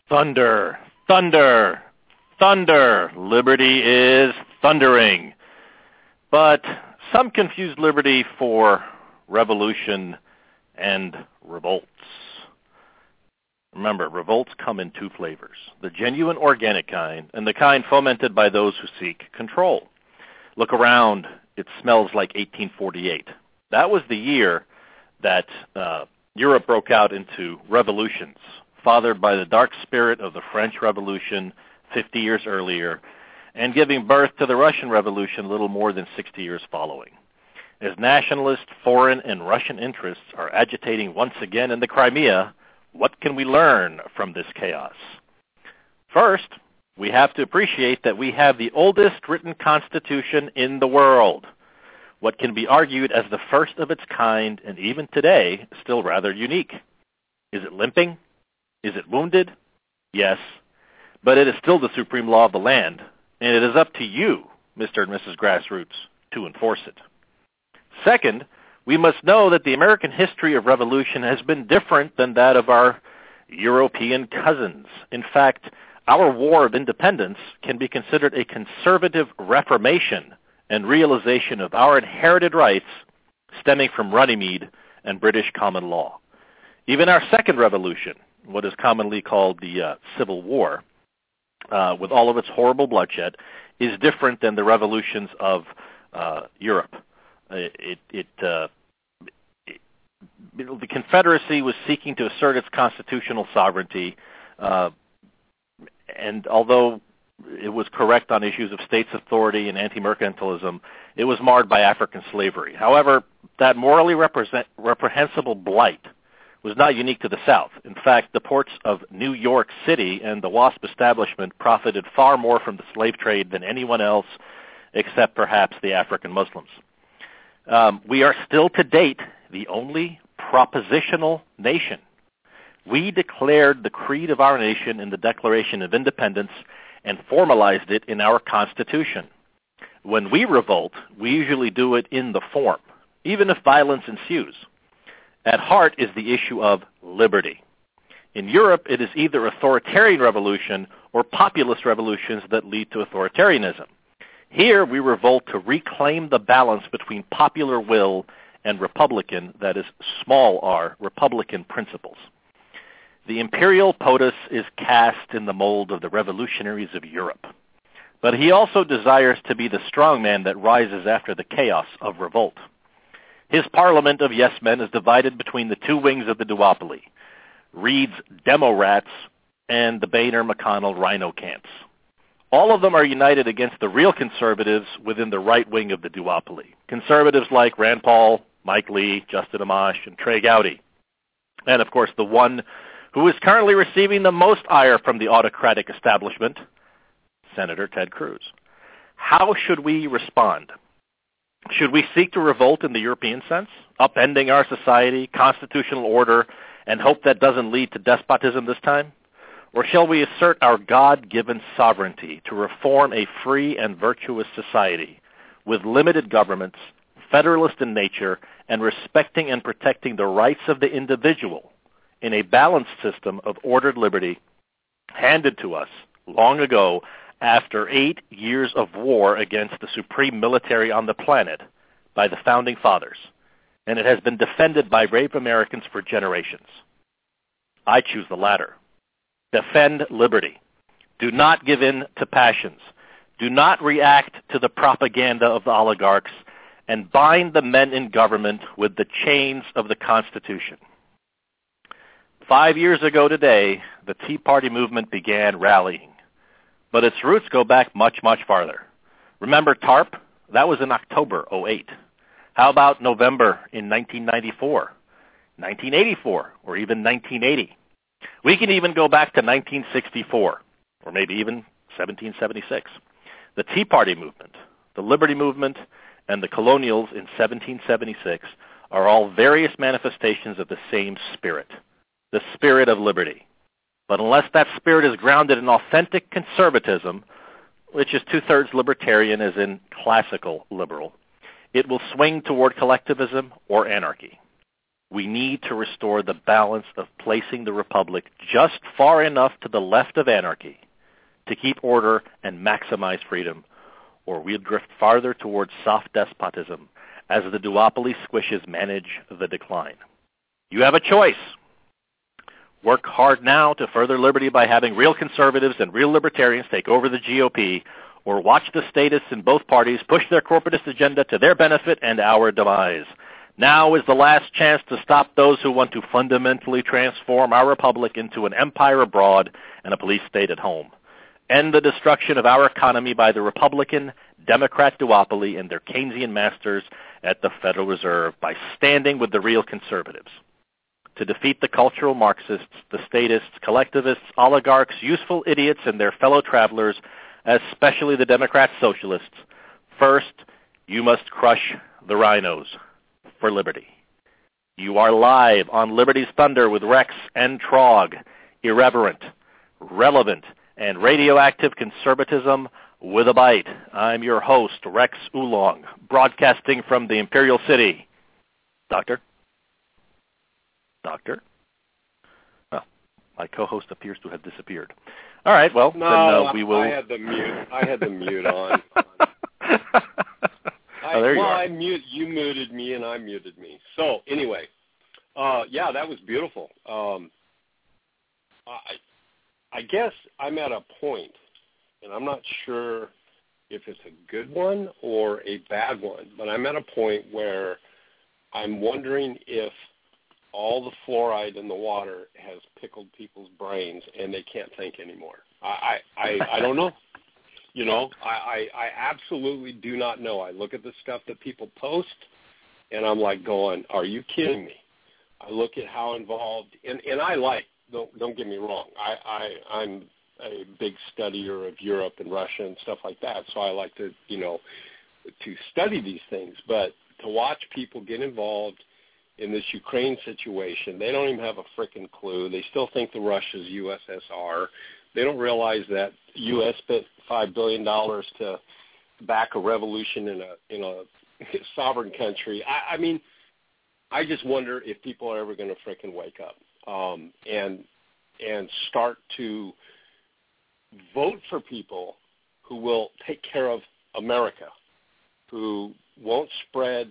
Thunder, thunder, thunder. Liberty is thundering. But some confuse liberty for revolution and revolts. Remember, revolts come in two flavors, the genuine organic kind and the kind fomented by those who seek control. Look around, it smells like 1848. That was the year that Europe broke out into revolutions, fathered by the dark spirit of the French Revolution 50 years earlier, and giving birth to the Russian Revolution a little more than 60 years following. As nationalist, foreign, and Russian interests are agitating once again in the Crimea, what can we learn from this chaos? First, we have to appreciate that we have the oldest written constitution in the world, what can be argued as the first of its kind, and even today, still rather unique. Is it limping? Is it wounded? Yes, but it is still the supreme law of the land, and it is up to you, Mr. and Mrs. Grassroots, to enforce it. Second, we must know that the American history of revolution has been different than that of our European cousins. In fact, our War of Independence can be considered a conservative reformation and realization of our inherited rights stemming from Runnymede and British common law. Even our second revolution, what is commonly called the Civil War, with all of its horrible bloodshed, is different than the revolutions of Europe. The Confederacy was seeking to assert its constitutional sovereignty, and although it was correct on issues of states' authority and anti-mercantilism, it was marred by African slavery. However, that morally reprehensible blight was not unique to the South. In fact, the ports of New York City and the WASP establishment profited far more from the slave trade than anyone else, except perhaps the African Muslims. We are still to date the only propositional nation. We declared the creed of our nation in the Declaration of Independence and formalized it in our Constitution. When we revolt, we usually do it in the form, even if violence ensues. At heart is the issue of liberty. In Europe, it is either authoritarian revolution or populist revolutions that lead to authoritarianism. Here, we revolt to reclaim the balance between popular will and Republican, that is, small r, Republican principles. The imperial POTUS is cast in the mold of the revolutionaries of Europe, but he also desires to be the strong man that rises after the chaos of revolt. His parliament of yes-men is divided between the two wings of the duopoly, Reed's Demo-Rats and the Boehner-McConnell Rhino camps. All of them are united against the real conservatives within the right wing of the duopoly, conservatives like Rand Paul, Mike Lee, Justin Amash, and Trey Gowdy, and of course the one who is currently receiving the most ire from the autocratic establishment, Senator Ted Cruz. How should we respond? Should we seek to revolt in the European sense, upending our society, constitutional order, and hope that doesn't lead to despotism this time? Or shall we assert our God-given sovereignty to reform a free and virtuous society with limited governments, federalist in nature, and respecting and protecting the rights of the individual in a balanced system of ordered liberty handed to us long ago after 8 years of war against the supreme military on the planet by the Founding Fathers, and it has been defended by brave Americans for generations? I choose the latter. Defend liberty. Do not give in to passions. Do not react to the propaganda of the oligarchs, and bind the men in government with the chains of the Constitution. 5 years ago today, the Tea Party movement began rallying, but its roots go back much, much farther. Remember TARP? That was in October '08. How about November in 1994, 1984, or even 1980? We can even go back to 1964, or maybe even 1776. The Tea Party movement, the Liberty movement, and the Colonials in 1776 are all various manifestations of the same spirit, the spirit of liberty. But unless that spirit is grounded in authentic conservatism, which is two-thirds libertarian as in classical liberal, it will swing toward collectivism or anarchy. We need to restore the balance of placing the republic just far enough to the left of anarchy to keep order and maximize freedom, or we'll drift farther towards soft despotism as the duopoly squishes manage the decline. You have a choice. Work hard now to further liberty by having real conservatives and real libertarians take over the GOP, or watch the statists in both parties push their corporatist agenda to their benefit and our demise. Now is the last chance to stop those who want to fundamentally transform our republic into an empire abroad and a police state at home. End the destruction of our economy by the Republican, Democrat duopoly and their Keynesian masters at the Federal Reserve by standing with the real conservatives. To defeat the cultural Marxists, the statists, collectivists, oligarchs, useful idiots, and their fellow travelers, especially the Democrat socialists, first, you must crush the rhinos for liberty. You are live on Liberty's Thunder with Rex and Trog, irreverent, relevant, and radioactive conservatism with a bite. I'm your host, Rex Oolong, broadcasting from the Imperial City. Doctor? Well, my co-host appears to have disappeared. All right, well, no, then we will... I had the mute on. There you are. You muted me, and I muted me. So, anyway, yeah, that was beautiful. I guess I'm at a point, and I'm not sure if it's a good one or a bad one, but I'm at a point where I'm wondering if all the fluoride in the water has pickled people's brains and they can't think anymore. I don't know. You know, I absolutely do not know. I look at the stuff that people post, and I'm like going, are you kidding me? I look at how involved, and I like, don't get me wrong, I'm a big studier of Europe and Russia and stuff like that, so I like to, to study these things. But to watch people get involved in this Ukraine situation, they don't even have a frickin' clue. They still think the Russia's USSR. They don't realize that U.S. spent $5 billion to back a revolution in a sovereign country. I mean, I just wonder if people are ever going to frickin' wake up and start to vote for people who will take care of America, who won't spread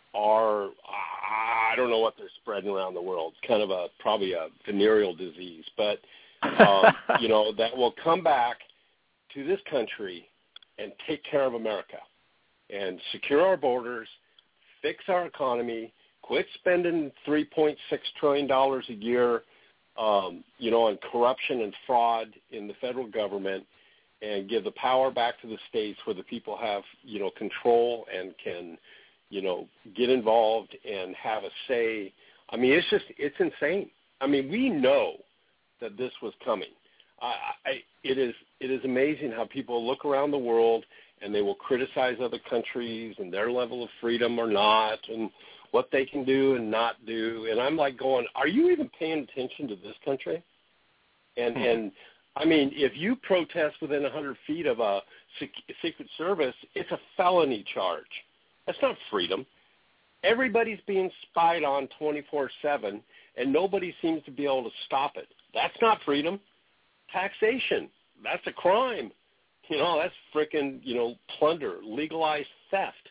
I don't know what they're spreading around the world. It's kind of probably a venereal disease, but that will come back to this country and take care of America and secure our borders, fix our economy, quit spending $3.6 trillion a year, on corruption and fraud in the federal government, and give the power back to the states where the people have, control and can, get involved and have a say. I mean, it's insane. I mean, we know that this was coming. It is amazing how people look around the world and they will criticize other countries and their level of freedom or not, and what they can do and not do. And I'm like going, are you even paying attention to this country? And I mean, if you protest within 100 feet of a Secret Service, it's a felony charge. That's not freedom. Everybody's being spied on 24/7, and nobody seems to be able to stop it. That's not freedom. Taxation, that's a crime. That's frickin', plunder, legalized theft.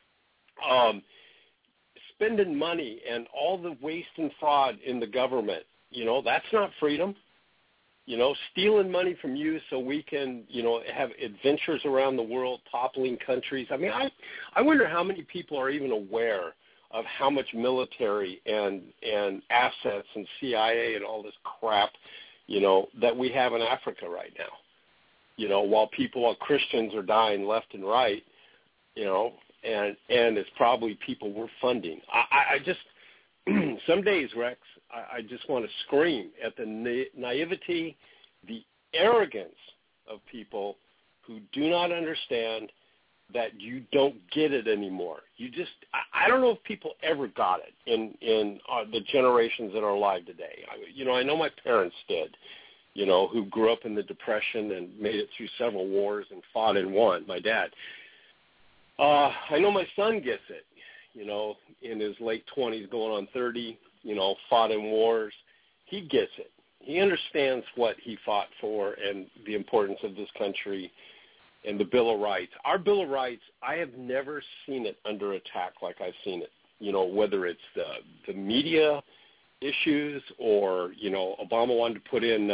Spending money and all the waste and fraud in the government, that's not freedom. Stealing money from you so we can, have adventures around the world, toppling countries. I mean, I wonder how many people are even aware of how much military and assets and CIA and all this crap, that we have in Africa right now. While Christians are dying left and right, and it's probably people we're funding. I just, some days, Rex, I just want to scream at the naivety, the arrogance of people who do not understand that you don't get it anymore. I don't know if people ever got it in the generations that are alive today. I know my parents did, who grew up in the Depression and made it through several wars and fought and won, my dad. I know my son gets it. in his late 20s going on 30, fought in wars. He gets it. He understands what he fought for and the importance of this country and the Bill of Rights. Our Bill of Rights, I have never seen it under attack like I've seen it, whether it's the media issues or, Obama wanted to put in,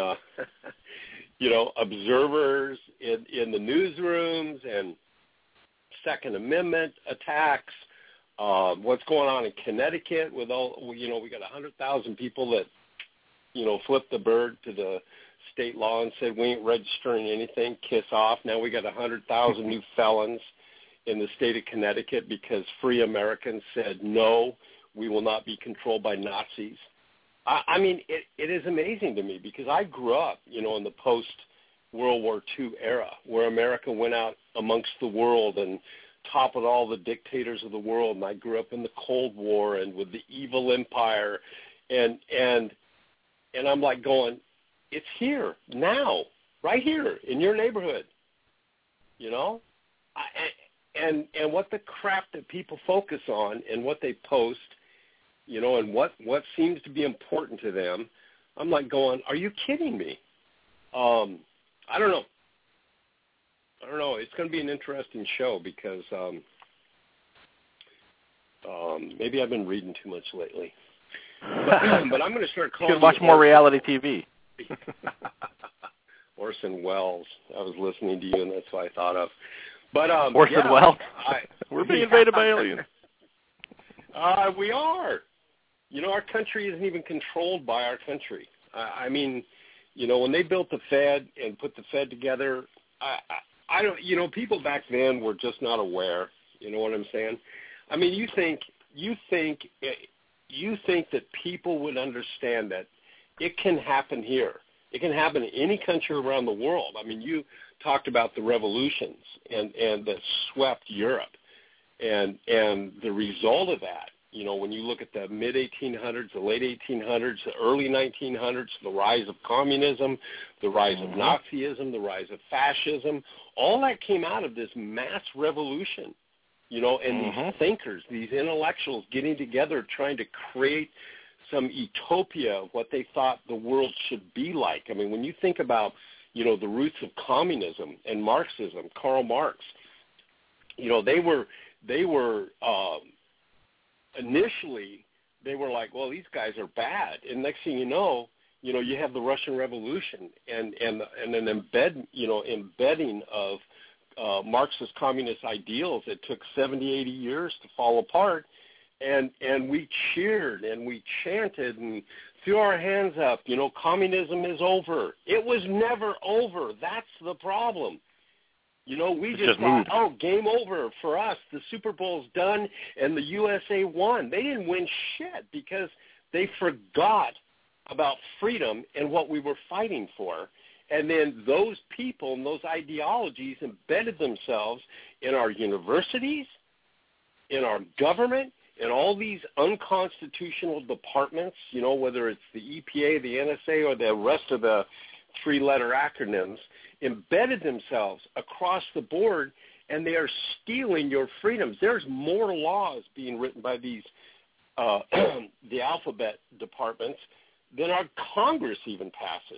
observers in the newsrooms and Second Amendment attacks. What's going on in Connecticut with we got 100,000 people that, flipped the bird to the state law and said, we ain't registering anything, kiss off. Now we got 100,000 new felons in the state of Connecticut because free Americans said, no, we will not be controlled by Nazis. I mean, it is amazing to me because I grew up, in the post-World War II era where America went out amongst the world and toppled all the dictators of the world. And I grew up in the Cold War and with the evil empire. And I'm like going, it's here now, right here in your neighborhood, and what the crap that people focus on and what they post, and what seems to be important to them. I'm like going, are you kidding me? I don't know. It's going to be an interesting show because maybe I've been reading too much lately. But I'm going to start calling you. Should watch more reality TV. Orson Welles. I was listening to you, and that's what I thought of. But Orson Welles. We're being invaded by aliens. We are. Our country isn't even controlled by our country. I mean, when they built the Fed and put the Fed together, I don't. People back then were just not aware. You know what I'm saying? I mean, you think that people would understand that it can happen here. It can happen in any country around the world. I mean, you talked about the revolutions and that swept Europe, and the result of that. When you look at the mid-1800s, the late 1800s, the early 1900s, the rise of communism, the rise of Nazism, the rise of fascism, all that came out of this mass revolution. And these thinkers, these intellectuals getting together, trying to create some utopia of what they thought the world should be like. I mean, when you think about, the roots of communism and Marxism, Karl Marx, they were initially they were like, well, these guys are bad. And next thing you know, you have the Russian Revolution and an embedding of Marxist communist ideals that took 70, 80 years to fall apart. And we cheered and we chanted and threw our hands up, communism is over. It was never over. That's the problem. We just thought, game over for us. The Super Bowl's done and the USA won. They didn't win shit because they forgot about freedom and what we were fighting for. And then those people and those ideologies embedded themselves in our universities, in our government, in all these unconstitutional departments, whether it's the EPA, the NSA, or the rest of the three-letter acronyms, embedded themselves across the board, and they are stealing your freedoms. There's more laws being written by these the alphabet departments than our Congress even passes.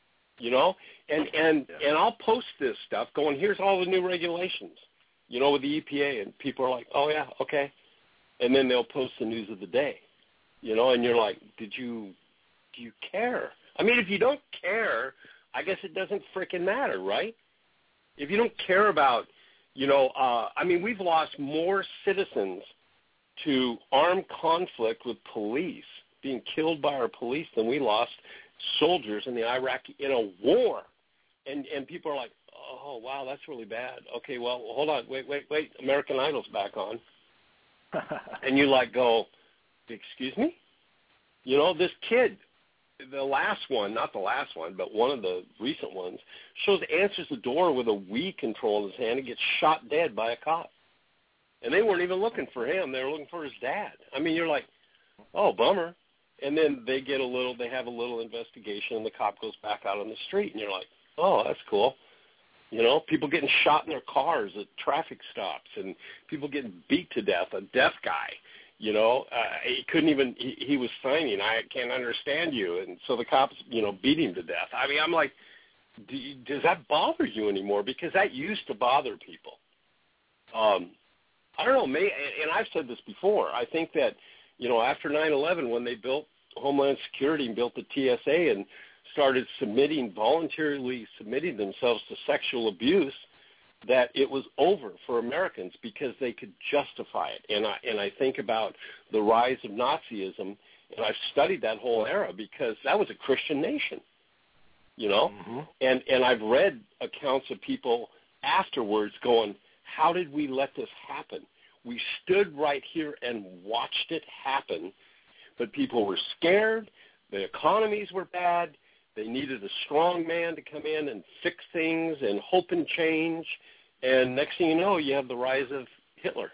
And I'll post this stuff going, here's all the new regulations, with the EPA, and people are like, oh, yeah, okay. And then they'll post the news of the day, and you're like, do you care? I mean, if you don't care, I guess it doesn't frickin' matter, right? If you don't care about, we've lost more citizens to armed conflict with police, being killed by our police, than we lost soldiers in a war. And people are like, oh, wow, that's really bad. Okay, well, hold on, wait, American Idol's back on. And you go, excuse me? This kid, the last one, not the last one, but one of the recent ones, answers the door with a Wii control in his hand and gets shot dead by a cop. And they weren't even looking for him. They were looking for his dad. I mean, you're like, oh, bummer. And then they have a little investigation, and the cop goes back out on the street, and you're like, oh, that's cool. People getting shot in their cars at traffic stops and people getting beat to death, a deaf guy, He couldn't even, he was signing, I can't understand you. And so the cops, beat him to death. I mean, I'm like, does that bother you anymore? Because that used to bother people. I don't know, and I've said this before. I think that, after 9/11, when they built Homeland Security and built the TSA and started voluntarily submitting themselves to sexual abuse, that it was over for Americans because they could justify it. And I think about the rise of Nazism, and I've studied that whole era because that was a Christian nation, Mm-hmm. And I've read accounts of people afterwards going, how did we let this happen? We stood right here and watched it happen, but people were scared, the economies were bad, they needed a strong man to come in and fix things and hope and change. And next thing you know, you have the rise of Hitler,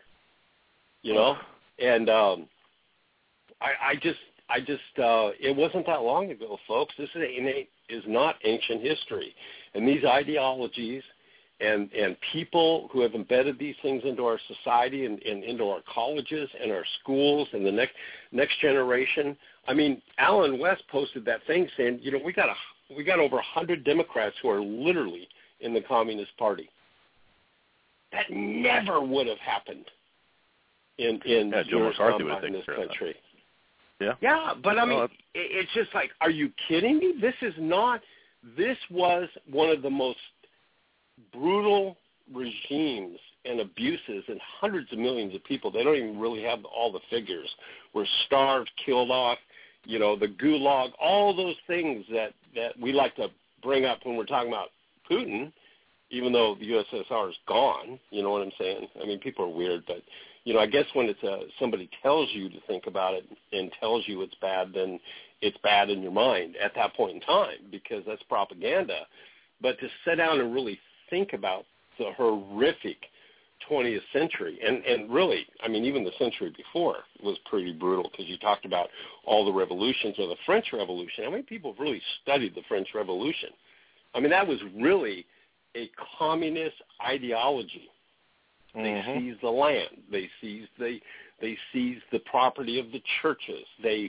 And I just it wasn't that long ago, folks. This is not ancient history. And these ideologies and people who have embedded these things into our society and into our colleges and our schools and the next generation. I mean, Alan West posted that thing saying, we got over 100 Democrats who are literally in the Communist Party. That never would have happened in Joe McCarthy would in this country. Yeah, but I mean, it's just like, are you kidding me? This was one of the most brutal regimes and abuses, and hundreds of millions of people, they don't even really have all the figures, were starved, killed off, the gulag, all those things that we like to bring up when we're talking about Putin, even though the USSR is gone, you know what I'm saying? I mean, people are weird, but, I guess when it's somebody tells you to think about it and tells you it's bad, then it's bad in your mind at that point in time because that's propaganda. But to sit down and really think about the horrific 20th century, and really, I mean, even the century before was pretty brutal because you talked about all the revolutions or the French Revolution. How many people have really studied the French Revolution? I mean, that was really a communist ideology. They seized the land. They seized the property of the churches.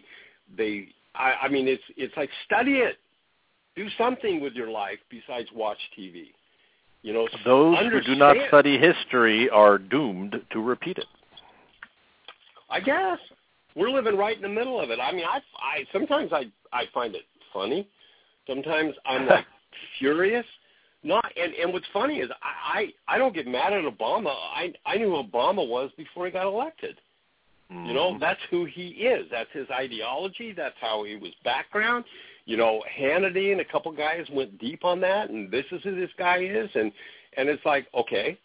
I mean, it's like, study it. Do something with your life besides watch TV. Those who do not study history are doomed to repeat it. I guess we're living right in the middle of it. I mean, I sometimes I find it funny. Sometimes I'm like furious. And what's funny is I don't get mad at Obama. I knew Obama was before he got elected. That's who he is. That's his ideology. That's how he was background. Hannity and a couple guys went deep on that, and this is who this guy is. And it's like, okay,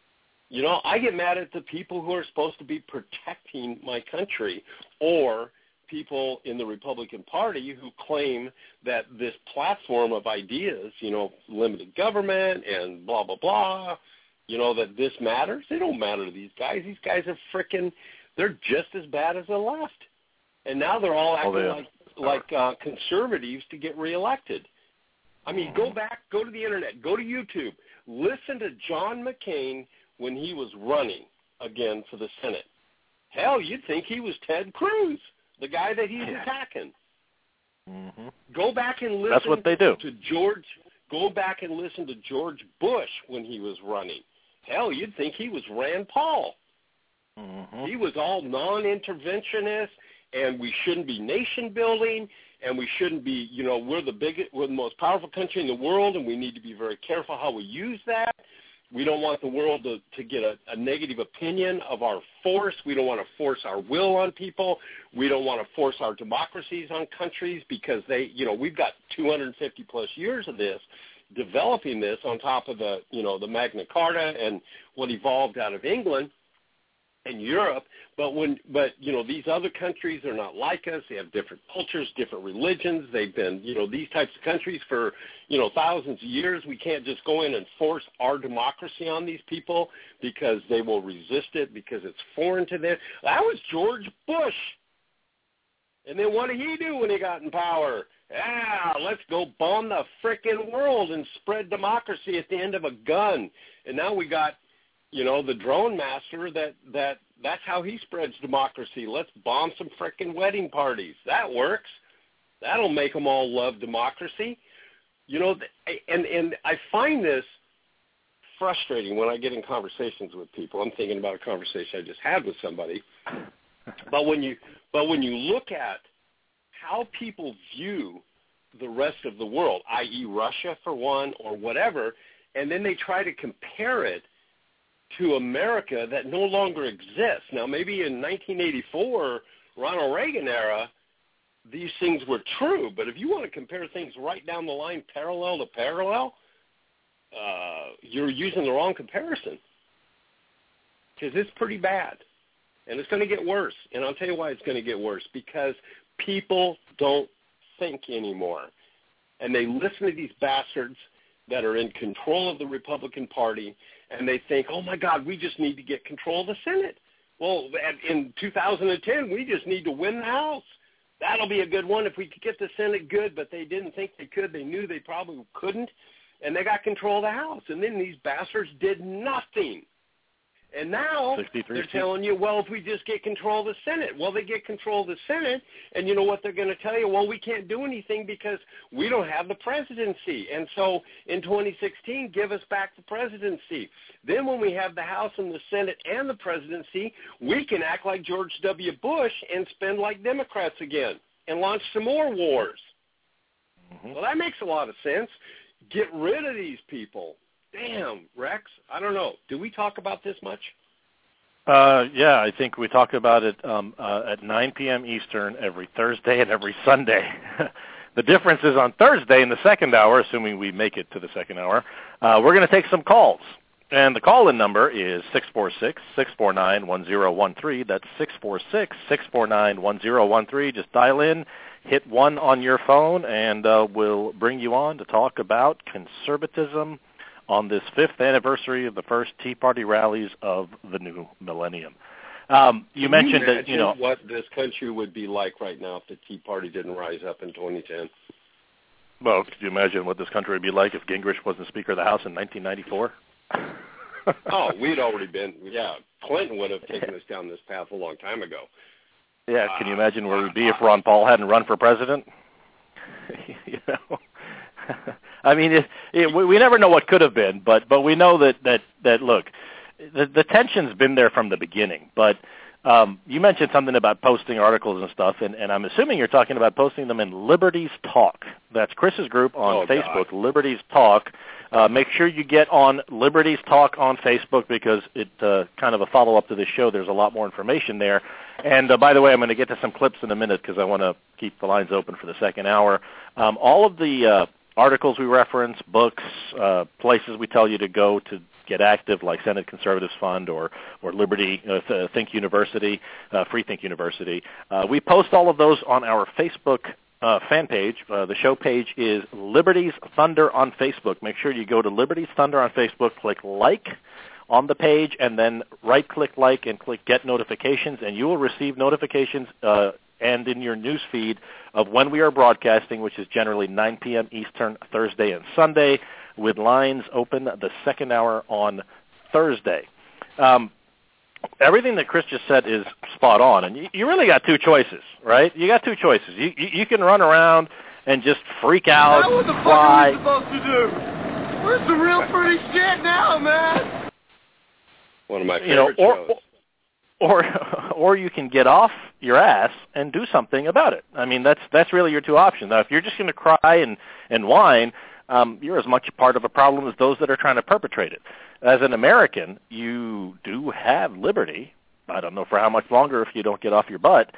I get mad at the people who are supposed to be protecting my country, or people in the Republican Party who claim that this platform of ideas, limited government and blah, blah, blah, that this matters. They don't matter to these guys. These guys are they're just as bad as the left. And now they're all acting like conservatives to get reelected. I mean, go to the Internet, go to YouTube, listen to John McCain when he was running again for the Senate. Hell, you'd think he was Ted Cruz, the guy that he's attacking. Go back and listen. That's what they do. To George. Go back and listen to George Bush when he was running. Hell, you'd think he was Rand Paul. He was all non-interventionist, and we shouldn't be nation building, and we shouldn't be, we're the most powerful country in the world, and we need to be very careful how we use that. We don't want the world to get a negative opinion of our force. We don't want to force our will on people. We don't want to force our democracies on countries because we've got 250 plus years of this, developing this on top of the Magna Carta and what evolved out of England and Europe. But these other countries are not like us. They have different cultures, different religions. They've been, these types of countries for, thousands of years. We can't just go in and force our democracy on these people because they will resist it because it's foreign to them. That was George Bush. And then what did he do when he got in power? Let's go bomb the frickin' world and spread democracy at the end of a gun. And now we got, the drone master that That's how he spreads democracy. Let's bomb some frickin' wedding parties. That works. That'll make them all love democracy. You know, and I find this frustrating when I get in conversations with people. I'm thinking about a conversation I just had with somebody. But when you look at how people view the rest of the world, i.e. Russia for one or whatever, and then they try to compare it to America that no longer exists. Now, maybe in 1984, Ronald Reagan era, these things were true, but if you want to compare things right down the line, parallel to parallel, you're using the wrong comparison, because it's pretty bad, and it's going to get worse. And I'll tell you why it's going to get worse, because people don't think anymore, and they listen to these bastards that are in control of the Republican Party, and they think, oh, my God, we just need to get control of the Senate. Well, in 2010, we just need to win the House. That'll be a good one if we could get the Senate good, but they didn't think they could. They knew they probably couldn't, and they got control of the House. And then these bastards did nothing. And now they're telling you, well, if we just get control of the Senate. Well, they get control of the Senate, and you know what they're going to tell you? Well, we can't do anything because we don't have the presidency. And so in 2016, give us back the presidency. Then when we have the House and the Senate and the presidency, we can act like George W. Bush and spend like Democrats again and launch some more wars. Mm-hmm. Well, that makes a lot of sense. Get rid of these people. Damn, Rex, I don't know. Do we talk about this much? Yeah, I think we talk about it at 9 p.m. Eastern every Thursday and every Sunday. The difference is on Thursday in the second hour, assuming we make it to the second hour, we're going to take some calls. And the call-in number is 646-649-1013. That's 646-649-1013. Just dial in, hit 1 on your phone, and we'll bring you on to talk about conservatism on this 5th anniversary of the first Tea Party rallies of the new millennium. You mentioned that, you know, what this country would be like right now if the Tea Party didn't rise up in 2010. Well, could you imagine what this country would be like if Gingrich wasn't Speaker of the House in 1994? Oh, we'd already been, yeah. Clinton would have taken us down this path a long time ago. Yeah, can you imagine where we'd be if Ron Paul hadn't run for president? You know? I mean, we never know what could have been, but we know that look, the tension's been there from the beginning. But you mentioned something about posting articles and stuff, and I'm assuming you're talking about posting them in Liberty's Talk. That's Chris's group on Facebook, God. Liberty's Talk. Make sure you get on Liberty's Talk on Facebook, because it kind of a follow-up to this show. There's a lot more information there. And by the way, I'm going to get to some clips in a minute because I want to keep the lines open for the second hour. All of the articles we reference, books, places we tell you to go to get active, like Senate Conservatives Fund or Liberty Think University, Free Think University. We post all of those on our Facebook fan page. The show page is Liberty's Thunder on Facebook. Make sure you go to Liberty's Thunder on Facebook, click like on the page, and then right-click like and click Get Notifications, and you will receive notifications and in your news feed of when we are broadcasting, which is generally 9 p.m. Eastern, Thursday and Sunday, with lines open the second hour on Thursday. Everything that Chris just said is spot on, and you really got two choices, right? You got two choices. You can run around and just freak out, what the fuck are we supposed to do? We're some real pretty shit now, man. One of my favorite shows. Or you can get off your ass and do something about it. I mean, that's really your two options. Now, if you're just going to cry and whine, you're as much a part of a problem as those that are trying to perpetrate it. As an American, you do have liberty. I don't know for how much longer if you don't get off your butt,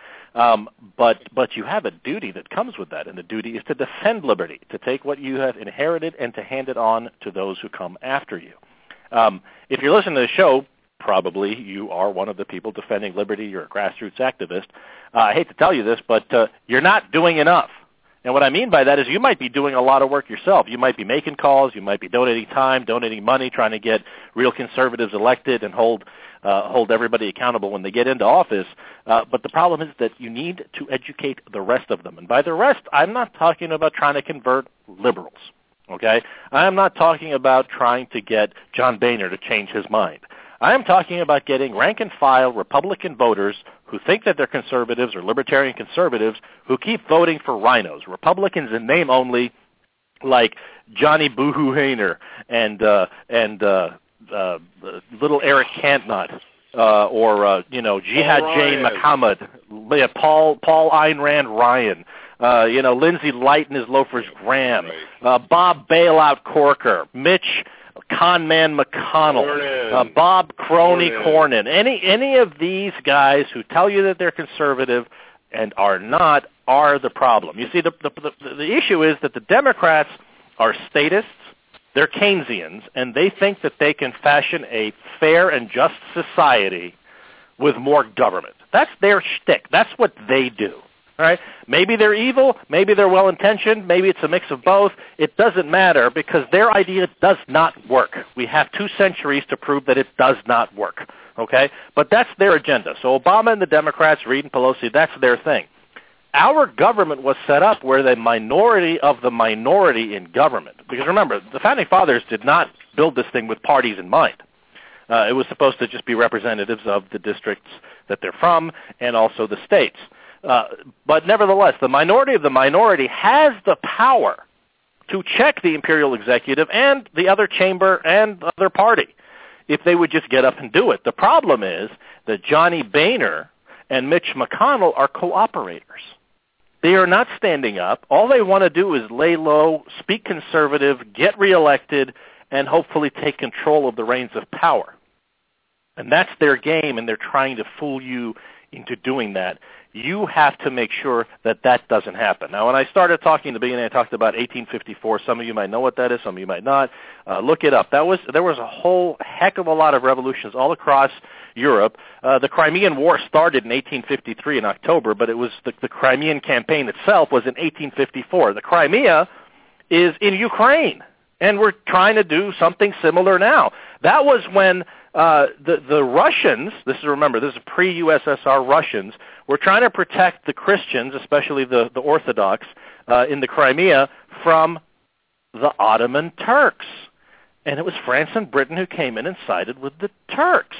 but you have a duty that comes with that, and the duty is to defend liberty, to take what you have inherited and to hand it on to those who come after you. If you're listening to the show, probably you are one of the people defending liberty. You're a grassroots activist. I hate to tell you this, but you're not doing enough. And what I mean by that is you might be doing a lot of work yourself. You might be making calls. You might be donating time, donating money, trying to get real conservatives elected and hold everybody accountable when they get into office. But the problem is that you need to educate the rest of them. And by the rest, I'm not talking about trying to convert liberals. Okay? I'm not talking about trying to get John Boehner to change his mind. I am talking about getting rank-and-file Republican voters who think that they're conservatives or libertarian conservatives who keep voting for rhinos, Republicans in name only, like Johnny Boohoo Hayner and little Eric Cantnut, or Jihad Jane Muhammad, Paul Ayn Rand Ryan, Lindsay Light and his loafers Graham, Bob Bailout Corker, Mitch Conman McConnell, Bob Crony Cornyn, any of these guys who tell you that they're conservative and are not are the problem. You see, the issue is that the Democrats are statists, they're Keynesians, and they think that they can fashion a fair and just society with more government. That's their shtick. That's what they do. All right? Maybe they're evil, maybe they're well-intentioned, maybe it's a mix of both. It doesn't matter because their idea does not work. We have 2 centuries to prove that it does not work. Okay? But that's their agenda. So Obama and the Democrats, Reid and Pelosi, that's their thing. Our government was set up where the minority of the minority in government, because remember, the Founding Fathers did not build this thing with parties in mind. It was supposed to just be representatives of the districts that they're from and also the states. But nevertheless, the minority of the minority has the power to check the imperial executive and the other chamber and the other party if they would just get up and do it. The problem is that Johnny Boehner and Mitch McConnell are cooperators. They are not standing up. All they want to do is lay low, speak conservative, get reelected, and hopefully take control of the reins of power. And that's their game, and they're trying to fool you into doing that. You have to make sure that that doesn't happen. Now, when I started talking in the beginning, I talked about 1854. Some of you might know what that is. Some of you might not. Look it up. There was a whole heck of a lot of revolutions all across Europe. The Crimean War started in 1853 in October, but it was the Crimean campaign itself was in 1854. The Crimea is in Ukraine, and we're trying to do something similar now. That was when the Russians, this is pre-USSR Russians, were trying to protect the Christians, especially the Orthodox, in the Crimea from the Ottoman Turks. And it was France and Britain who came in and sided with the Turks.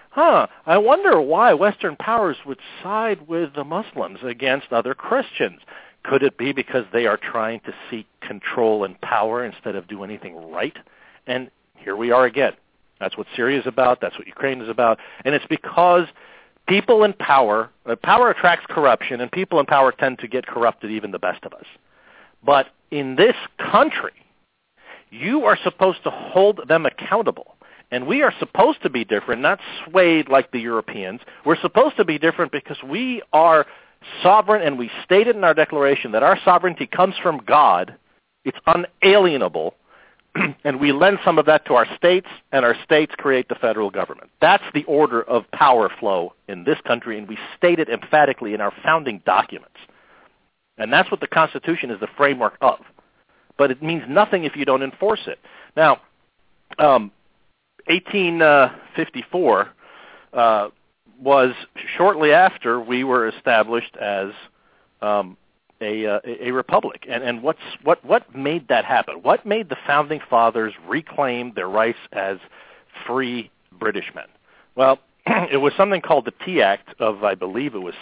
I wonder why Western powers would side with the Muslims against other Christians. Could it be because they are trying to seek control and power instead of do anything right? And here we are again. That's what Syria is about. That's what Ukraine is about. And it's because people in power attracts corruption, and people in power tend to get corrupted, even the best of us. But in this country, you are supposed to hold them accountable. And we are supposed to be different, not swayed like the Europeans. We're supposed to be different because we are sovereign, and we stated in our declaration that our sovereignty comes from God. It's unalienable. And we lend some of that to our states, and our states create the federal government. That's the order of power flow in this country, and we state it emphatically in our founding documents. And that's what the Constitution is the framework of. But it means nothing if you don't enforce it. Now, 1854 was shortly after we were established as a republic. And what made that happen? What made the Founding Fathers reclaim their rights as free British men? Well, it was something called the Tea Act of, I believe it was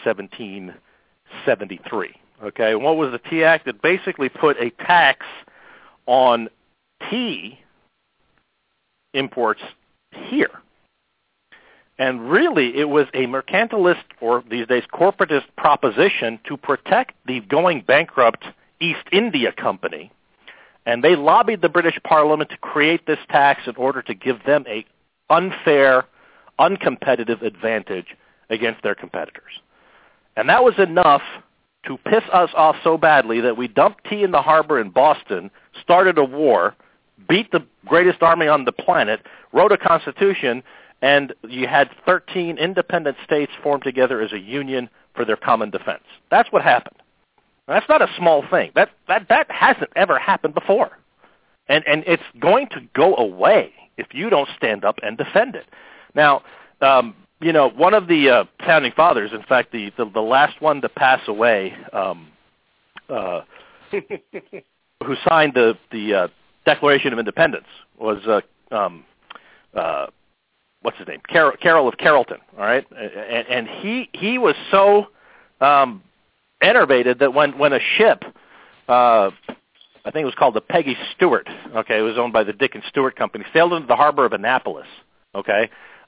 1773. Okay, and what was the Tea Act? It basically put a tax on tea imports here. And really, it was a mercantilist, or these days corporatist, proposition to protect the going bankrupt East India Company. And they lobbied the British Parliament to create this tax in order to give them a unfair, uncompetitive advantage against their competitors. And that was enough to piss us off so badly that we dumped tea in the harbor in Boston, started a war, beat the greatest army on the planet, wrote a constitution, and you had 13 independent states formed together as a union for their common defense. That's what happened. And that's not a small thing. That hasn't ever happened before. And it's going to go away if you don't stand up and defend it. Now, one of the Founding Fathers, in fact, the last one to pass away, who signed the Declaration of Independence was what's his name, Carroll of Carrollton, all right, and he was so enervated that when a ship, I think it was called the Peggy Stewart, okay, it was owned by the Dick and Stewart Company, sailed into the harbor of Annapolis, okay,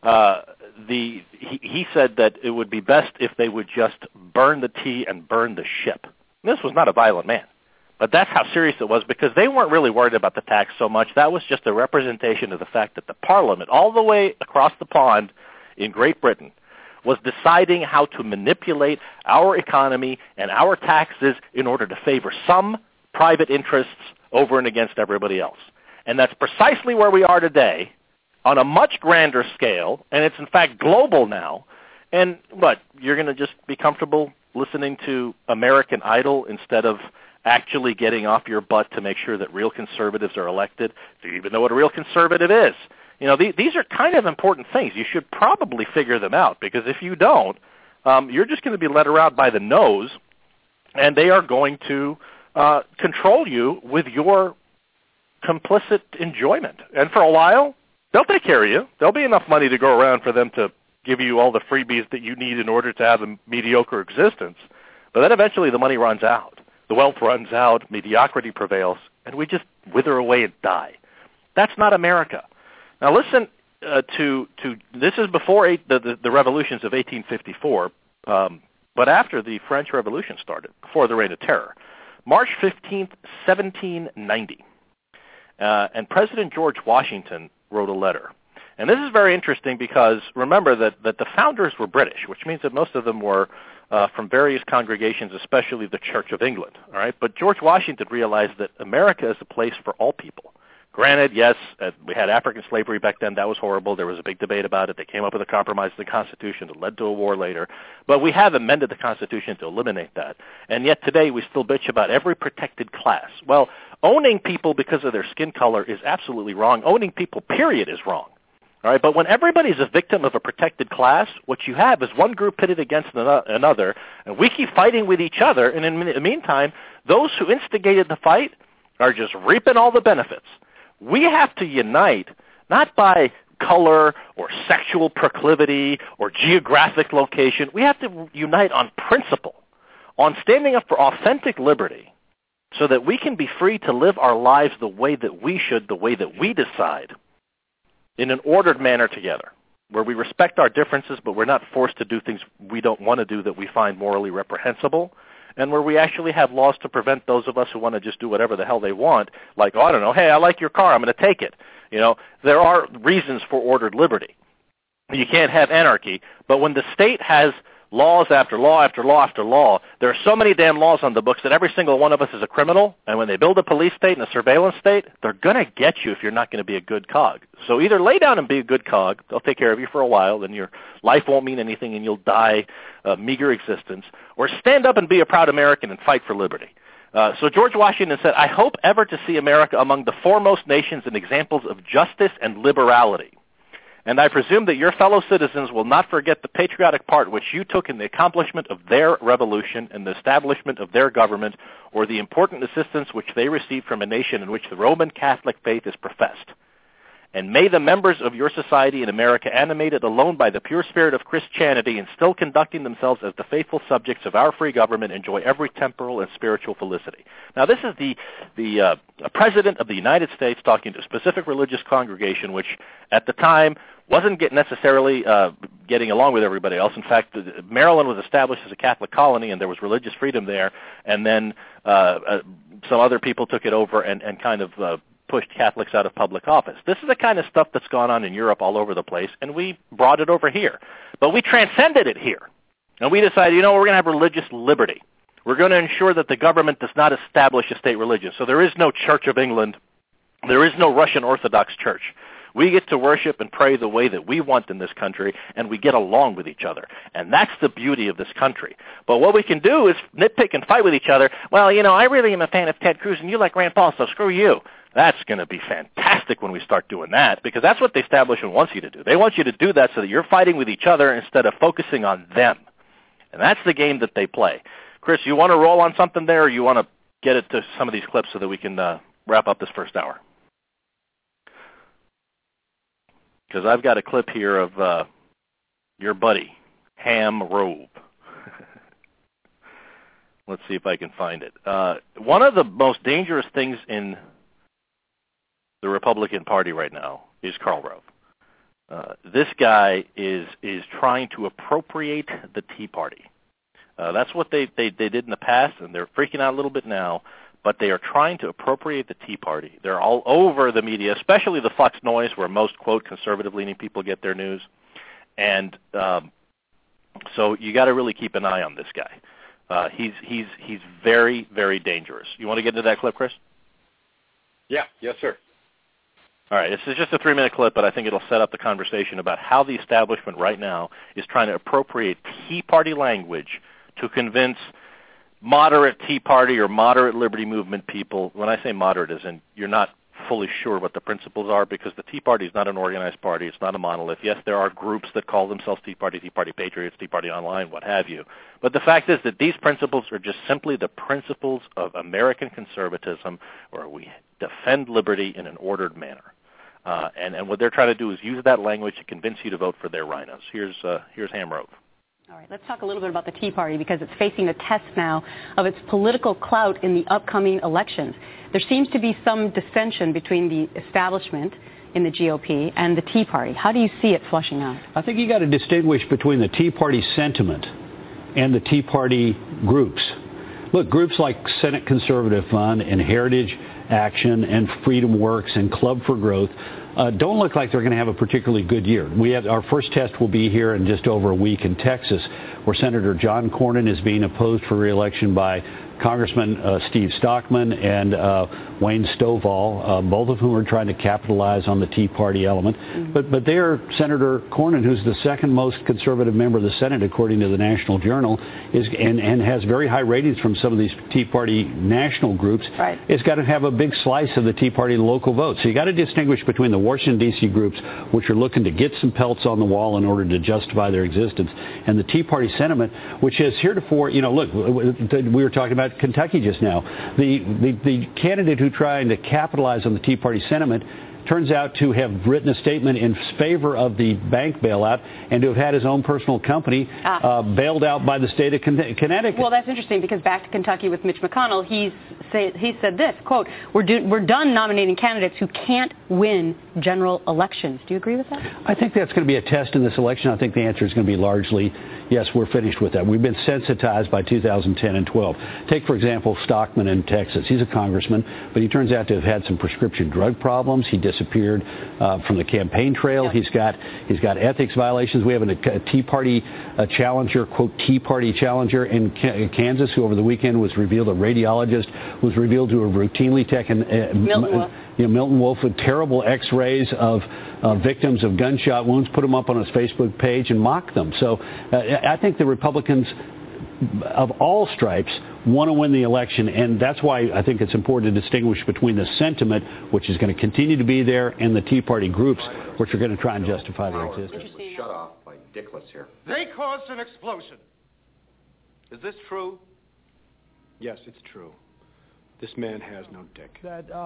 he said that it would be best if they would just burn the tea and burn the ship. And this was not a violent man, but that's how serious it was, because they weren't really worried about the tax so much. That was just a representation of the fact that the Parliament, all the way across the pond in Great Britain, was deciding how to manipulate our economy and our taxes in order to favor some private interests over and against everybody else. And that's precisely where we are today, on a much grander scale, and it's in fact global now. And what, you're going to just be comfortable listening to American Idol instead of actually getting off your butt to make sure that real conservatives are elected? Do you even know what a real conservative is? You know, these are kind of important things. You should probably figure them out, because if you don't, you're just going to be led around by the nose, and they are going to control you with your complicit enjoyment. And for a while, they'll take care of you. There'll be enough money to go around for them to give you all the freebies that you need in order to have a mediocre existence. But then eventually the money runs out. The wealth runs out, mediocrity prevails, and we just wither away and die. That's not America. Now listen to this is before the revolutions of 1854, but after the French Revolution started, before the Reign of Terror. March 15th, 1790. And President George Washington wrote a letter. And this is very interesting because remember that the founders were British, which means that most of them were from various congregations, especially the Church of England. All right, but George Washington realized that America is a place for all people. Granted, yes, we had African slavery back then. That was horrible. There was a big debate about it. They came up with a compromise in the Constitution that led to a war later. But we have amended the Constitution to eliminate that. And yet today we still bitch about every protected class. Well, owning people because of their skin color is absolutely wrong. Owning people, period, is wrong. All right, but when everybody's a victim of a protected class, what you have is one group pitted against another, and we keep fighting with each other, and in the meantime, those who instigated the fight are just reaping all the benefits. We have to unite, not by color or sexual proclivity or geographic location. We have to unite on principle, on standing up for authentic liberty, so that we can be free to live our lives the way that we should, the way that we decide, in an ordered manner together, where we respect our differences, but we're not forced to do things we don't want to do that we find morally reprehensible, and where we actually have laws to prevent those of us who want to just do whatever the hell they want, like, oh, I don't know, hey, I like your car, I'm going to take it. You know, there are reasons for ordered liberty. You can't have anarchy, but when the state has laws after law after law after law, there are so many damn laws on the books that every single one of us is a criminal, and when they build a police state and a surveillance state, they're going to get you if you're not going to be a good cog. So either lay down and be a good cog, they'll take care of you for a while, then your life won't mean anything and you'll die a meager existence, or stand up and be a proud American and fight for liberty. So George Washington said, I hope ever to see America among the foremost nations and examples of justice and liberality. And I presume that your fellow citizens will not forget the patriotic part which you took in the accomplishment of their revolution and the establishment of their government, or the important assistance which they received from a nation in which the Roman Catholic faith is professed. And may the members of your society in America, animated alone by the pure spirit of Christianity and still conducting themselves as the faithful subjects of our free government, enjoy every temporal and spiritual felicity. Now, this is the President of the United States talking to a specific religious congregation, which at the time wasn't necessarily getting along with everybody else. In fact, Maryland was established as a Catholic colony, and there was religious freedom there, and then some other people took it over and kind of pushed Catholics out of public office. This is the kind of stuff that's gone on in Europe all over the place, and we brought it over here. But we transcended it here, and we decided, we're going to have religious liberty. We're going to ensure that the government does not establish a state religion. So there is no Church of England. There is no Russian Orthodox Church. We get to worship and pray the way that we want in this country, and we get along with each other. And that's the beauty of this country. But what we can do is nitpick and fight with each other. Well, I really am a fan of Ted Cruz, and you like Rand Paul, so screw you. That's going to be fantastic when we start doing that, because that's what the establishment wants you to do. They want you to do that so that you're fighting with each other instead of focusing on them. And that's the game that they play. Chris, you want to roll on something there, or you want to get it to some of these clips so that we can wrap up this first hour? because I've got a clip here of your buddy, Ham Rove. Let's see if I can find it. One of the most dangerous things in the Republican Party right now is Karl Rove. This guy is trying to appropriate the Tea Party. That's what they did in the past, and they're freaking out a little bit now, but they are trying to appropriate the Tea Party. They're all over the media, especially the Fox Noise, where most, quote, conservative-leaning people get their news. And so you got to really keep an eye on this guy. He's very, very dangerous. You want to get into that clip, Chris? Yeah. Yes, sir. All right. This is just a 3-minute clip, but I think it'll set up the conversation about how the establishment right now is trying to appropriate Tea Party language to convince moderate Tea Party or moderate Liberty Movement people. When I say moderate, as in you're not fully sure what the principles are, because the Tea Party is not an organized party. It's not a monolith. Yes, there are groups that call themselves Tea Party Patriots, Tea Party Online, what have you. But the fact is that these principles are just simply the principles of American conservatism, where we defend liberty in an ordered manner. And what they're trying to do is use that language to convince you to vote for their rhinos. Here's Ham Rove. All right, let's talk a little bit about the Tea Party, because it's facing a test now of its political clout in the upcoming elections. There seems to be some dissension between the establishment in the GOP and the Tea Party. How do you see it flushing out? I think you got to distinguish between the Tea Party sentiment and the Tea Party groups. Look, groups like Senate Conservative Fund and Heritage Action and Freedom Works and Club for Growth don't look like they're going to have a particularly good year. Our first test will be here in just over a week in Texas, where Senator John Cornyn is being opposed for re-election by Congressman Steve Stockman and Wayne Stovall, both of whom are trying to capitalize on the Tea Party element. Mm-hmm. But there, Senator Cornyn, who's the second most conservative member of the Senate, according to the National Journal, and has very high ratings from some of these Tea Party national groups, right, is got to have a big slice of the Tea Party local vote. So you got to distinguish between the Washington, D.C. groups, which are looking to get some pelts on the wall in order to justify their existence, and the Tea Party sentiment, which has heretofore, look, we were talking about Kentucky just now. The candidate who trying to capitalize on the Tea Party sentiment turns out to have written a statement in favor of the bank bailout and to have had his own personal company bailed out by the state of Connecticut. Well, that's interesting, because back to Kentucky with Mitch McConnell, he said this, quote, we're done nominating candidates who can't win general elections. Do you agree with that? I think that's going to be a test in this election. I think the answer is going to be largely, yes, we're finished with that. We've been sensitized by 2010 and 12. Take, for example, Stockman in Texas. He's a congressman, but he turns out to have had some prescription drug problems. He disappeared from the campaign trail. Yep. He's got ethics violations. We have a Tea Party challenger, quote, Tea Party challenger in Kansas, who over the weekend was revealed, a radiologist was revealed to have routinely taken Milton Wolf with terrible X-rays of victims of gunshot wounds, put them up on his Facebook page and mocked them. So I think the Republicans of all stripes want to win the election, and that's why I think it's important to distinguish between the sentiment, which is going to continue to be there, and the Tea Party groups, which are going to try and justify their existence. Shut off by Dickless here. They caused an explosion. Is this true? Yes, it's true. This man has no dick.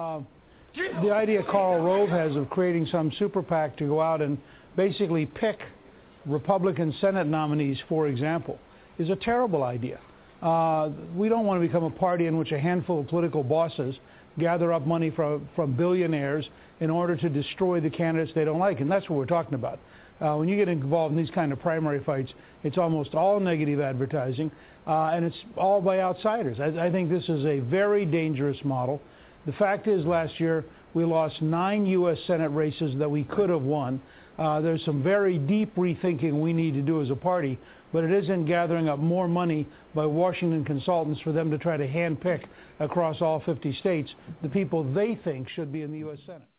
The idea Karl Rove has of creating some super PAC to go out and basically pick Republican Senate nominees, for example, is a terrible idea. We don't want to become a party in which a handful of political bosses gather up money from billionaires in order to destroy the candidates they don't like, and that's what we're talking about. When you get involved in these kind of primary fights, it's almost all negative advertising, and it's all by outsiders. I think this is a very dangerous model. The fact is, last year we lost 9 U.S. Senate races that we could have won. There's some very deep rethinking we need to do as a party, but it isn't gathering up more money by Washington consultants for them to try to handpick across all 50 states the people they think should be in the U.S. Senate.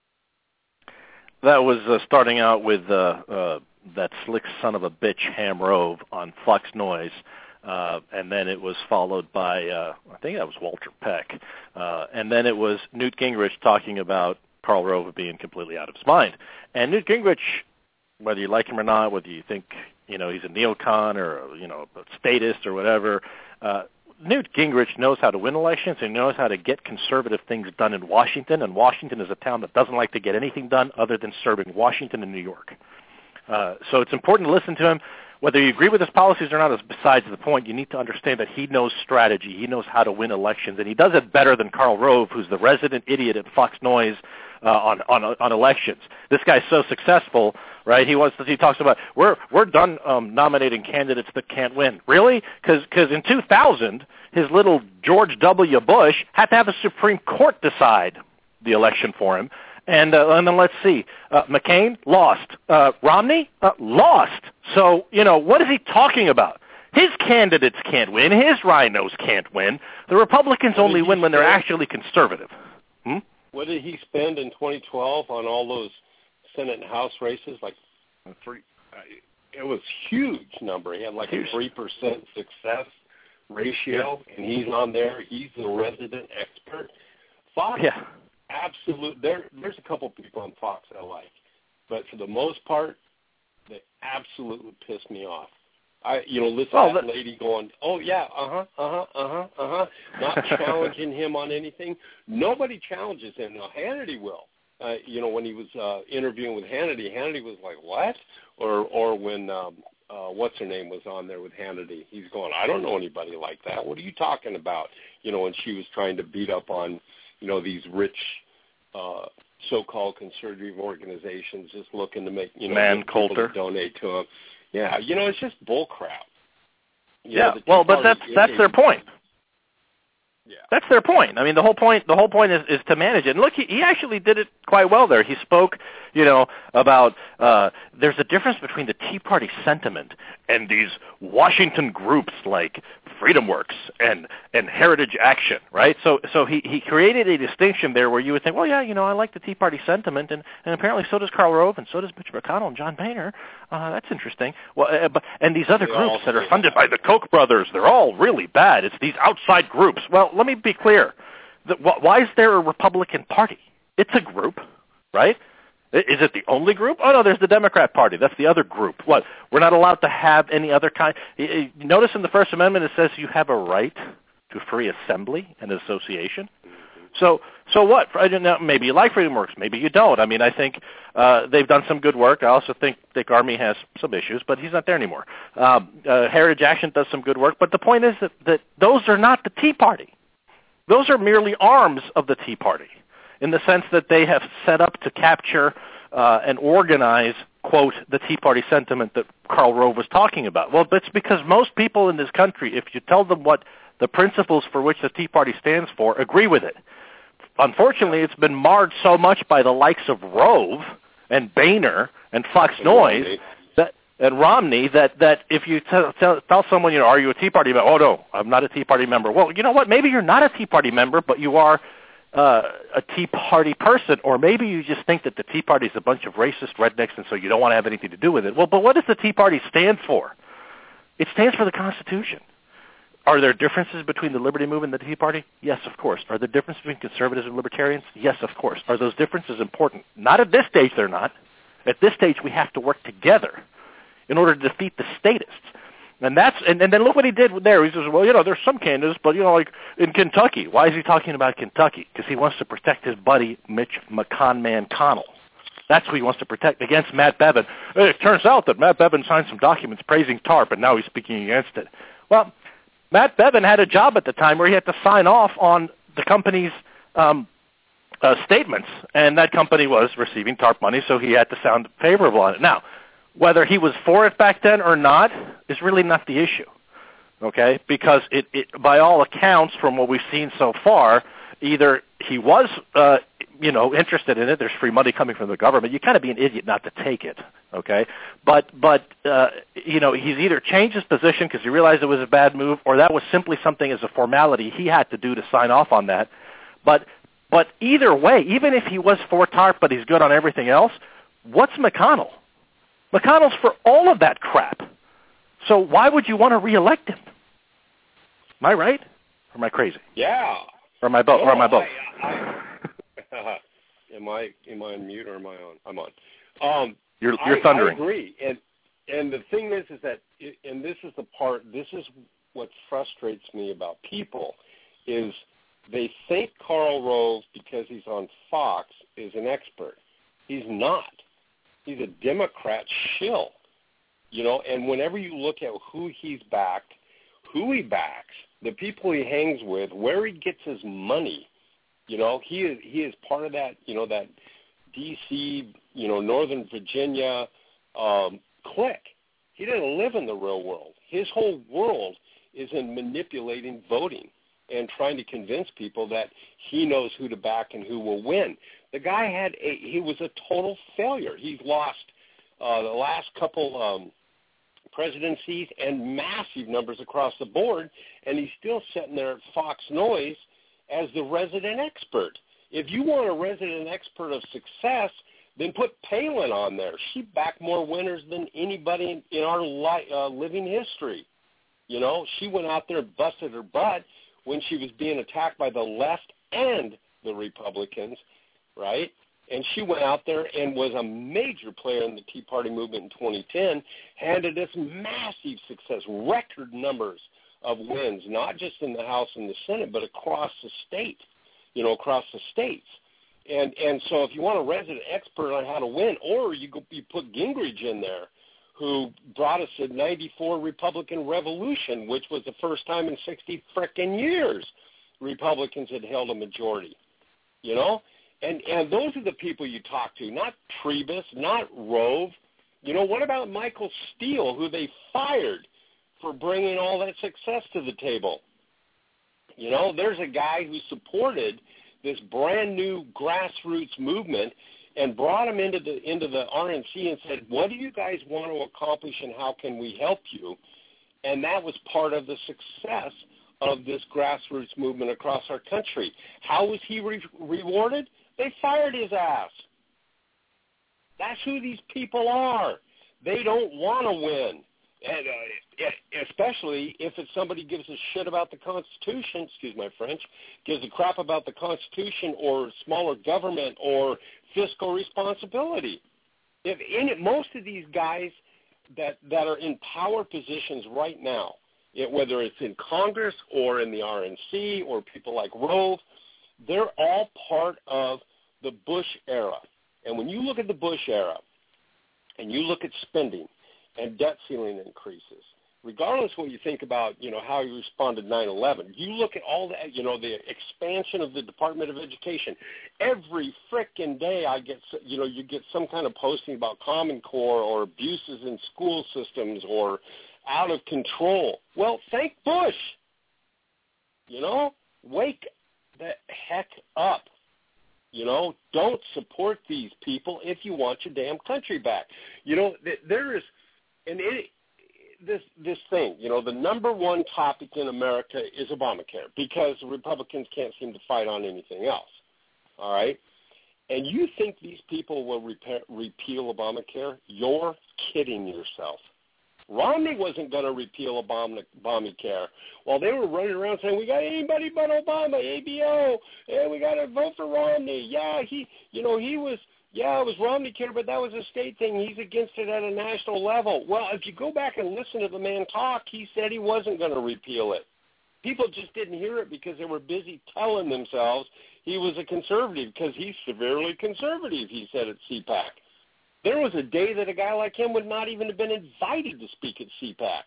That was starting out with that slick son of a bitch Ham Rove on Fox Noise, and then it was followed by, I think that was Walter Peck, and then it was Newt Gingrich talking about Karl Rove being completely out of his mind. And Newt Gingrich, whether you like him or not, whether you think he's a neocon or a statist or whatever, Newt Gingrich knows how to win elections and knows how to get conservative things done in Washington, and Washington is a town that doesn't like to get anything done other than serving Washington and New York. So it's important to listen to him. Whether you agree with his policies or not is besides the point. You need to understand that he knows strategy. He knows how to win elections, and he does it better than Karl Rove, who's the resident idiot at Fox Noise on elections. This guy's so successful, right? He talks about we're done nominating candidates that can't win. Really? Because in 2000, his little George W. Bush had to have the Supreme Court decide the election for him. And then let's see, McCain lost, Romney lost. So what is he talking about? His candidates can't win. His rhinos can't win. The Republicans only win when they're actually conservative. What did he spend in 2012 on all those Senate and House races? Like it was huge number. He had like a 3% success ratio, and he's on there. He's the resident expert. Fox, absolute. There's a couple people on Fox I like, but for the most part, they absolutely piss me off. Listen to that lady going, not challenging him on anything. Nobody challenges him. Now, Hannity will. When he was interviewing with Hannity, Hannity was like, what? Or when, what's her name was on there with Hannity, he's going, I don't know anybody like that. What are you talking about? And she was trying to beat up on, these rich so-called conservative organizations just looking to make, Man Coulter to donate to them. Yeah, it's just bull crap. But that's their point. Yeah. That's their point. I mean, the whole point is to manage it. And look, he actually did it quite well there. He spoke, about there's a difference between the Tea Party sentiment and these Washington groups like Freedom Works and Heritage Action, right? So he created a distinction there where you would think, well, yeah, I like the Tea Party sentiment, and apparently so does Karl Rove, and so does Mitch McConnell and John Boehner. That's interesting. Well, and these other groups that are funded by the Koch brothers, they're all really bad. It's these outside groups. Well, let me be clear. Why is there a Republican Party? It's a group, right? Is it the only group? Oh, no, there's the Democrat Party. That's the other group. What? We're not allowed to have any other kind. Notice in the First Amendment it says you have a right to free assembly and association. So what? Maybe you like Freedom Works. Maybe you don't. I mean, I think they've done some good work. I also think Dick Armey has some issues, but he's not there anymore. Heritage Action does some good work. But the point is that those are not the Tea Party. Those are merely arms of the Tea Party, in the sense that they have set up to capture and organize, quote, the Tea Party sentiment that Karl Rove was talking about. Well, that's because most people in this country, if you tell them what the principles for which the Tea Party stands for, agree with it. Unfortunately, it's been marred so much by the likes of Rove and Boehner and Fox Noise and Romney that if you tell someone, are you a Tea Party member? Oh, no, I'm not a Tea Party member. Well, you know what? Maybe you're not a Tea Party member, but you are a Tea Party person, or maybe you just think that the Tea Party is a bunch of racist rednecks and so you don't want to have anything to do with it. Well, but what does the Tea Party stand for? It stands for the Constitution. Are there differences between the Liberty Movement and the Tea Party? Yes, of course. Are there differences between conservatives and libertarians? Yes, of course. Are those differences important? Not at this stage, they're not. At this stage, we have to work together in order to defeat the statists. And then look what he did there. He says, well, there's some candidates, but, like in Kentucky. Why is he talking about Kentucky? Because he wants to protect his buddy, Mitch McConnell. That's who he wants to protect against Matt Bevin. It turns out that Matt Bevin signed some documents praising TARP, and now he's speaking against it. Well, Matt Bevin had a job at the time where he had to sign off on the company's statements, and that company was receiving TARP money, so he had to sound favorable on it. Now, whether he was for it back then or not is really not the issue, okay? Because it by all accounts, from what we've seen so far, either he was, interested in it. There's free money coming from the government. You kind of be an idiot not to take it, okay? But he's either changed his position because he realized it was a bad move, or that was simply something as a formality he had to do to sign off on that. But either way, even if he was for TARP but he's good on everything else, what's McConnell? McConnell's for all of that crap. So why would you want to reelect him? Am I right? Or am I crazy? Yeah. Or am I both? Or am I both? Am I on mute or am I on? I'm on. You're thundering. I agree. And the thing is that, and this is the part. This is what frustrates me about people is they think Karl Rove, because he's on Fox, is an expert. He's not. He's a Democrat shill, you know, and whenever you look at who he's backed, who he backs, the people he hangs with, where he gets his money, you know, he is part of that, you know, that D.C., you know, Northern Virginia clique. He doesn't live in the real world. His whole world is in manipulating voting and trying to convince people that he knows who to back and who will win. The guy he was a total failure. He's lost the last couple presidencies and massive numbers across the board, and he's still sitting there at Fox Noise as the resident expert. If you want a resident expert of success, then put Palin on there. She backed more winners than anybody in our living history. You know, she went out there and busted her butt when she was being attacked by the left and the Republicans, right? And she went out there and was a major player in the Tea Party movement in 2010, handed us massive success, record numbers of wins, not just in the House and the Senate, but across the state, you know, across the states. And so if you want a resident expert on how to win, or you put Gingrich in there, who brought us a 94 Republican revolution, which was the first time in 60 frickin' years Republicans had held a majority, you know? And those are the people you talk to, not Trebus, not Rove. You know, what about Michael Steele, who they fired for bringing all that success to the table? You know, there's a guy who supported this brand new grassroots movement and brought him into the RNC and said, what do you guys want to accomplish and how can we help you? And that was part of the success of this grassroots movement across our country. How was he rewarded? They fired his ass. That's who these people are. They don't want to win. And especially if it's somebody gives a shit about the Constitution, excuse my French, gives a crap about the Constitution or smaller government or fiscal responsibility. Most of these guys that are in power positions right now, whether it's in Congress or in the RNC or people like Rove, they're all part of the Bush era. And when you look at the Bush era and you look at spending and debt ceiling increases, regardless of what you think about, you know, how he responded to 9/11, you look at all that, you know, the expansion of the Department of Education. Every frickin' day you get some kind of posting about Common Core or abuses in school systems or out of control. Well, thank Bush. You know, wake the heck up. You know, don't support these people if you want your damn country back. You know, there is, this thing, you know, the number one topic in America is Obamacare because the Republicans can't seem to fight on anything else, all right? And you think these people will repeal Obamacare? You're kidding yourself. Romney wasn't going to repeal Obamacare. While they were running around saying, we got anybody but Obama, ABO, and we got to vote for Romney. Yeah, it was Romney care, but that was a state thing. He's against it at a national level. Well, if you go back and listen to the man talk, he said he wasn't going to repeal it. People just didn't hear it because they were busy telling themselves he was a conservative because he's severely conservative, he said at CPAC. There was a day that a guy like him would not even have been invited to speak at CPAC.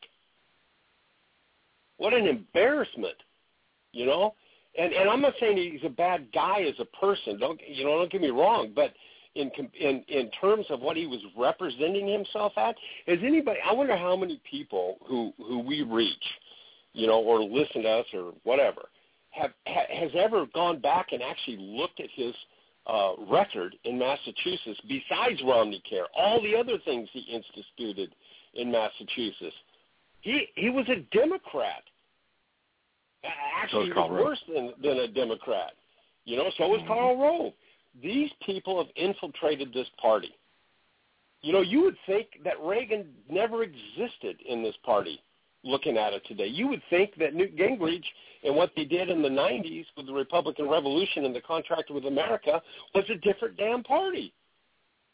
What an embarrassment, you know? And I'm not saying he's a bad guy as a person. Don't get me wrong, but in terms of what he was representing himself at, I wonder how many people who we reach, you know, or listen to us or whatever, has ever gone back and actually looked at his record in Massachusetts besides Romney Care, all the other things he instituted in Massachusetts. He was a Democrat. Actually, he was worse than a Democrat. You know, so was Karl Rove. These people have infiltrated this party. You know, you would think that Reagan never existed in this party, looking at it today. You would think that Newt Gingrich and what they did in the 90s with the Republican Revolution and the contract with America was a different damn party.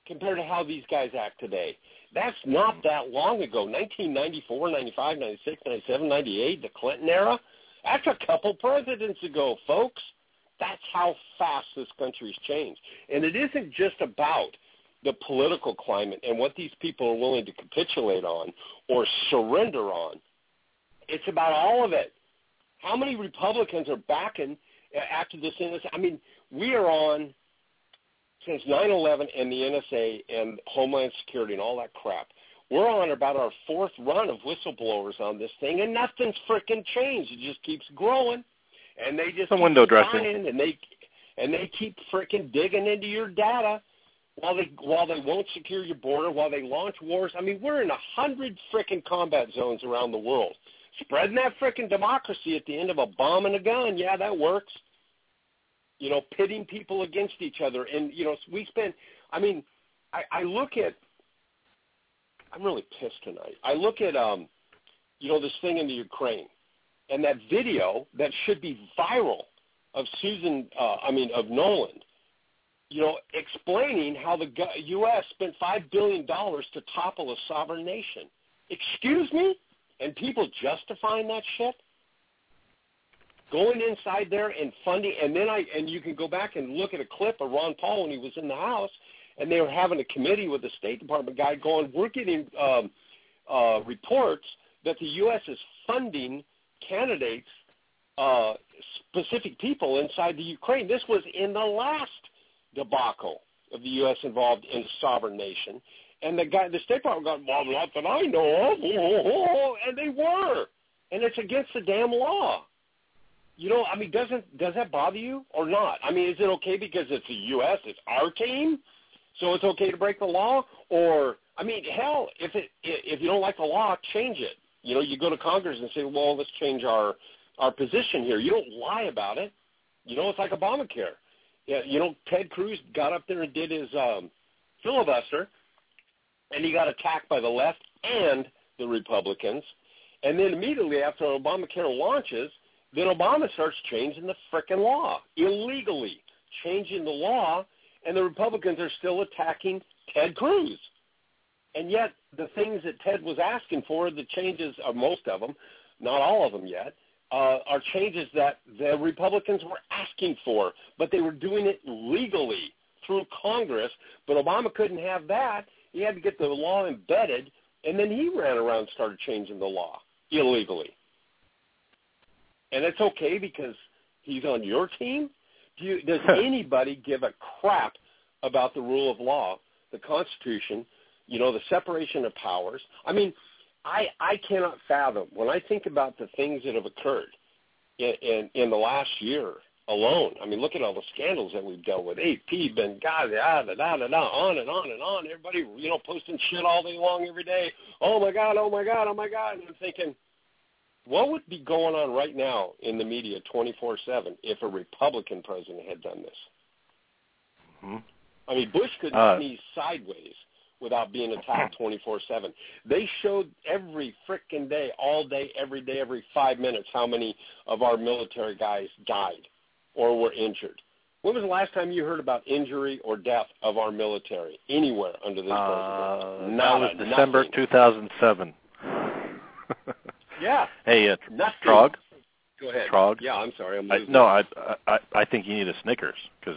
compared to how these guys act today. That's not that long ago. 1994, 95, 96, 97, 98, the Clinton era. That's a couple presidents ago, folks. That's how fast this country's changed. And it isn't just about the political climate and what these people are willing to capitulate on or surrender on. It's about all of it. How many Republicans are backing after this? I mean, we are on, since 9/11 and the NSA and Homeland Security and all that crap, we're on about our fourth run of whistleblowers on this thing, and nothing's freaking changed. It just keeps growing, and they just keep window dressing, and they keep freaking digging into your data while they won't secure your border, while they launch wars. I mean, we're in 100 freaking combat zones around the world, spreading that freaking democracy at the end of a bomb and a gun. Yeah, that works. You know, pitting people against each other. And, you know, we spend, I mean, I look at, I'm really pissed tonight. I look at, you know, this thing in the Ukraine and that video that should be viral of of Noland, you know, explaining how the U.S. spent $5 billion to topple a sovereign nation. Excuse me? And people justifying that shit? Going inside there and funding, and you can go back and look at a clip of Ron Paul when he was in the House, and they were having a committee with the State Department guy going, we're getting reports that the U.S. is funding candidates, specific people inside the Ukraine. This was in the last debacle of the U.S. involved in a sovereign nation. And the State Department got, well, not that I know of, and they were. And it's against the damn law. You know, I mean, does that bother you or not? I mean, is it okay because it's the U.S., it's our team, so it's okay to break the law? Or, I mean, hell, if you don't like the law, change it. You know, you go to Congress and say, well, let's change our position here. You don't lie about it. You know, it's like Obamacare. Yeah, you know, Ted Cruz got up there and did his filibuster, and he got attacked by the left and the Republicans. And then immediately after Obamacare launches, then Obama starts changing the frickin' law, illegally changing the law, and the Republicans are still attacking Ted Cruz. And yet the things that Ted was asking for, the changes, most of them, not all of them yet, are changes that the Republicans were asking for, but they were doing it legally through Congress. But Obama couldn't have that. He had to get the law embedded, and then he ran around and started changing the law illegally. And it's okay because he's on your team? Does anybody give a crap about the rule of law, the Constitution, you know, the separation of powers? I mean, I cannot fathom, when I think about the things that have occurred in the last year alone. I mean, look at all the scandals that we've dealt with. AP, Benghazi, on and on and on and on. Everybody, you know, posting shit all day long every day. Oh, my God, oh, my God, oh, my God. And I'm thinking, what would be going on right now in the media 24/7 if a Republican president had done this? Mm-hmm. I mean, Bush couldn't sneeze sideways without being attacked 24/7. They showed every frickin' day, all day, every 5 minutes, how many of our military guys died or were injured. When was the last time you heard about injury or death of our military anywhere under this president? That was December 2007. Yeah. Hey, Trog. Go ahead. Trog. Yeah, I'm sorry. I think you need a Snickers because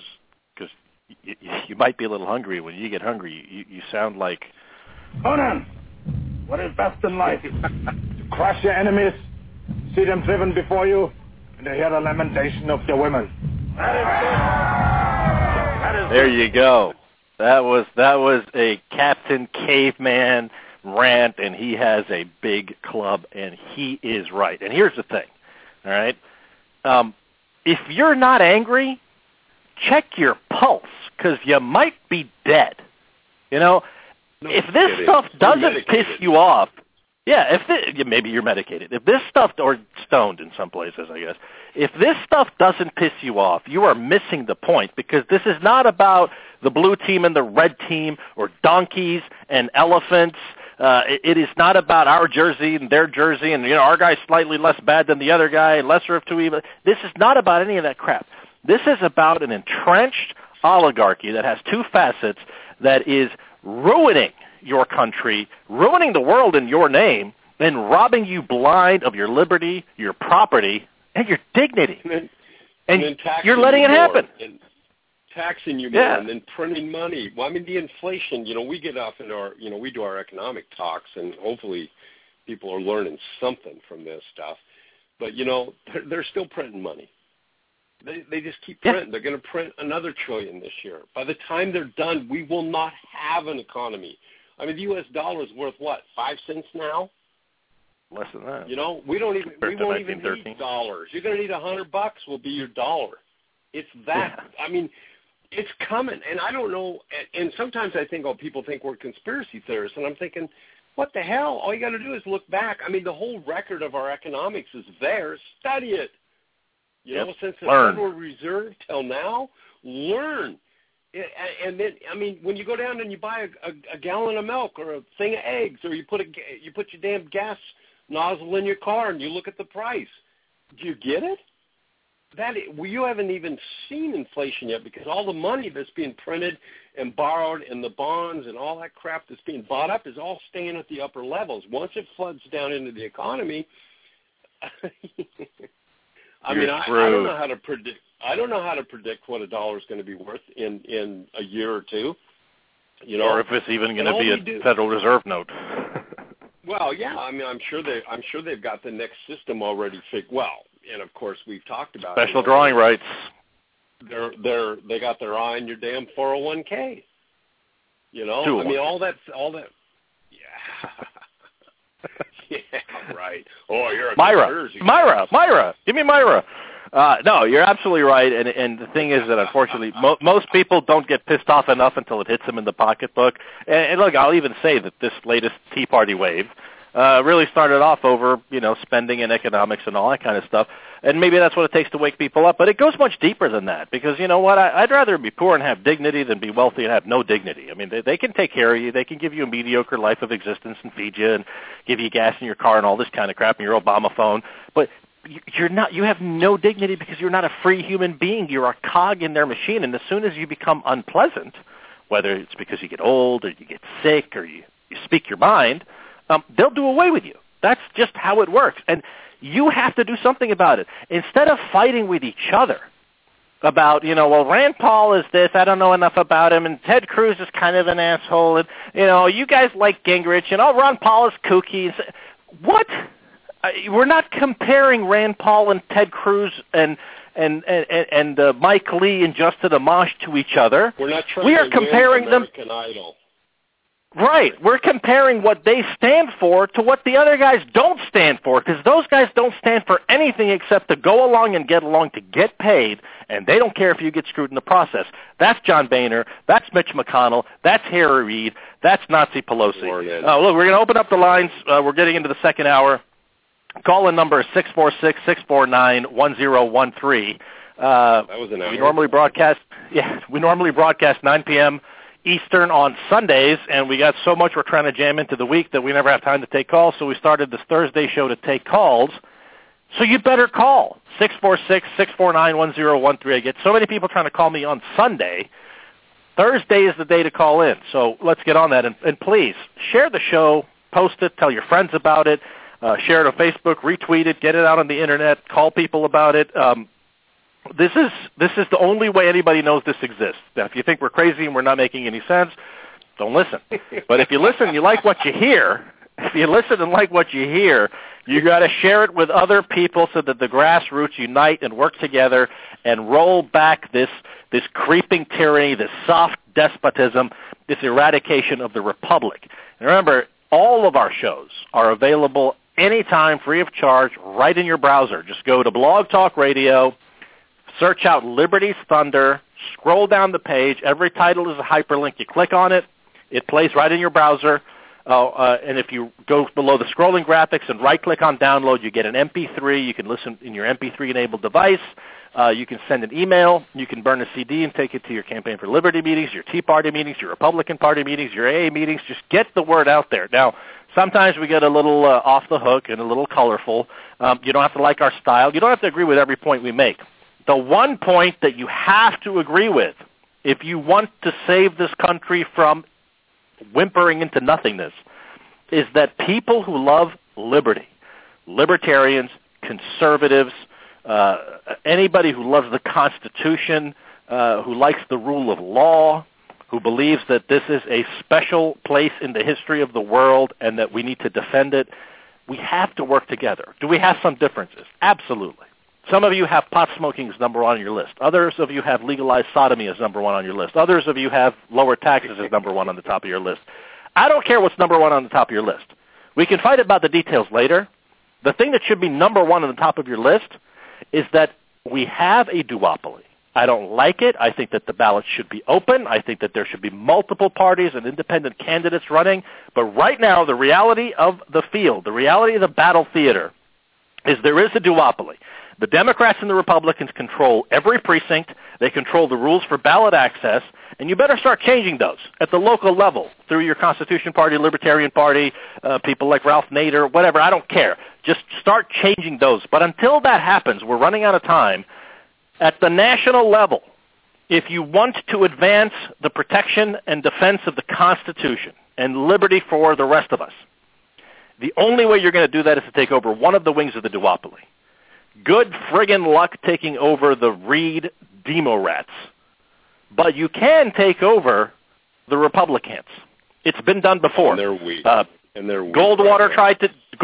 you might be a little hungry. When you get hungry, you sound like. Conan, what is best in life? To crush your enemies, see them driven before you, and to hear the lamentation of your women. There you go. That was a Captain Caveman rant, and he has a big club, and he is right. And here's the thing, all right? If you're not angry, check your pulse, because you might be dead. You know, if this stuff doesn't piss you off, maybe you're medicated. If this stuff, or stoned in some places, I guess. If this stuff doesn't piss you off, you are missing the point, because this is not about the blue team and the red team, or donkeys and elephants. It is not about our jersey and their jersey, and, you know, our guy's slightly less bad than the other guy, lesser of two evil. This is not about any of that crap. This is about an entrenched, oligarchy that has two facets that is ruining your country, ruining the world in your name, and robbing you blind of your liberty, your property, and your dignity. And you're letting it happen. And taxing you more and then printing money. Well, I mean, the inflation, we get off in our, we do our economic talks, and hopefully people are learning something from this stuff. But, they're still printing money. They just keep printing. They're going to print another $1 trillion this year. By the time they're done, we will not have an economy. I mean, the U.S. dollar is worth what, 5 cents now? Less than that. We won't even need dollars. You're going to need $100 will be your dollar. It's that. I mean, it's coming, and I don't know. And sometimes I think, people think we're conspiracy theorists, and I'm thinking, what the hell? All you got to do is look back. I mean, the whole record of our economics is there. Study it. Since the Federal Reserve till now, learn. And then, I mean, when you go down and you buy a gallon of milk or a thing of eggs, or you put your damn gas nozzle in your car and you look at the price, do you get it? You haven't even seen inflation yet, because all the money that's being printed and borrowed and the bonds and all that crap that's being bought up is all staying at the upper levels. Once it floods down into the economy, I don't know how to predict. I don't know how to predict what a dollar is going to be worth in a year or two. Or if it's even going to be a Federal Reserve note. Well, yeah. I mean, I'm sure they've got the next system already figured. Well, and of course we've talked about special drawing rights. They got their eye on your damn 401k. I mean, all that. Yeah. Yeah, right. Oh, you're a Myra. Give me Myra. No, you're absolutely right. And the thing is that unfortunately, most people don't get pissed off enough until it hits them in the pocketbook. And look, I'll even say that this latest Tea Party wave really started off over, spending and economics and all that kind of stuff. And maybe that's what it takes to wake people up. But it goes much deeper than that, because you know what? I'd rather be poor and have dignity than be wealthy and have no dignity. I mean, they can take care of you. They can give you a mediocre life of existence and feed you and give you gas in your car and all this kind of crap and your Obama phone. But you have no dignity, because you're not a free human being. You're a cog in their machine. And as soon as you become unpleasant, whether it's because you get old or you get sick or you speak your mind, they'll do away with you. That's just how it works. And you have to do something about it. Instead of fighting with each other about, well, Rand Paul is this, I don't know enough about him, and Ted Cruz is kind of an asshole, and, you guys like Gingrich, and, Ron Paul is kooky. What? We're not comparing Rand Paul and Ted Cruz and Mike Lee and Justin Amash to each other. We're not trying we are comparing them. American Idol. Right. We're comparing what they stand for to what the other guys don't stand for, because those guys don't stand for anything except to go along and get along to get paid, and they don't care if you get screwed in the process. That's John Boehner. That's Mitch McConnell. That's Harry Reid. That's Nancy Pelosi. Look, we're going to open up the lines. We're getting into the second hour. Call-in number is 646-649-1013. That was an hour. We normally broadcast 9 p.m. Eastern on Sundays, and we got so much we're trying to jam into the week that we never have time to take calls, so we started this Thursday show to take calls. So you better call 646-649-1013. I get so many people trying to call me on Sunday. Thursday is the day to call in, so let's get on that. And please, share the show, post it, tell your friends about it, share it on Facebook, retweet it, get it out on the Internet, call people about it. This is the only way anybody knows this exists. Now, if you think we're crazy and we're not making any sense, don't listen. But if you listen and you like what you hear, you got to share it with other people so that the grassroots unite and work together and roll back this creeping tyranny, this soft despotism, this eradication of the republic. And remember, all of our shows are available anytime, free of charge, right in your browser. Just go to Blog Talk Radio, search out Liberty's Thunder, scroll down the page. Every title is a hyperlink. You click on it. It plays right in your browser. And if you go below the scrolling graphics and right-click on download, you get an MP3. You can listen in your MP3-enabled device. You can send an email. You can burn a CD and take it to your Campaign for Liberty meetings, your Tea Party meetings, your Republican Party meetings, your AA meetings. Just get the word out there. Now, sometimes we get a little off the hook and a little colorful. You don't have to like our style. You don't have to agree with every point we make. The one point that you have to agree with if you want to save this country from whimpering into nothingness, is that people who love liberty, libertarians, conservatives, anybody who loves the Constitution, who likes the rule of law, who believes that this is a special place in the history of the world and that we need to defend it, we have to work together. Do we have some differences? Absolutely. Some of you have pot smoking as number one on your list. Others of you have legalized sodomy as number one on your list. Others of you have lower taxes as number one on the top of your list. I don't care what's number one on the top of your list. We can fight about the details later. The thing that should be number one on the top of your list is that we have a duopoly. I don't like it. I think that the ballot should be open. I think that there should be multiple parties and independent candidates running. But right now, the reality of the field, the reality of the battle theater, is there is a duopoly. The Democrats and the Republicans control every precinct. They control the rules for ballot access, and you better start changing those at the local level through your Constitution Party, Libertarian Party, people like Ralph Nader, whatever. I don't care. Just start changing those. But until that happens, we're running out of time. At the national level, if you want to advance the protection and defense of the Constitution and liberty for the rest of us, the only way you're going to do that is to take over one of the wings of the duopoly. Good friggin' luck taking over the Reed Demo-rats. But you can take over the Republicans. It's been done before. And they're weak. Goldwater tried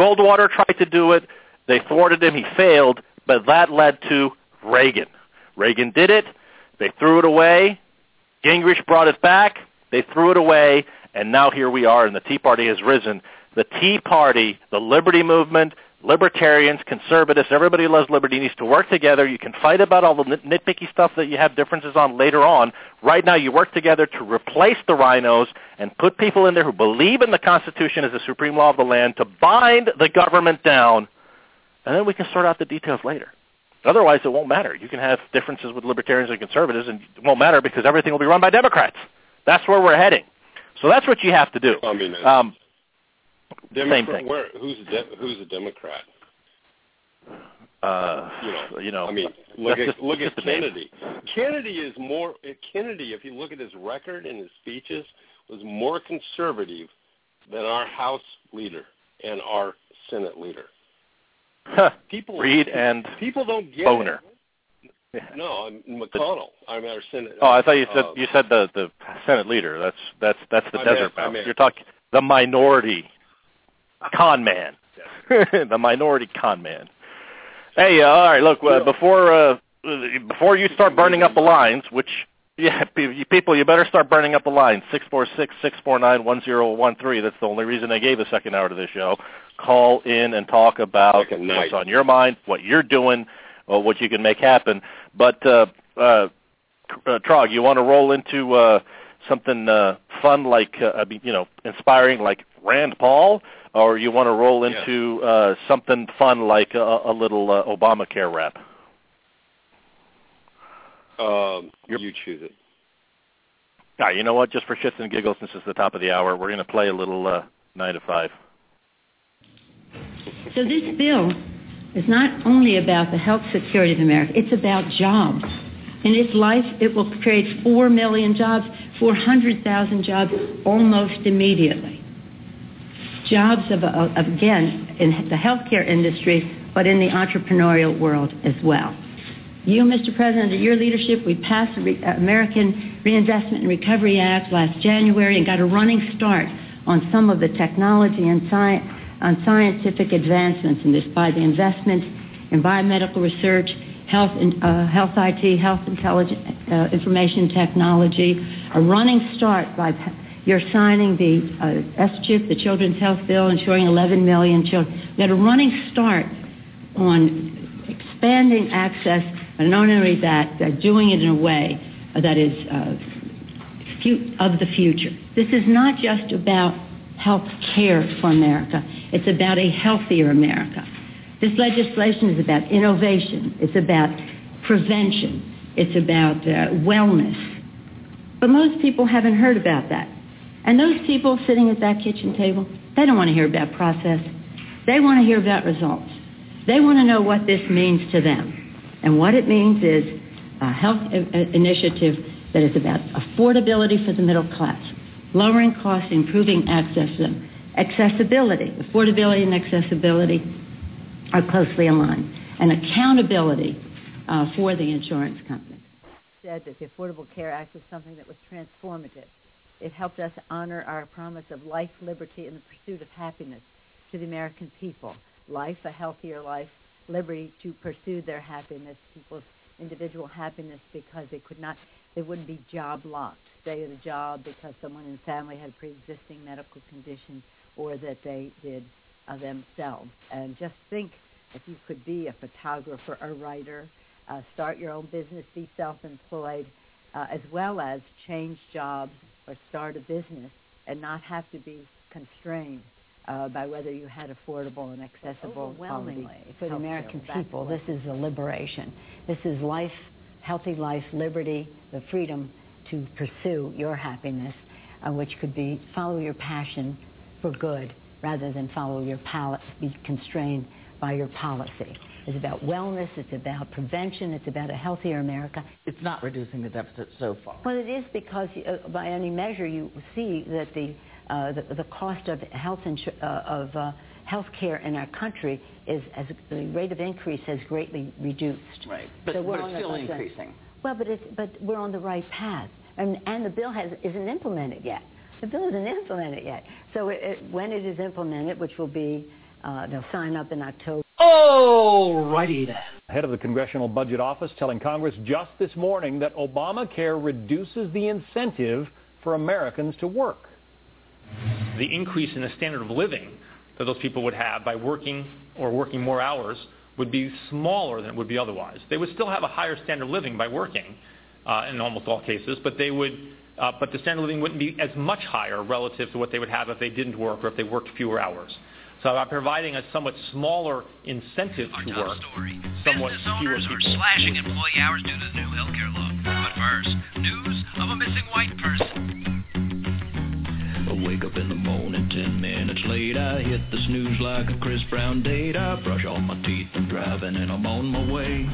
to do it. They thwarted him. He failed. But that led to Reagan. Reagan did it. They threw it away. Gingrich brought it back. They threw it away. And now here we are, and the Tea Party has risen. The Tea Party, the Liberty Movement, libertarians, conservatives, everybody who loves liberty needs to work together. You can fight about all the nitpicky stuff that you have differences on later on. Right now you work together to replace the rhinos and put people in there who believe in the Constitution as the supreme law of the land to bind the government down, and then we can sort out the details later. Otherwise, it won't matter. You can have differences with libertarians and conservatives, and it won't matter because everything will be run by Democrats. That's where we're heading. So that's what you have to do. I mean, same thing. Who's a Democrat? I mean, look at Kennedy. Kennedy, if you look at his record and his speeches, was more conservative than our House leader and our Senate leader. Reed and people don't get Boner. It. No, McConnell. I mean, our Senate. Oh, I thought you said the Senate leader. That's the desert mouse. You're talking the minority con man. The minority con man. Hey, all right. Look, before you start burning up the lines, which people, you better start burning up the lines. 646-649-1013. That's the only reason I gave a second hour to this show. Call in and talk about what's on your mind, what you're doing, or what you can make happen. But Trog, you want to roll into something fun like inspiring like Rand Paul, or you want to roll into something fun like a little Obamacare rap? You choose it. All right, you know what? Just for shits and giggles, since it's the top of the hour, we're going to play a little 9 to 5. So this bill is not only about the health security of America, it's about jobs. In its life, it will create 4 million jobs, 400,000 jobs almost immediately. Jobs, again, in the healthcare industry, but in the entrepreneurial world as well. You, Mr. President, under your leadership, we passed the American Reinvestment and Recovery Act last January and got a running start on some of the technology and scientific advancements in this by the investment in biomedical research, health IT, health intelligence, information technology, a running start by your signing the SCHIP, the Children's Health Bill, ensuring 11 million children. We had a running start on expanding access, and not only that, doing it in a way that is of the future. This is not just about health care for America. It's about a healthier America. This legislation is about innovation. It's about prevention. It's about wellness. But most people haven't heard about that. And those people sitting at that kitchen table, they don't want to hear about process. They want to hear about results. They want to know what this means to them. And what it means is a health initiative that is about affordability for the middle class, lowering costs, improving accessibility. Affordability and accessibility are closely aligned, and accountability for the insurance companies. Said that the Affordable Care Act was something that was transformative. It helped us honor our promise of life, liberty, and the pursuit of happiness to the American people. Life, a healthier life, liberty to pursue their happiness, people's individual happiness, because they wouldn't be job locked, stay at a job because someone in the family had a pre-existing medical condition or that they did themselves. And just think if you could be a photographer, a writer, start your own business, be self-employed, as well as change jobs or start a business and not have to be constrained by whether you had affordable and accessible Overwhelmingly, for the American people, this is a liberation. This is life, healthy life, liberty, the freedom to pursue your happiness, which could be follow your passion for good rather than follow your be constrained by your policy. It's about wellness, it's about prevention, it's about a healthier America. It's not reducing the deficit so far. Well, it is because by any measure you see that the cost of health care in our country the rate of increase has greatly reduced. Right, but it's still increasing. Well, but we're on the right path, and the bill isn't implemented yet. The bill isn't implemented yet. So when it is implemented, which will be they'll sign up in October. Oh, righty then. Head of the Congressional Budget Office telling Congress just this morning that Obamacare reduces the incentive for Americans to work. The increase in the standard of living that those people would have by working or working more hours would be smaller than it would be otherwise. They would still have a higher standard of living by working in almost all cases, but they would, but the standard of living wouldn't be as much higher relative to what they would have if they didn't work or if they worked fewer hours. So by providing a somewhat smaller incentive to work, somewhat fewer people are slashing employee hours due to the new health care law. But first, news of a missing white person. I wake up in the morning 10 minutes late. I hit the snooze like a Chris Brown date. I brush all my teeth, I'm driving and I'm on my way.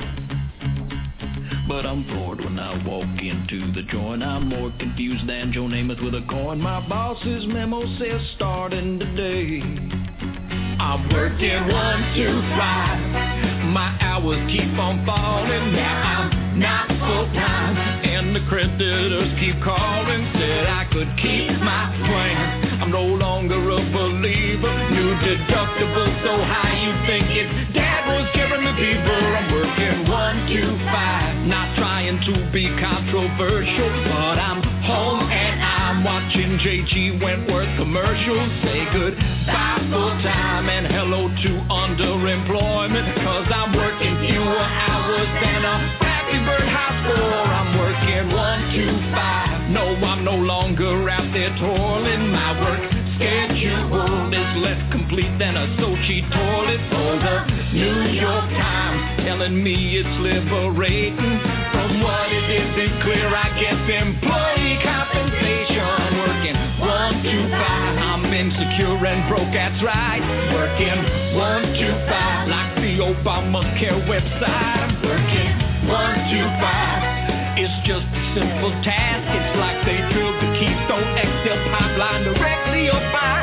But I'm floored when I walk into the joint. I'm more confused than Joe Namath with a coin. My boss's memo says starting today. I'm working 1 to 5. My hours keep on falling. Now I'm not full time, and the creditors keep calling. Said I could keep my plan. I'm no longer a believer. New deductible so high you think it's Dad was giving me fever. I'm working 1 to 5. Not trying to be controversial, but I'm home and I'm watching J.G. Wentworth commercials. Say goodbye full time and hello to underemployment, cause I'm working fewer hours than a Flappy Bird high score. I'm working 1 to 5. No, I'm no longer out there toiling. My work schedule is less complete than a Sochi toilet. Oh, the New York Times telling me it's liberating. From what it isn't clear, I guess employee compensation. Working 1 to 5. I'm insecure and broke, that's right. Working 1 to 5. Like the Obamacare website. I'm working 1 to 5. It's just a simple task. It's like they drilled the Keystone XL pipeline directly up by.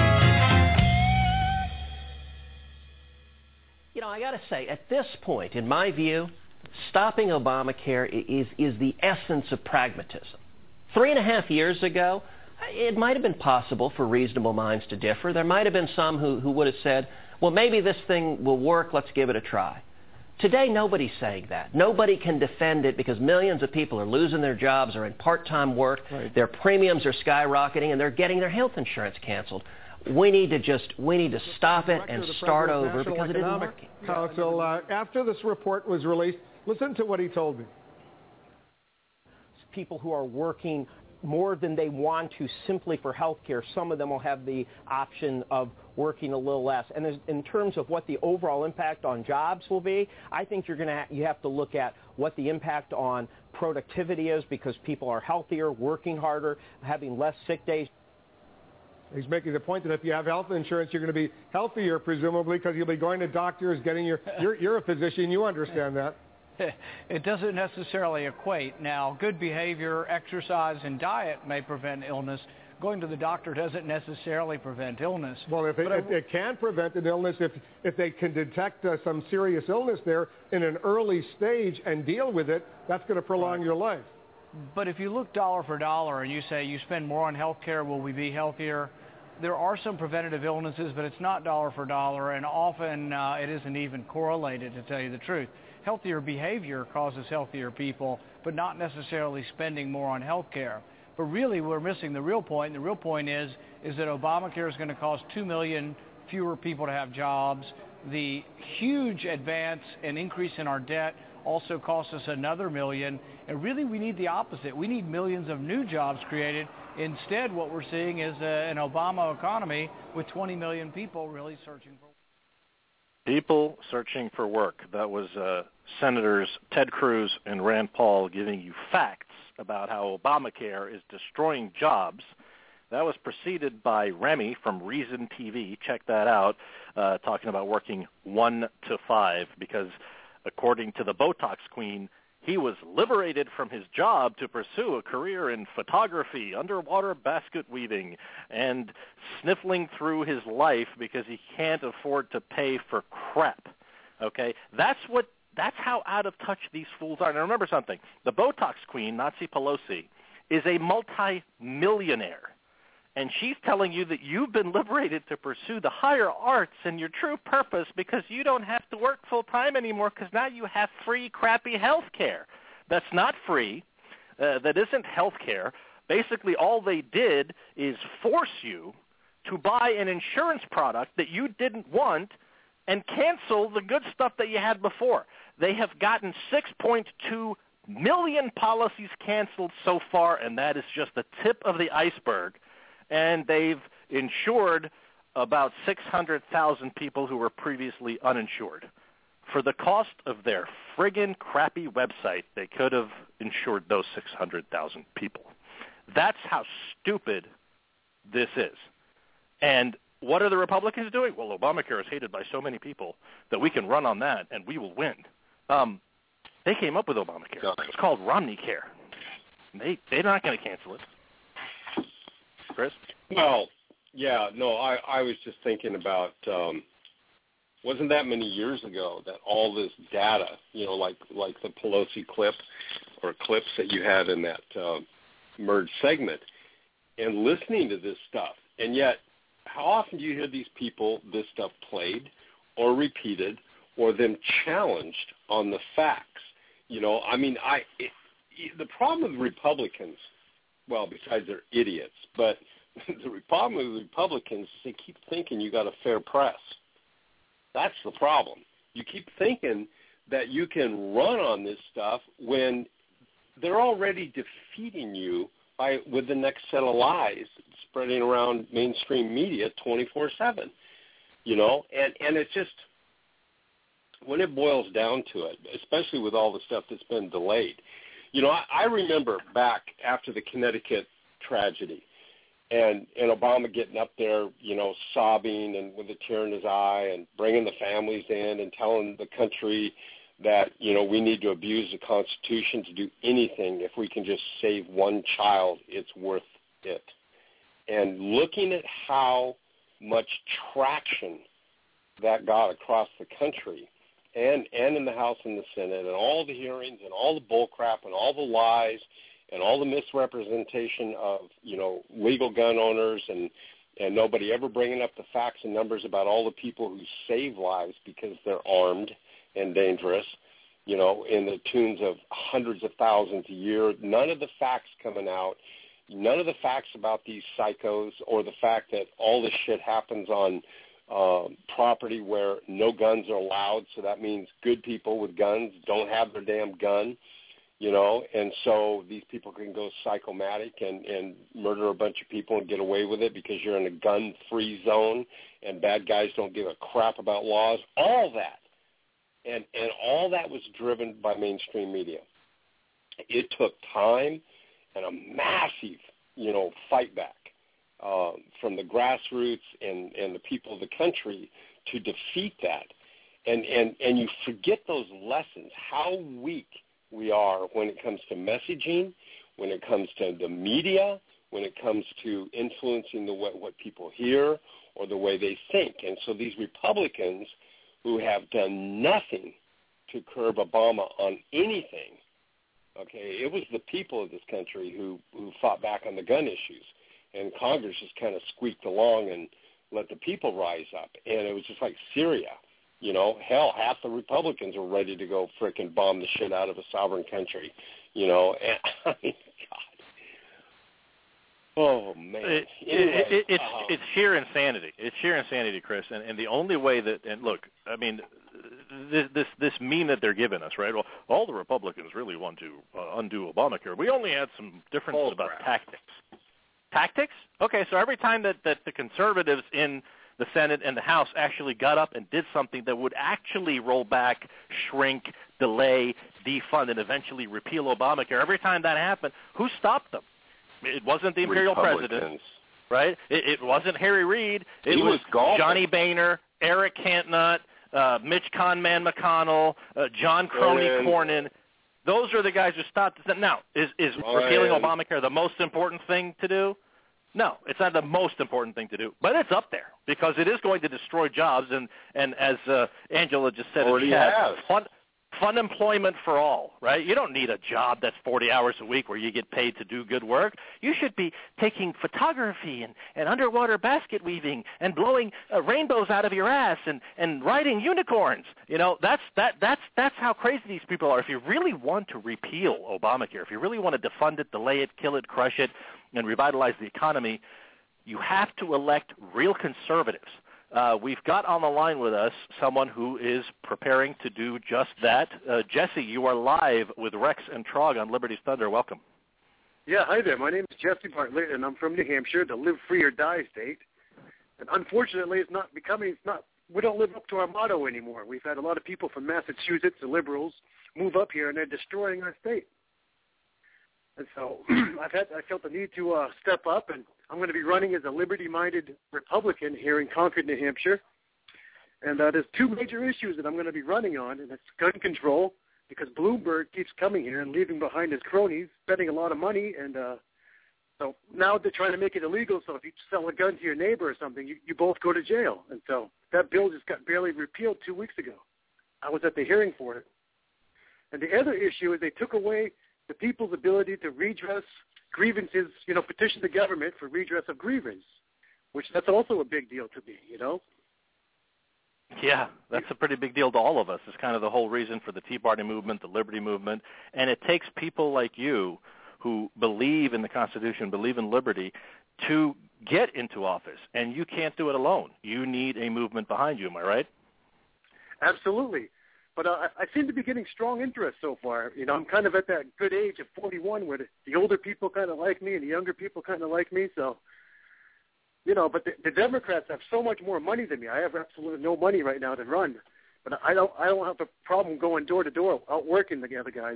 You know, I got to say, at this point, in my view, stopping Obamacare is the essence of pragmatism. 3.5 years ago, it might have been possible for reasonable minds to differ. There might have been some who would have said, well, maybe this thing will work, let's give it a try. Today, nobody's saying that. Nobody can defend it because millions of people are losing their jobs or in part-time work. Right. Their premiums are skyrocketing, and they're getting their health insurance canceled. We need to stop it and start over because it isn't working. Council, after this report was released, listen to what he told me. People who are working more than they want to simply for health care, some of them will have the option of working a little less. And in terms of what the overall impact on jobs will be, I think you have to look at what the impact on productivity is, because people are healthier, working harder, having less sick days. He's making the point that if you have health insurance, you're going to be healthier, presumably, because you'll be going to doctors, getting you're a physician, you understand that. it doesn't necessarily equate. Now, good behavior, exercise, and diet may prevent illness. Going to the doctor doesn't necessarily prevent illness. Well, if it can prevent an illness, if they can detect some serious illness there in an early stage and deal with it, that's going to prolong your life. But if you look dollar for dollar and you say you spend more on health care, will we be healthier? There are some preventative illnesses, but it's not dollar for dollar, and often it isn't even correlated, to tell you the truth. Healthier behavior causes healthier people, but not necessarily spending more on health care. But really, we're missing the real point. The real point is that Obamacare is going to cause 2 million fewer people to have jobs. The huge advance and increase in our debt also costs us another million. And really, we need the opposite. We need millions of new jobs created. Instead, what we're seeing is an Obama economy with 20 million people really searching for work. People searching for work. That was Senators Ted Cruz and Rand Paul giving you facts about how Obamacare is destroying jobs. That was preceded by Remy from Reason TV. Check that out, talking about working 1 to 5 because, according to the Botox Queen, he was liberated from his job to pursue a career in photography, underwater basket weaving, and sniffling through his life because he can't afford to pay for crap. Okay? That's how out of touch these fools are. Now remember something. The Botox Queen, Nancy Pelosi, is a multi-millionaire. And she's telling you that you've been liberated to pursue the higher arts and your true purpose because you don't have to work full-time anymore because now you have free, crappy health care. That's not free. That isn't health care. Basically, all they did is force you to buy an insurance product that you didn't want and cancel the good stuff that you had before. They have gotten 6.2 million policies canceled so far, and that is just the tip of the iceberg. And they've insured about 600,000 people who were previously uninsured. For the cost of their friggin' crappy website, they could have insured those 600,000 people. That's how stupid this is. And what are the Republicans doing? Well, Obamacare is hated by so many people that we can run on that and we will win. They came up with Obamacare. It's called Romneycare. They're not going to cancel it. Chris? Well, yeah, no, I was just thinking about, wasn't that many years ago that all this data, like the Pelosi clip or clips that you had in that merged segment, and listening to this stuff, and yet how often do you hear these people, this stuff played or repeated or them challenged on the facts? The problem with Republicans, well, besides they're idiots, but the problem with the Republicans is they keep thinking you got a fair press. That's the problem. You keep thinking that you can run on this stuff when they're already defeating you with the next set of lies spreading around mainstream media 24/7. And it's just, when it boils down to it, especially with all the stuff that's been delayed, I remember back after the Connecticut tragedy and Obama getting up there, sobbing and with a tear in his eye and bringing the families in and telling the country that, we need to abuse the Constitution to do anything. If we can just save one child, it's worth it. And looking at how much traction that got across the country and in the House and the Senate and all the hearings and all the bullcrap and all the lies and all the misrepresentation of, legal gun owners and nobody ever bringing up the facts and numbers about all the people who save lives because they're armed and dangerous, in the tunes of hundreds of thousands a year. None of the facts coming out, none of the facts about these psychos or the fact that all this shit happens on property where no guns are allowed, so that means good people with guns don't have their damn gun. And so these people can go psychomatic and murder a bunch of people and get away with it because you're in a gun-free zone and bad guys don't give a crap about laws, all that. And all that was driven by mainstream media. It took time and a massive, fight back from the grassroots and the people of the country to defeat that. And you forget those lessons, how weak we are when it comes to messaging, when it comes to the media, when it comes to influencing what people hear or the way they think. And so these Republicans who have done nothing to curb Obama on anything, okay, it was the people of this country who fought back on the gun issues. And Congress just kind of squeaked along and let the people rise up. And it was just like Syria. You know, hell, half the Republicans were ready to go frickin' bomb the shit out of a sovereign country. You know, and I mean, God. Oh, man. It's sheer insanity. It's sheer insanity, Chris. And the only way that, and look, I mean, this meme that they're giving us, right? Well, all the Republicans really want to undo Obamacare. We only had some differences about tactics. Tactics? Okay, so every time that the conservatives in the Senate and the House actually got up and did something that would actually roll back, shrink, delay, defund, and eventually repeal Obamacare, every time that happened, who stopped them? It wasn't the imperial president, right? It wasn't Harry Reid. It was Johnny Boehner, Eric Cantona, Mitch Conman McConnell, John Crony Cornyn. Those are the guys who stopped it. Now, is repealing Obamacare the most important thing to do? No, it's not the most important thing to do, but it's up there because it is going to destroy jobs. And as Angela just said, fun employment for all, right? You don't need a job that's 40 hours a week where you get paid to do good work. You should be taking photography and underwater basket weaving and blowing rainbows out of your ass and riding unicorns. You know, that's how crazy these people are. If you really want to repeal Obamacare, if you really want to defund it, delay it, kill it, crush it, and revitalize the economy, you have to elect real conservatives. We've got on the line with us someone who is preparing to do just that. Jesse, you are live with Rex and Trog on Liberty's Thunder. Welcome. Yeah, hi there. My name is Jesse Bartlett, and I'm from New Hampshire, the live free or die state. And unfortunately, we don't live up to our motto anymore. We've had a lot of people from Massachusetts, the liberals, move up here, and they're destroying our state. And so I felt the need to step up, and I'm going to be running as a liberty-minded Republican here in Concord, New Hampshire. And there's two major issues that I'm going to be running on, and that's gun control, because Bloomberg keeps coming here and leaving behind his cronies, spending a lot of money, and so now they're trying to make it illegal, so if you sell a gun to your neighbor or something, you both go to jail. And so that bill just got barely repealed 2 weeks ago. I was at the hearing for it. And the other issue is they took away the people's ability to redress grievances, petition the government for redress of grievance, which that's also a big deal to me, Yeah, that's a pretty big deal to all of us. It's kind of the whole reason for the Tea Party movement, the Liberty movement, and it takes people like you who believe in the Constitution, believe in liberty, to get into office, and you can't do it alone. You need a movement behind you, am I right? Absolutely. But I seem to be getting strong interest so far. I'm kind of at that good age of 41 where the older people kind of like me and the younger people kind of like me. So, but the Democrats have so much more money than me. I have absolutely no money right now to run. But I don't have a problem going door to door, outworking the other guys,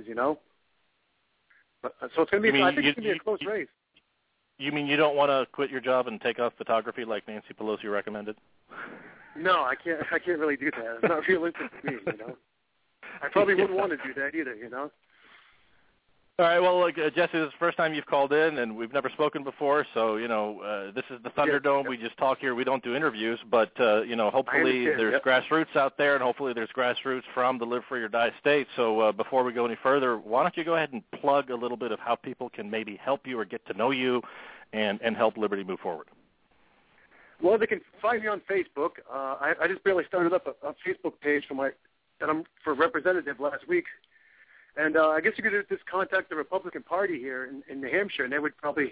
But so it's going to be. I think it's going to be a close race. You mean you don't want to quit your job and take off photography like Nancy Pelosi recommended? No, I can't. I can't really do that. It's not realistic to me, I probably wouldn't want to do that either, All right. Well, Jesse, this is the first time you've called in, and we've never spoken before. So, this is the Thunderdome. Yeah. We just talk here. We don't do interviews, but hopefully there's grassroots out there, and hopefully there's grassroots from the Live Free or Die state. So, before we go any further, why don't you go ahead and plug a little bit of how people can maybe help you or get to know you, and help Liberty move forward. Well, they can find me on Facebook. I just barely started up a Facebook page for representative last week. And I guess you could just contact the Republican Party here in New Hampshire, and they would probably,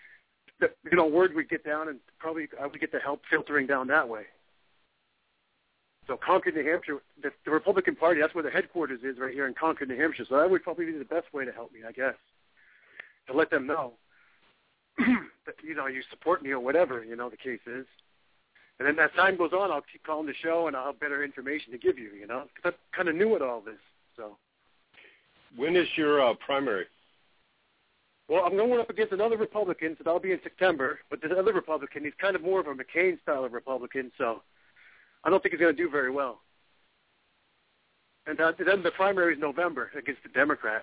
word would get down, and probably I would get the help filtering down that way. So Concord, New Hampshire, the Republican Party, that's where the headquarters is, right here in Concord, New Hampshire. So that would probably be the best way to help me, I guess, to let them know that, you support me or whatever, the case is. And then as time goes on, I'll keep calling the show, and I'll have better information to give you, because I'm kind of new at all this. So, when is your primary? Well, I'm going up against another Republican, so that'll be in September. But this other Republican, he's kind of more of a McCain style of Republican, so I don't think he's going to do very well. And then the primary is November against the Democrat.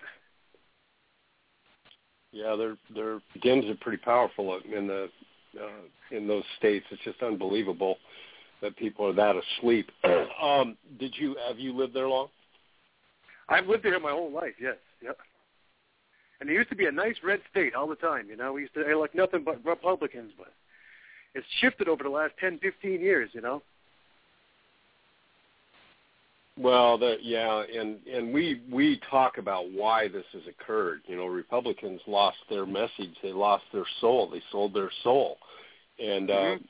Yeah, their Dems are pretty powerful in those states. It's just unbelievable that people are that asleep. Have you lived there long? I've lived there my whole life. Yes. Yep. And it used to be a nice red state all the time. You know, we used to elect nothing but Republicans, but it's shifted over the last 10, 15 years. You know. Well, and we talk about why this has occurred. You know, Republicans lost their message; they lost their soul. They sold their soul, and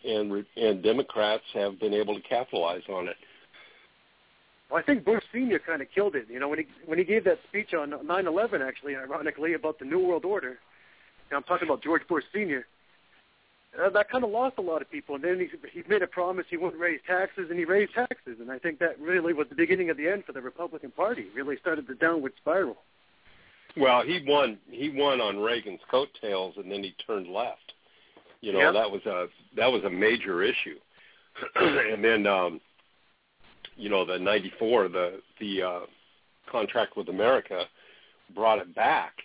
Democrats have been able to capitalize on it. Well, I think Bush Sr. kind of killed it. You know, when he gave that speech on 9/11, actually, ironically, about the New World Order. And I'm talking about George Bush Sr. That kind of lost a lot of people, and then he made a promise he wouldn't raise taxes, and he raised taxes, and I think that really was the beginning of the end for the Republican Party. Really started the downward spiral. Well, he won on Reagan's coattails, and then he turned left. You know, that was a major issue, and then you know, the '94 the contract with America brought it back.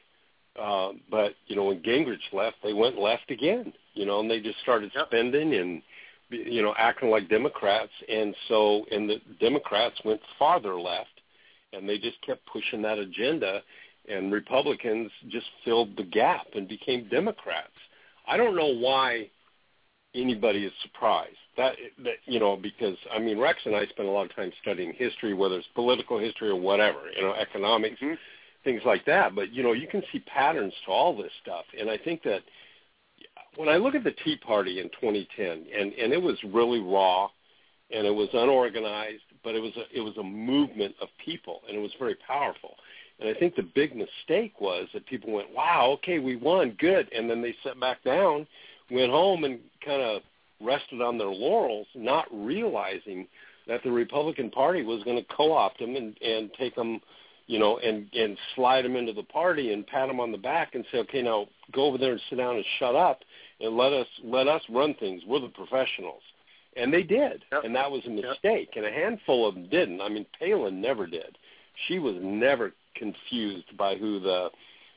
But, you know, when Gingrich left, they went left again, you know, and they just started spending and, you know, acting like Democrats. And the Democrats went farther left, and they just kept pushing that agenda, and Republicans just filled the gap and became Democrats. I don't know why anybody is surprised that you know, because, I mean, Rex and I spend a lot of time studying history, whether it's political history or whatever, you know, economics, things like that. But, you know, you can see patterns to all this stuff. And I think that when I look at the Tea Party in 2010, and it was really raw, and it was unorganized, but it was a movement of people, and it was very powerful. And I think the big mistake was that people went, wow, okay, we won, good. And then they sat back down, went home, and kind of rested on their laurels, not realizing that the Republican Party was going to co-opt them and take them, you know, and slide them into the party and pat them on the back and say, okay, now go over there and sit down and shut up and let us run things. We're the professionals. And they did, and that was a mistake. And a handful of them didn't. I mean, Palin never did. She was never confused by who the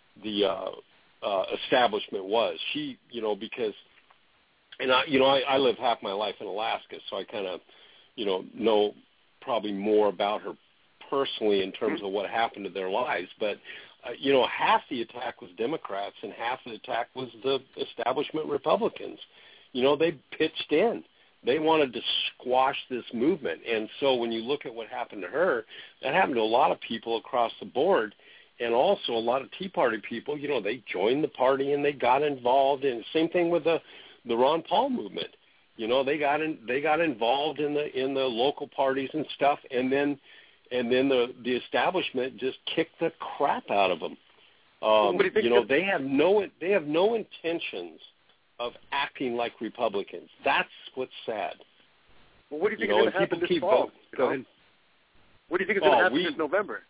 establishment was. She, you know, because, and I live half my life in Alaska, so I kind of, you know probably more about her personally in terms of what happened to their lives. But, you know, half the attack was Democrats and half the attack was the establishment Republicans. You know, they pitched in. They wanted to squash this movement. And so when you look at what happened to her, that happened to a lot of people across the board. And also a lot of Tea Party people, you know, they joined the party and they got involved. And same thing with the Ron Paul movement. You know, they got involved in the local parties and stuff, and then the establishment just kicked the crap out of them. You know, they have no intentions of acting like Republicans. That's what's sad. Well, what do you think is going to happen this fall? Go ahead. What do you think is going to happen this November?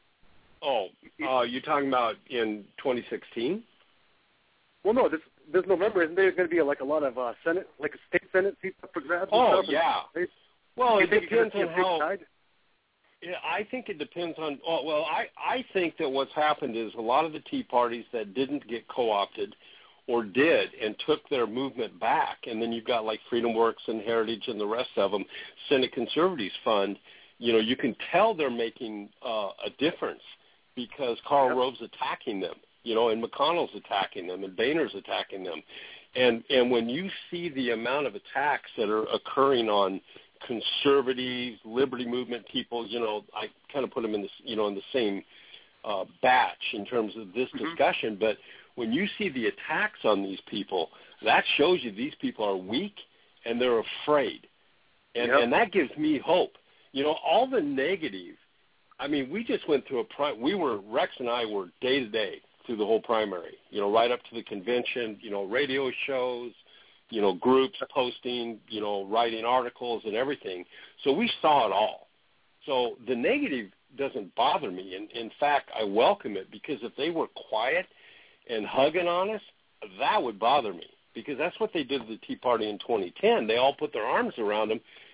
You're talking about in 2016? Well, no, this November, isn't there going to be a lot of Senate, like a state Senate seats up for grabs? Oh, yeah. Well, it depends on how. Yeah, I think it depends on. I think that what's happened is a lot of the Tea Parties that didn't get co-opted, or did and took their movement back, and then you've got like Freedom Works and Heritage and the rest of them, Senate Conservatives Fund. You know, you can tell they're making a difference because Karl Rove's attacking them. You know, and McConnell's attacking them, and Boehner's attacking them, and when you see the amount of attacks that are occurring on conservatives, liberty movement people, you know, I kind of put them in the same batch in terms of this discussion. But when you see the attacks on these people, that shows you these people are weak and they're afraid, and that gives me hope. You know, all the negative. I mean, we just went through Rex and I were day to day through the whole primary, you know, right up to the convention, you know, radio shows, you know, groups posting, you know, writing articles and everything. So we saw it all. So the negative doesn't bother me. And in fact, I welcome it, because if they were quiet and hugging on us, that would bother me, because that's what they did to the Tea Party in 2010. They all put their arms around them,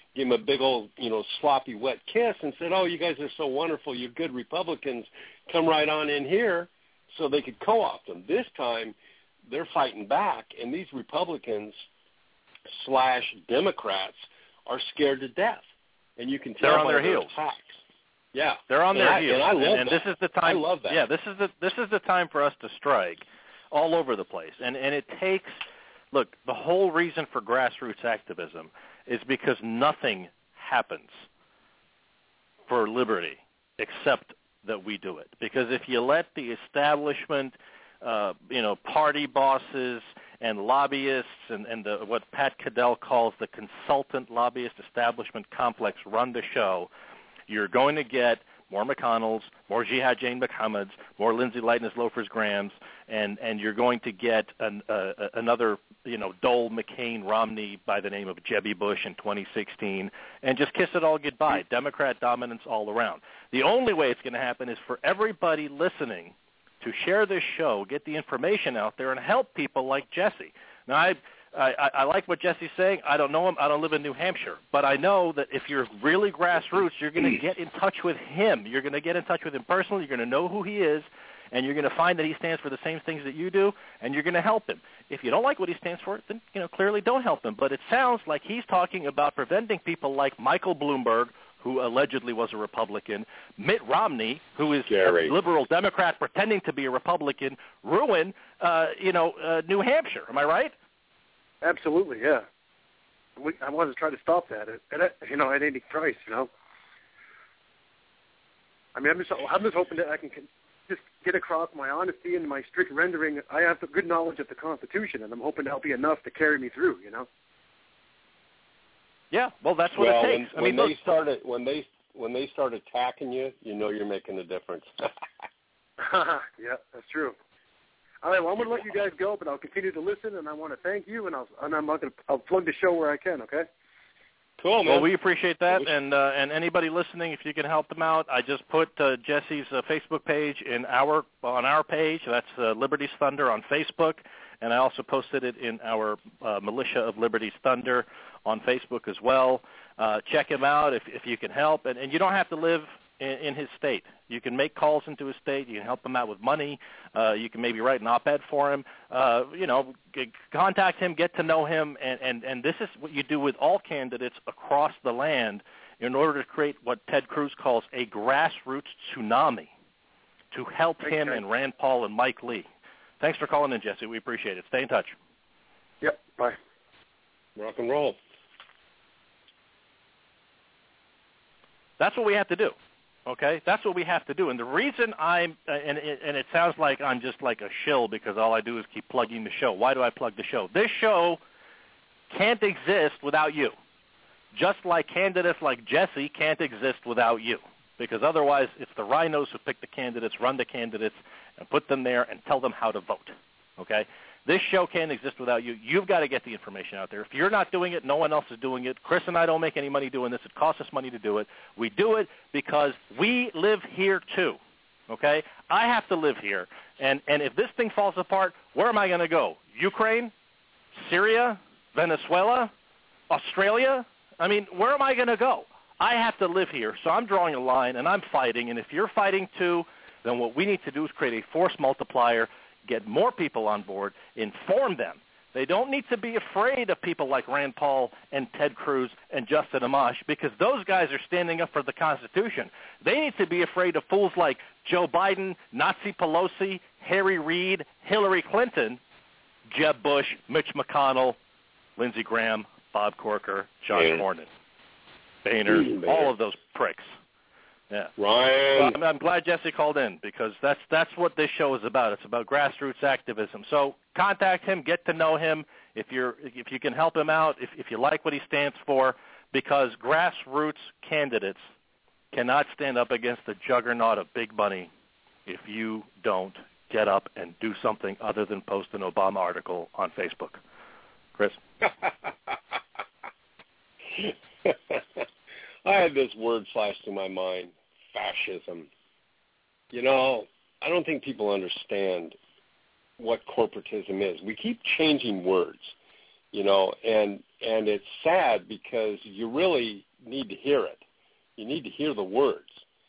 gave him a big old, sloppy wet kiss and said, "Oh, you guys are so wonderful. You're good Republicans. Come right on in here," so they could co-opt them. This time, they're fighting back, and these Republicans / Democrats are scared to death. And you can tell they're on by their heels. attacks. Yeah, they're on their heels. And I love that. This is the time. I love that. Yeah, this is the time for us to strike all over the place. And it takes. Look, the whole reason for grassroots activism is because nothing happens for liberty except that we do it. Because if you let the establishment, party bosses and lobbyists and what Pat Cadell calls the consultant lobbyist establishment complex run the show, you're going to get more McConnells, more Jihad Jane Muhammads, more Lindsay Lightness Loafers Grahams, and you're going to get another, Dole McCain Romney by the name of Jebby Bush in 2016, and just kiss it all goodbye. Democrat dominance all around. The only way it's going to happen is for everybody listening to share this show, get the information out there, and help people like Jesse. Now, I like what Jesse's saying. I don't know him. I don't live in New Hampshire. But I know that if you're really grassroots, you're going to get in touch with him. You're going to get in touch with him personally. You're going to know who he is, and you're going to find that he stands for the same things that you do, and you're going to help him. If you don't like what he stands for, then clearly don't help him. But it sounds like he's talking about preventing people like Michael Bloomberg, who allegedly was a Republican, Mitt Romney, who is a liberal Democrat pretending to be a Republican, ruin, New Hampshire. Am I right? Absolutely, yeah. I want to try to stop that at any price. I mean, I'm just hoping that I can just get across my honesty and my strict rendering. I have the good knowledge of the Constitution, and I'm hoping that'll be enough to carry me through. Yeah, well, that's what it takes. When they start attacking you, you're making a difference. Yeah, that's true. All right, well, I'm going to let you guys go, but I'll continue to listen, and I want to thank you, and I'll plug the show where I can. Okay. Cool, man. Well, we appreciate that, and anybody listening, if you can help them out, I just put Jesse's Facebook page on our page. That's Liberty's Thunder on Facebook, and I also posted it in our Militia of Liberty's Thunder on Facebook as well. Check him out if you can help, and you don't have to live in his state. You can make calls into his state. You can help him out with money. You can maybe write an op-ed for him. Contact him, get to know him, and this is what you do with all candidates across the land in order to create what Ted Cruz calls a grassroots tsunami to help him and Rand Paul and Mike Lee. Thanks for calling in, Jesse. We appreciate it. Stay in touch. Yep, bye. Rock and roll. That's what we have to do. Okay, that's what we have to do. And the reason and it sounds like I'm just like a shill because all I do is keep plugging the show. Why do I plug the show? This show can't exist without you. Just like candidates like Jesse can't exist without you. Because otherwise it's the rhinos who pick the candidates, run the candidates, and put them there and tell them how to vote. Okay? This show can't exist without you. You've got to get the information out there. If you're not doing it, no one else is doing it. Chris and I don't make any money doing this. It costs us money to do it. We do it because we live here too. Okay? I have to live here. And if this thing falls apart, where am I going to go? Ukraine? Syria? Venezuela? Australia? I mean, where am I going to go? I have to live here. So I'm drawing a line, and I'm fighting. And if you're fighting too, then what we need to do is create a force multiplier, get more people on board, inform them. They don't need to be afraid of people like Rand Paul and Ted Cruz and Justin Amash because those guys are standing up for the Constitution. They need to be afraid of fools like Joe Biden, Nazi Pelosi, Harry Reid, Hillary Clinton, Jeb Bush, Mitch McConnell, Lindsey Graham, Bob Corker, John Cornyn, Boehner, all of those pricks. Yeah, Ryan. Well, I'm glad Jesse called in because that's what this show is about. It's about grassroots activism. So contact him, get to know him. If you can help him out, if you like what he stands for, because grassroots candidates cannot stand up against the juggernaut of big money if you don't get up and do something other than post an Obama article on Facebook. Chris? I had this word flash through my mind, fascism. I don't think people understand what corporatism is. We keep changing words. and it's sad because you really need to hear it. You need to hear the words.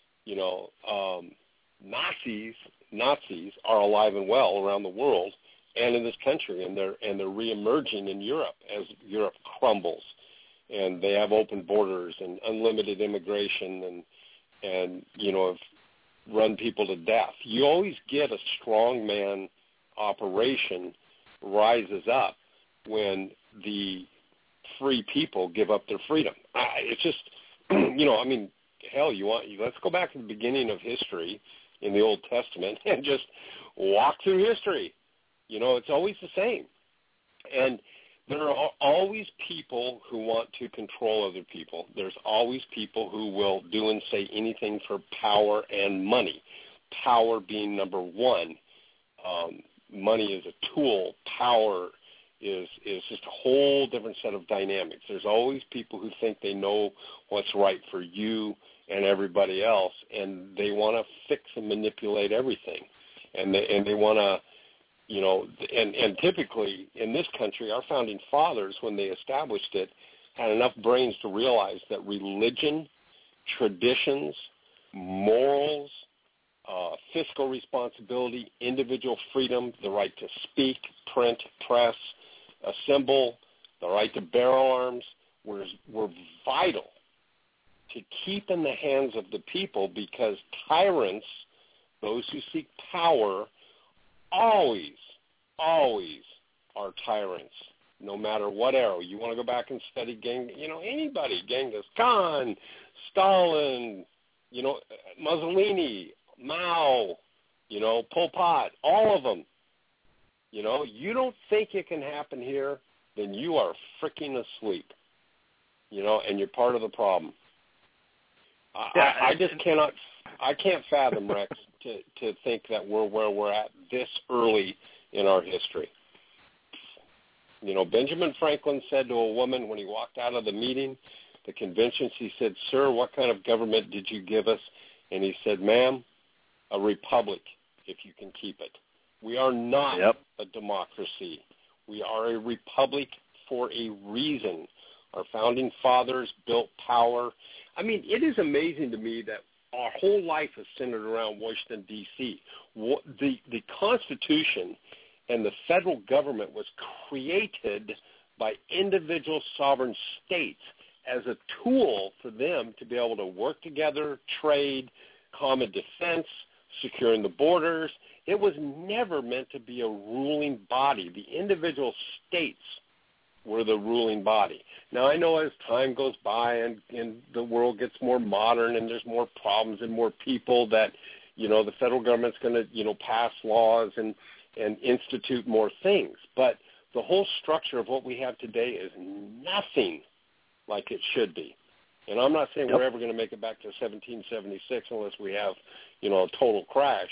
Nazis are alive and well around the world and in this country, and they're reemerging in Europe as Europe crumbles, and they have open borders and unlimited immigration, and have run people to death. You always get a strongman operation rises up when the free people give up their freedom. It's just, hell, let's go back to the beginning of history in the Old Testament and just walk through history. It's always the same. And there are always people who want to control other people. There's always people who will do and say anything for power and money. Power being number one. Money is a tool. Power is just a whole different set of dynamics. There's always people who think they know what's right for you and everybody else, and they want to fix and manipulate everything. And they want to, and typically in this country, our founding fathers, when they established it, had enough brains to realize that religion, traditions, morals, fiscal responsibility, individual freedom, the right to speak, print, press, assemble, the right to bear arms were vital to keep in the hands of the people, because tyrants, those who seek power, always are tyrants, no matter what era. You want to go back and study anybody, Genghis Khan, Stalin, Mussolini, Mao, Pol Pot, all of them. You don't think it can happen here, then you are freaking asleep, and you're part of the problem. I just cannot, I can't fathom, Rex, to think that we're where we're at this early in our history. Benjamin Franklin said to a woman when he walked out of the meeting, the convention, he said, "Sir, what kind of government did you give us?" And he said, "Ma'am, a republic, if you can keep it. We are not a democracy. We are a republic for a reason. Our founding fathers built power." It is amazing to me that our whole life is centered around Washington, D.C. The Constitution and the federal government was created by individual sovereign states as a tool for them to be able to work together, trade, common defense, securing the borders. It was never meant to be a ruling body. The individual states were the ruling body. Now, I know as time goes by and the world gets more modern and there's more problems and more people that, the federal government's going to, pass laws and institute more things. But the whole structure of what we have today is nothing like it should be. And I'm not saying we're ever going to make it back to 1776 unless we have, a total crash.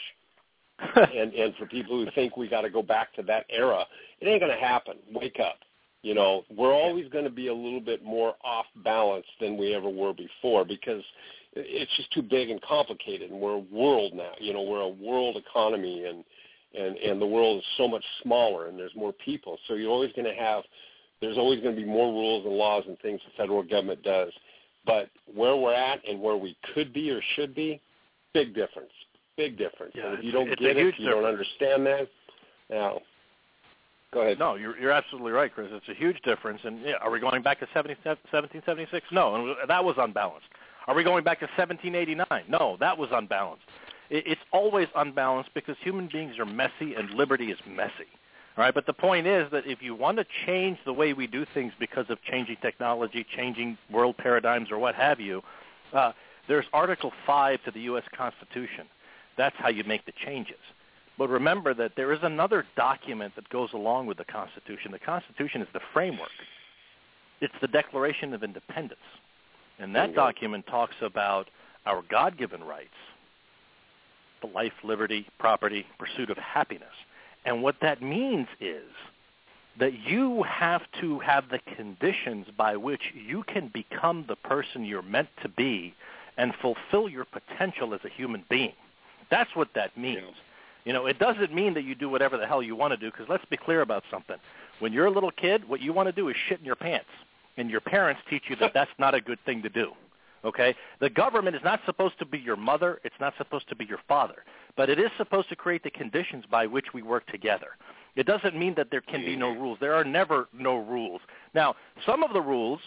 and for people who think we got to go back to that era, it ain't going to happen. Wake up. We're always going to be a little bit more off balance than we ever were before, because it's just too big and complicated. And we're a world now. We're a world economy, and the world is so much smaller, and there's more people. So there's always going to be more rules and laws and things the federal government does. But where we're at and where we could be or should be, big difference. Big difference. Yeah, and if you don't get it, if you don't understand that, now, go ahead. No, you're absolutely right, Chris. It's a huge difference. And are we going back to 1776? No, and that was unbalanced. Are we going back to 1789? No, that was unbalanced. It's always unbalanced because human beings are messy and liberty is messy. All right, but the point is that if you want to change the way we do things because of changing technology, changing world paradigms, or what have you, there's Article 5 to the U.S. Constitution. That's how you make the changes. But remember that there is another document that goes along with the Constitution. The Constitution is the framework. It's the Declaration of Independence. And that document talks about our God-given rights, the life, liberty, property, pursuit of happiness. And what that means is that you have to have the conditions by which you can become the person you're meant to be and fulfill your potential as a human being. That's what that means. It doesn't mean that you do whatever the hell you want to do, because let's be clear about something. When you're a little kid, what you want to do is shit in your pants, and your parents teach you that that's not a good thing to do. Okay? The government is not supposed to be your mother. It's not supposed to be your father. But it is supposed to create the conditions by which we work together. It doesn't mean that there can be no rules. There are never no rules. Now, some of the rules,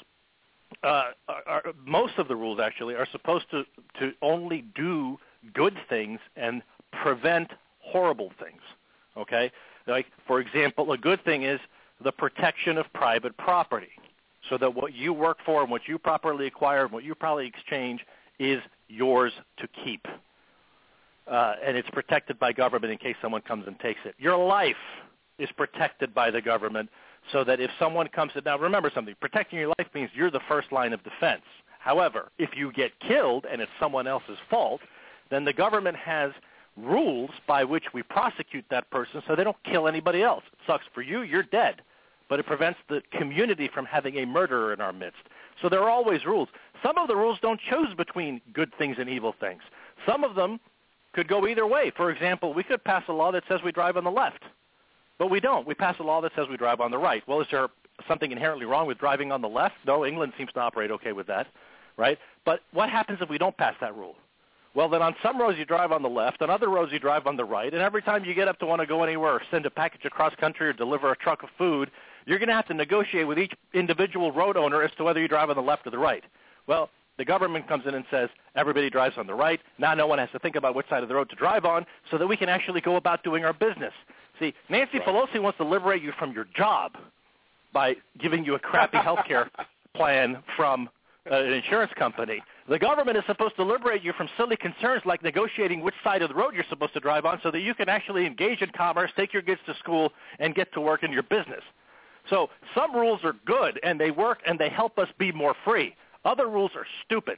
most of the rules actually, are supposed to only do good things and prevent horrible things. Okay? Like, for example, a good thing is the protection of private property, so that what you work for and what you properly acquire and what you probably exchange is yours to keep. And it's protected by government in case someone comes and takes it. Your life is protected by the government, so that if someone comes in, now remember something, protecting your life means you're the first line of defense. However, if you get killed and it's someone else's fault, then the government has rules by which we prosecute that person so they don't kill anybody else. It sucks for you, you're dead. But it prevents the community from having a murderer in our midst. So there are always rules. Some of the rules don't choose between good things and evil things. Some of them could go either way. For example, we could pass a law that says we drive on the left, but we don't. We pass a law that says we drive on the right. Well, is there something inherently wrong with driving on the left? No, England seems to operate okay with that, right? But what happens if we don't pass that rule? Well, then on some roads you drive on the left, on other roads you drive on the right, and every time you get up to want to go anywhere or send a package across country or deliver a truck of food, you're going to have to negotiate with each individual road owner as to whether you drive on the left or the right. Well, the government comes in and says everybody drives on the right. Now no one has to think about which side of the road to drive on, so that we can actually go about doing our business. See, Nancy Pelosi wants to liberate you from your job by giving you a crappy health care plan from an insurance company. The government is supposed to liberate you from silly concerns like negotiating which side of the road you're supposed to drive on, so that you can actually engage in commerce, take your kids to school, and get to work in your business. So some rules are good, and they work, and they help us be more free. Other rules are stupid,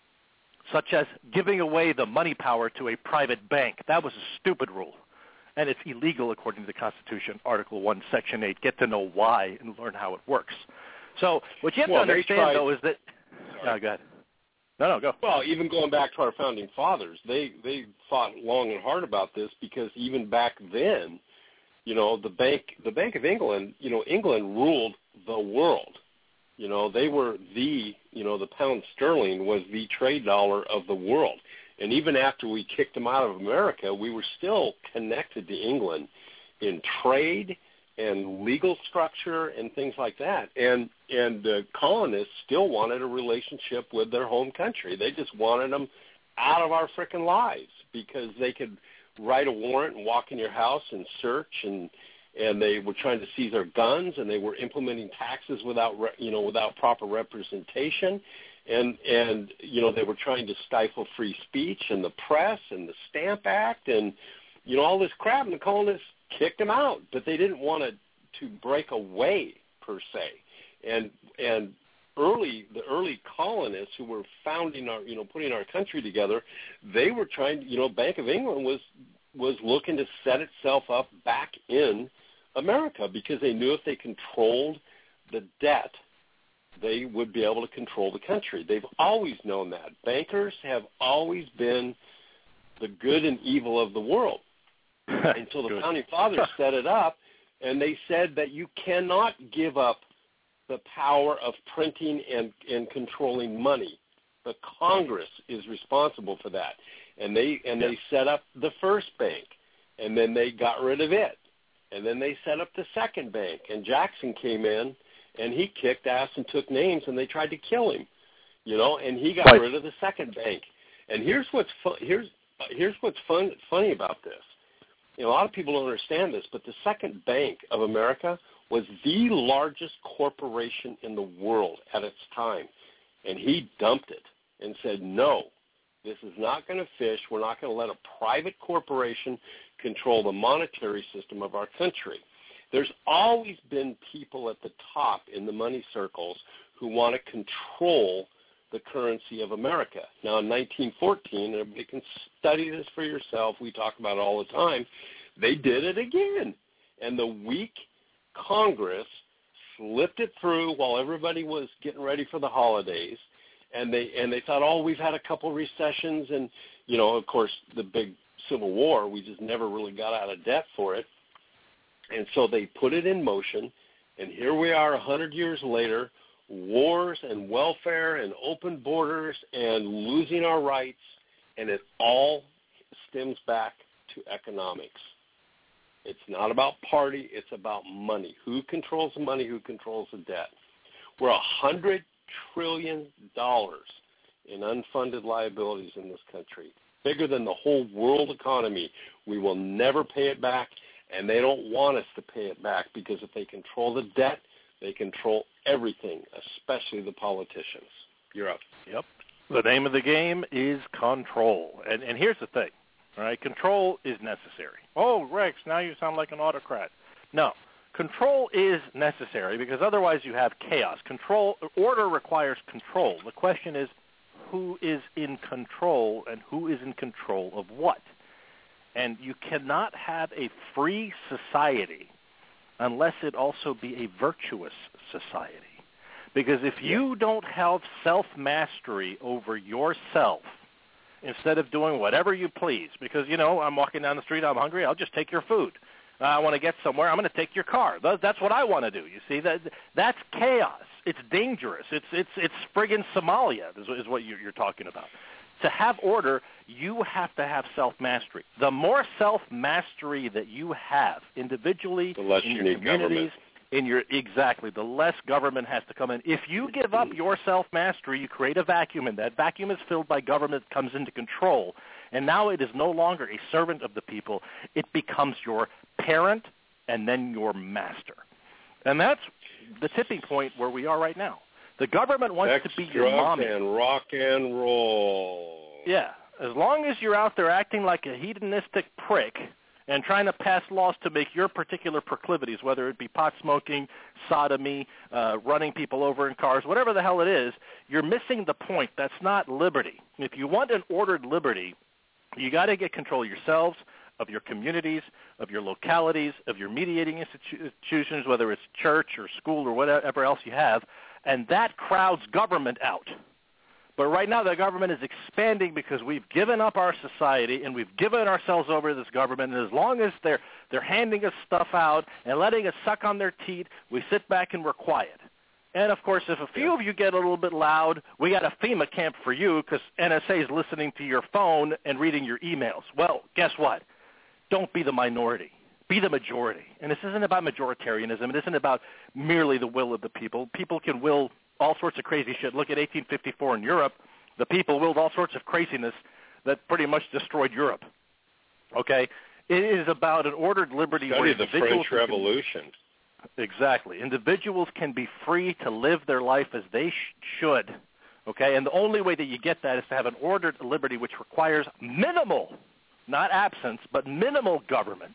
such as giving away the money power to a private bank. That was a stupid rule, and it's illegal according to the Constitution, Article 1, Section 8. Get to know why and learn how it works. So what you have to understand, though, is that – go ahead. No, go. Well, even going back to our founding fathers, they fought long and hard about this, because even back then, the Bank of England, England ruled the world. They were the pound sterling was the trade dollar of the world. And even after we kicked them out of America, we were still connected to England in trade and legal structure and things like that. And the colonists still wanted a relationship with their home country. They just wanted them out of our frickin' lives, because they could write a warrant and walk in your house and search, and they were trying to seize our guns, and they were implementing taxes without proper representation, and they were trying to stifle free speech and the press and the Stamp Act and all this crap, and the colonists kicked them out, but they didn't want to break away per se. And the early colonists who were founding our, putting our country together, they were trying, Bank of England was looking to set itself up back in America, because they knew if they controlled the debt, they would be able to control the country. They've always known that. Bankers have always been the good and evil of the world. Until the founding fathers set it up, and they said that you cannot give up the power of printing and controlling money. The Congress is responsible for that. And they set up the first bank, and then they got rid of it. And then they set up the second bank, and Jackson came in, and he kicked ass and took names, and they tried to kill him, and he got rid of the second bank. And here's what's funny about this. A lot of people don't understand this, but the Second Bank of America was the largest corporation in the world at its time, and he dumped it and said, no, this is not going to fish. We're not going to let a private corporation control the monetary system of our country. There's always been people at the top in the money circles who want to control the currency of America. Now, in 1914, and everybody can study this for yourself, we talk about it all the time, they did it again. And the weak Congress slipped it through while everybody was getting ready for the holidays, and they thought, we've had a couple recessions, and, of course, the big Civil War. We just never really got out of debt for it. And so they put it in motion, and here we are 100 years later, wars and welfare and open borders and losing our rights, and it all stems back to economics. It's not about party, it's about money. Who controls the money, who controls the debt? We're $100 trillion in unfunded liabilities in this country, bigger than the whole world economy. We will never pay it back, and they don't want us to pay it back because if they control the debt, they control everything, especially the politicians. You're up. Yep. The name of the game is control. And here's the thing, all right? Control is necessary. Oh, Rex, now you sound like an autocrat. No. Control is necessary because otherwise you have chaos. Order requires control. The question is, who is in control and who is in control of what? And you cannot have a free society unless it also be a virtuous society. Because if you don't have self-mastery over yourself, instead of doing whatever you please, because, I'm walking down the street, I'm hungry, I'll just take your food. I want to get somewhere, I'm going to take your car. That's what I want to do. You see, that's chaos. It's dangerous. It's friggin' Somalia is what you're talking about. To have order, you have to have self-mastery. The more self-mastery that you have individually, the less in you your need communities, government. the less government has to come in. If you give up your self-mastery, you create a vacuum, and that vacuum is filled by government that comes into control. And now it is no longer a servant of the people. It becomes your parent and then your master. And that's the tipping point where we are right now. The government wants to be your mommy. And rock and roll. Yeah. As long as you're out there acting like a hedonistic prick and trying to pass laws to make your particular proclivities, whether it be pot smoking, sodomy, running people over in cars, whatever the hell it is, you're missing the point. That's not liberty. If you want an ordered liberty, you got to get control of yourselves, of your communities, of your localities, of your mediating institutions, whether it's church or school or whatever else you have, and that crowds government out. But right now the government is expanding because we've given up our society and we've given ourselves over to this government, and as long as they're handing us stuff out and letting us suck on their teeth, we sit back and we're quiet. And, of course, if a few of you get a little bit loud, we got a FEMA camp for you because NSA is listening to your phone and reading your emails. Well, guess what? Don't be the minority. Be the majority. And this isn't about majoritarianism. It isn't about merely the will of the people. People can will all sorts of crazy shit. Look at 1854 in Europe. The people willed all sorts of craziness that pretty much destroyed Europe. Okay? It is about an ordered liberty. Study the French Revolution. Exactly. Individuals can be free to live their life as they should. Okay? And the only way that you get that is to have an ordered liberty which requires minimal, not absence, but minimal government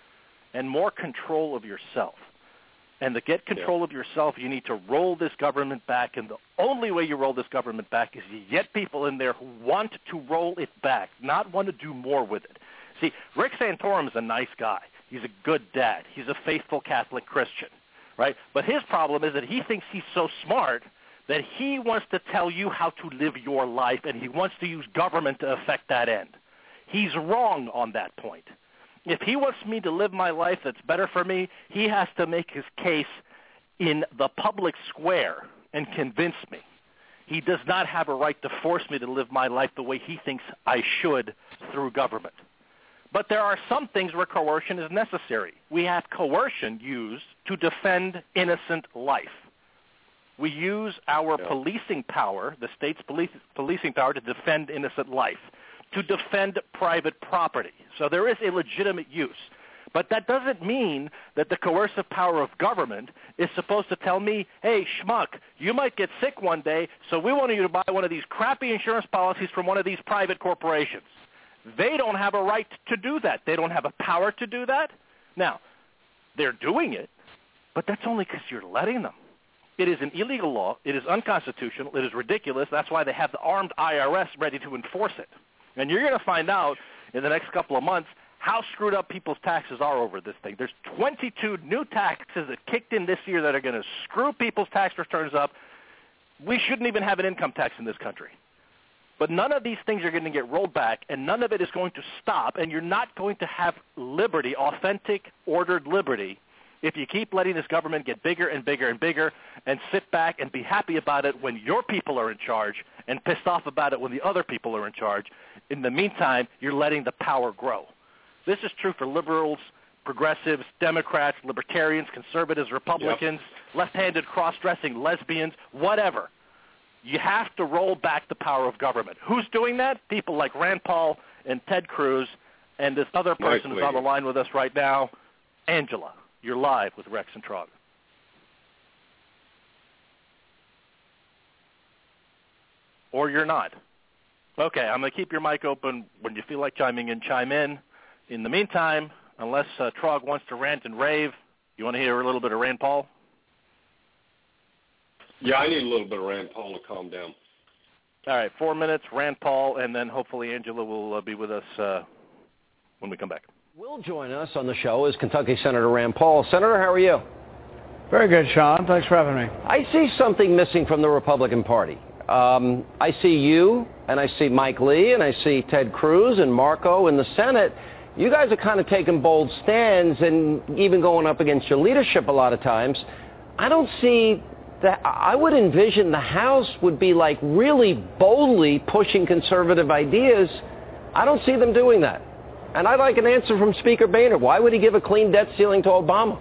and more control of yourself. And to get control of yourself, you need to roll this government back. And the only way you roll this government back is you get people in there who want to roll it back, not want to do more with it. See, Rick Santorum is a nice guy. He's a good dad. He's a faithful Catholic Christian, right? But his problem is that he thinks he's so smart that he wants to tell you how to live your life, and he wants to use government to effect that end. He's wrong on that point. If he wants me to live my life that's better for me, he has to make his case in the public square and convince me. He does not have a right to force me to live my life the way he thinks I should through government. But there are some things where coercion is necessary. We have coercion used to defend innocent life. We use our policing power, the state's policing power, to defend innocent life, to defend private property. So there is a legitimate use. But that doesn't mean that the coercive power of government is supposed to tell me, hey, schmuck, you might get sick one day, so we want you to buy one of these crappy insurance policies from one of these private corporations. They don't have a right to do that. They don't have a power to do that. Now, they're doing it, but that's only because you're letting them. It is an illegal law. It is unconstitutional. It is ridiculous. That's why they have the armed IRS ready to enforce it. And you're going to find out in the next couple of months how screwed up people's taxes are over this thing. There's 22 new taxes that kicked in this year that are going to screw people's tax returns up. We shouldn't even have an income tax in this country. But none of these things are going to get rolled back, and none of it is going to stop, and you're not going to have liberty, authentic, ordered liberty, if you keep letting this government get bigger and bigger and bigger and sit back and be happy about it when your people are in charge and pissed off about it when the other people are in charge. In the meantime, you're letting the power grow. This is true for liberals, progressives, Democrats, libertarians, conservatives, Republicans, left-handed cross-dressing, lesbians, whatever. You have to roll back the power of government. Who's doing that? People like Rand Paul and Ted Cruz, and this other person who's on the line with us right now, Angela. You're live with Rex and Trog. Or you're not. Okay, I'm going to keep your mic open. When you feel like chiming in, chime in. In the meantime, unless Trog wants to rant and rave, you want to hear a little bit of Rand Paul? Yeah, I need a little bit of Rand Paul to calm down. All right, 4 minutes, Rand Paul, and then hopefully Angela will be with us when we come back. Will join us on the show is Kentucky Senator Rand Paul. Senator, how are you? Very good, Sean. Thanks for having me. I see something missing from the Republican Party. I see you, and I see Mike Lee, and I see Ted Cruz and Marco in the Senate. You guys are kind of taking bold stands and even going up against your leadership a lot of times. I don't see that. I would envision the House would be like really boldly pushing conservative ideas. I don't see them doing that. And I'd like an answer from Speaker Boehner. Why would he give a clean debt ceiling to Obama?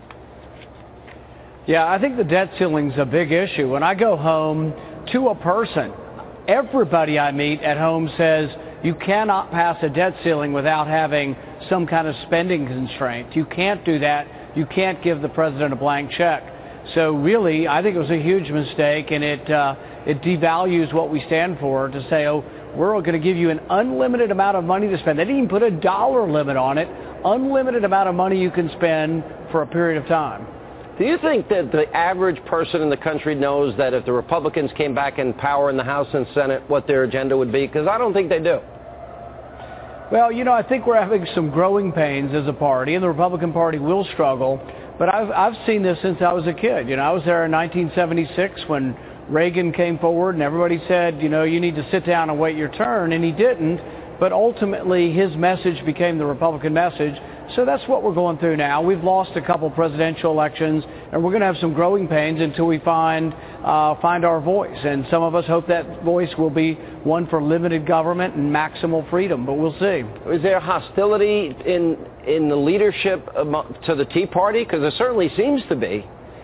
Yeah, I think the debt ceiling's a big issue. When I go home to a person, everybody I meet at home says you cannot pass a debt ceiling without having some kind of spending constraint. You can't do that. You can't give the president a blank check. So really, I think it was a huge mistake, and it devalues what we stand for to say, oh, we're going to give you an unlimited amount of money to spend. They didn't even put a dollar limit on it. Unlimited amount of money you can spend for a period of time. Do you think that the average person in the country knows that if the Republicans came back in power in the House and Senate, what their agenda would be? Because I don't think they do. Well, I think we're having some growing pains as a party, and the Republican Party will struggle. But I've seen this since I was a kid. I was there in 1976 when Reagan came forward and everybody said, you need to sit down and wait your turn, and he didn't. But ultimately, his message became the Republican message. So that's what we're going through now. We've lost a couple presidential elections, and we're going to have some growing pains until we find our voice. And some of us hope that voice will be one for limited government and maximal freedom, but we'll see. Is there hostility in the leadership to the Tea Party? Because there certainly seems to be.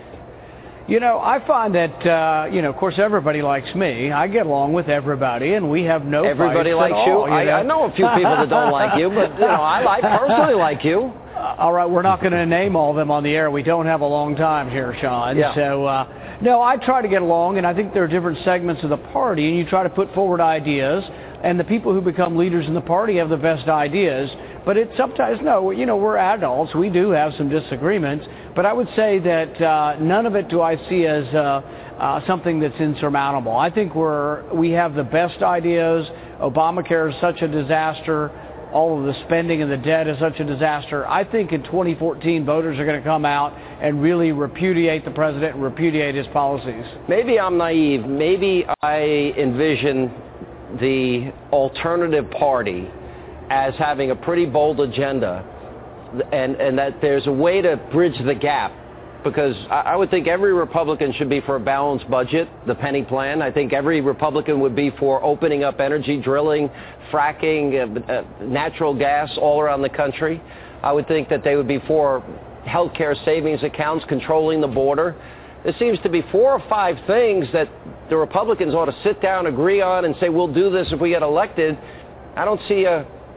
I find that, of course, everybody likes me. I get along with everybody, and we have no Everybody fights likes at all, you? I know a few people that don't like you, but, I personally like you. All right, we're not going to name all of them on the air. We don't have a long time here, Sean. Yeah. So, no, I try to get along, and I think there are different segments of the party, and you try to put forward ideas, and the people who become leaders in the party have the best ideas. But it's sometimes, we're adults. We do have some disagreements. But I would say that none of it do I see as something that's insurmountable. I think we have the best ideas. Obamacare is such a disaster. All of the spending and the debt is such a disaster. I think in 2014, voters are going to come out and really repudiate the president and repudiate his policies. Maybe I'm naive. Maybe I envision the alternative party as having a pretty bold agenda, and that there's a way to bridge the gap, because I would think every Republican should be for a balanced budget, the penny plan. I think every Republican would be for opening up energy, drilling, fracking, natural gas all around the country. I would think that they would be for health care savings accounts, controlling the border. There seems to be 4 or 5 things that the Republicans ought to sit down, agree on, and say, we'll do this if we get elected. I don't see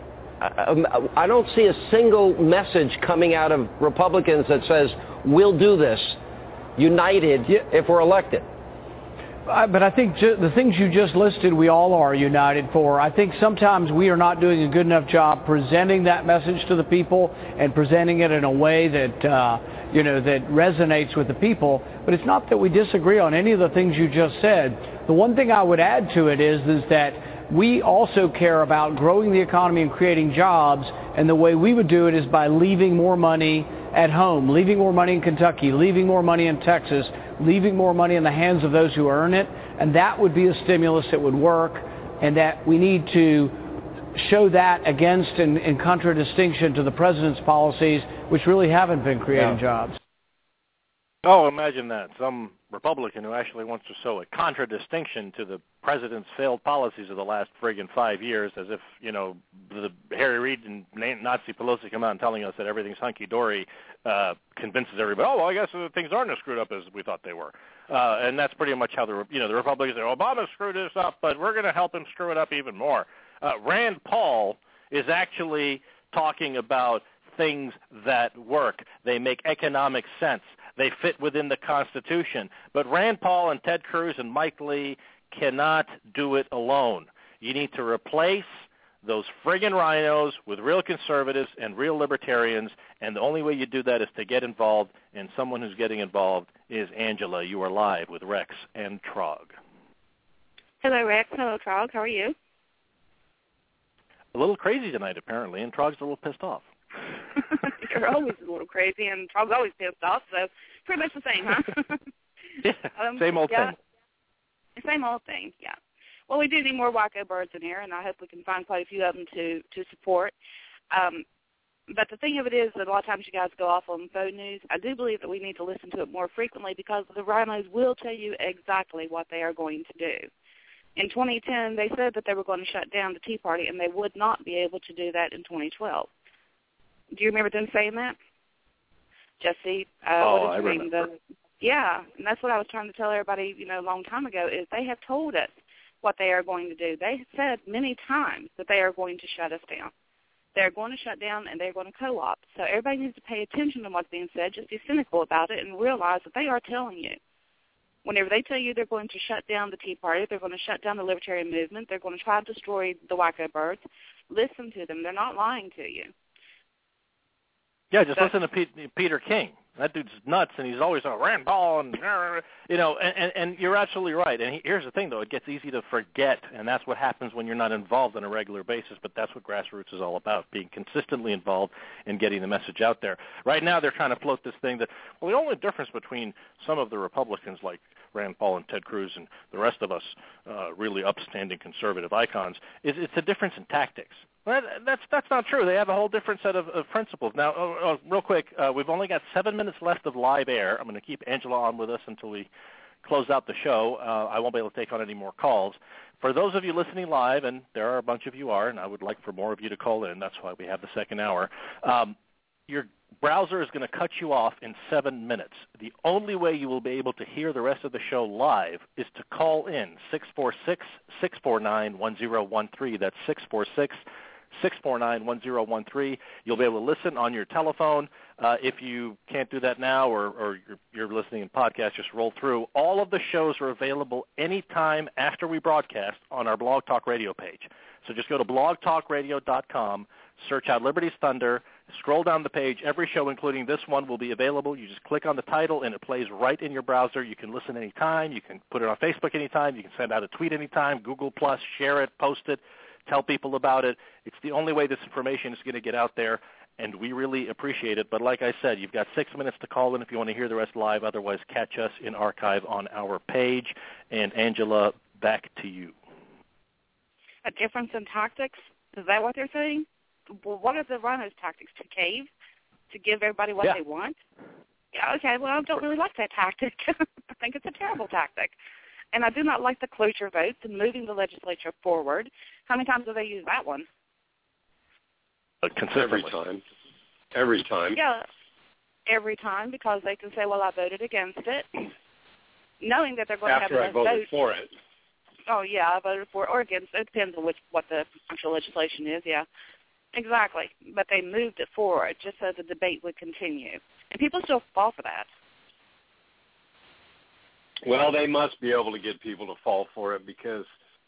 a single message coming out of Republicans that says, we'll do this, united, if we're elected. But I think the things you just listed, we all are united for. I think sometimes we are not doing a good enough job presenting that message to the people and presenting it in a way that, that resonates with the people. But it's not that we disagree on any of the things you just said. The one thing I would add to it is that we also care about growing the economy and creating jobs, and the way we would do it is by leaving more money at home, leaving more money in Kentucky, leaving more money in Texas, leaving more money in the hands of those who earn it, and that would be a stimulus that would work. and that we need to show that against and in contradistinction to the president's policies, which really haven't been creating jobs. Oh, imagine that. Some Republican who actually wants to show a contradistinction to the president's failed policies of the last friggin' 5 years, as if, the Harry Reid and Nazi Pelosi come out and telling us that everything's hunky-dory, convinces everybody, I guess things aren't as screwed up as we thought they were. And that's pretty much how the Republicans say, Obama screwed this up, but we're going to help him screw it up even more. Rand Paul is actually talking about things that work. They make economic sense. They fit within the Constitution. But Rand Paul and Ted Cruz and Mike Lee cannot do it alone. You need to replace those friggin' rhinos with real conservatives and real libertarians, and the only way you do that is to get involved, and someone who's getting involved is Angela. You are live with Rex and Trog. Hello, Rex. Hello, Trog. How are you? A little crazy tonight, apparently, and Trog's a little pissed off. You're always a little crazy, and Trog's always pissed off, so pretty much the same, huh? Yeah, same old thing. Same old thing, yeah. Well, we do need more Waco birds in here, and I hope we can find quite a few of them to support. But the thing of it is that a lot of times you guys go off on phone news. I do believe that we need to listen to it more frequently because the rhinos will tell you exactly what they are going to do. In 2010, they said that they were going to shut down the Tea Party, and they would not be able to do that in 2012. Do you remember them saying that? Jesse, I remember. Yeah, and that's what I was trying to tell everybody, a long time ago, is they have told us what they are going to do. They have said many times that they are going to shut us down. They're going to shut down, and they're going to co-opt. So everybody needs to pay attention to what's being said, just be cynical about it, and realize that they are telling you. Whenever they tell you they're going to shut down the Tea Party, they're going to shut down the libertarian movement, they're going to try to destroy the Waco birds, listen to them. They're not lying to you. Yeah, just listen to Peter King. That dude's nuts, and he's always on Rand Paul, and you're absolutely right. And here's the thing, though. It gets easy to forget, and that's what happens when you're not involved on a regular basis, but that's what grassroots is all about, being consistently involved and getting the message out there. Right now they're trying to float this thing that, the only difference between some of the Republicans like Rand Paul and Ted Cruz and the rest of us really upstanding conservative icons is it's a difference in tactics. Well, that's not true. They have a whole different set of principles. Now, real quick, we've only got 7 minutes left of live air. I'm going to keep Angela on with us until we close out the show. I won't be able to take on any more calls. For those of you listening live, and there are a bunch of you are, and I would like for more of you to call in. That's why we have the second hour. Your browser is going to cut you off in 7 minutes. The only way you will be able to hear the rest of the show live is to call in 646-649-1013. That's 646-649-1013. You'll be able to listen on your telephone. If you can't do that now or you're listening in podcast, just roll through. All of the shows are available anytime after we broadcast on our Blog Talk Radio page. So just go to blogtalkradio.com, search out Liberty's Thunder, scroll down the page. Every show, including this one, will be available. You just click on the title, and it plays right in your browser. You can listen anytime. You can put it on Facebook anytime. You can send out a tweet anytime, Google+, share it, post it, tell people about it. It's the only way this information is going to get out there, and we really appreciate it. But like I said, you've got 6 minutes to call in if you want to hear the rest live. Otherwise, catch us in archive on our page. And Angela, back to you. A difference in tactics? Is that what they're saying? Well, what are the rhinos' tactics? To cave? To give everybody what they want? Yeah, okay, well, I don't really like that tactic. I think it's a terrible tactic. And I do not like the cloture votes and moving the legislature forward. How many times have they used that one? Consistently. Every time. Yeah, every time, because they can say, well, I voted against it, knowing that they're going to have enough votes. After I voted for it. Oh, yeah, I voted for it or against it. It depends on what the actual legislation is, yeah. Exactly. But they moved it forward just so the debate would continue. And people still fall for that. Well, they must be able to get people to fall for it because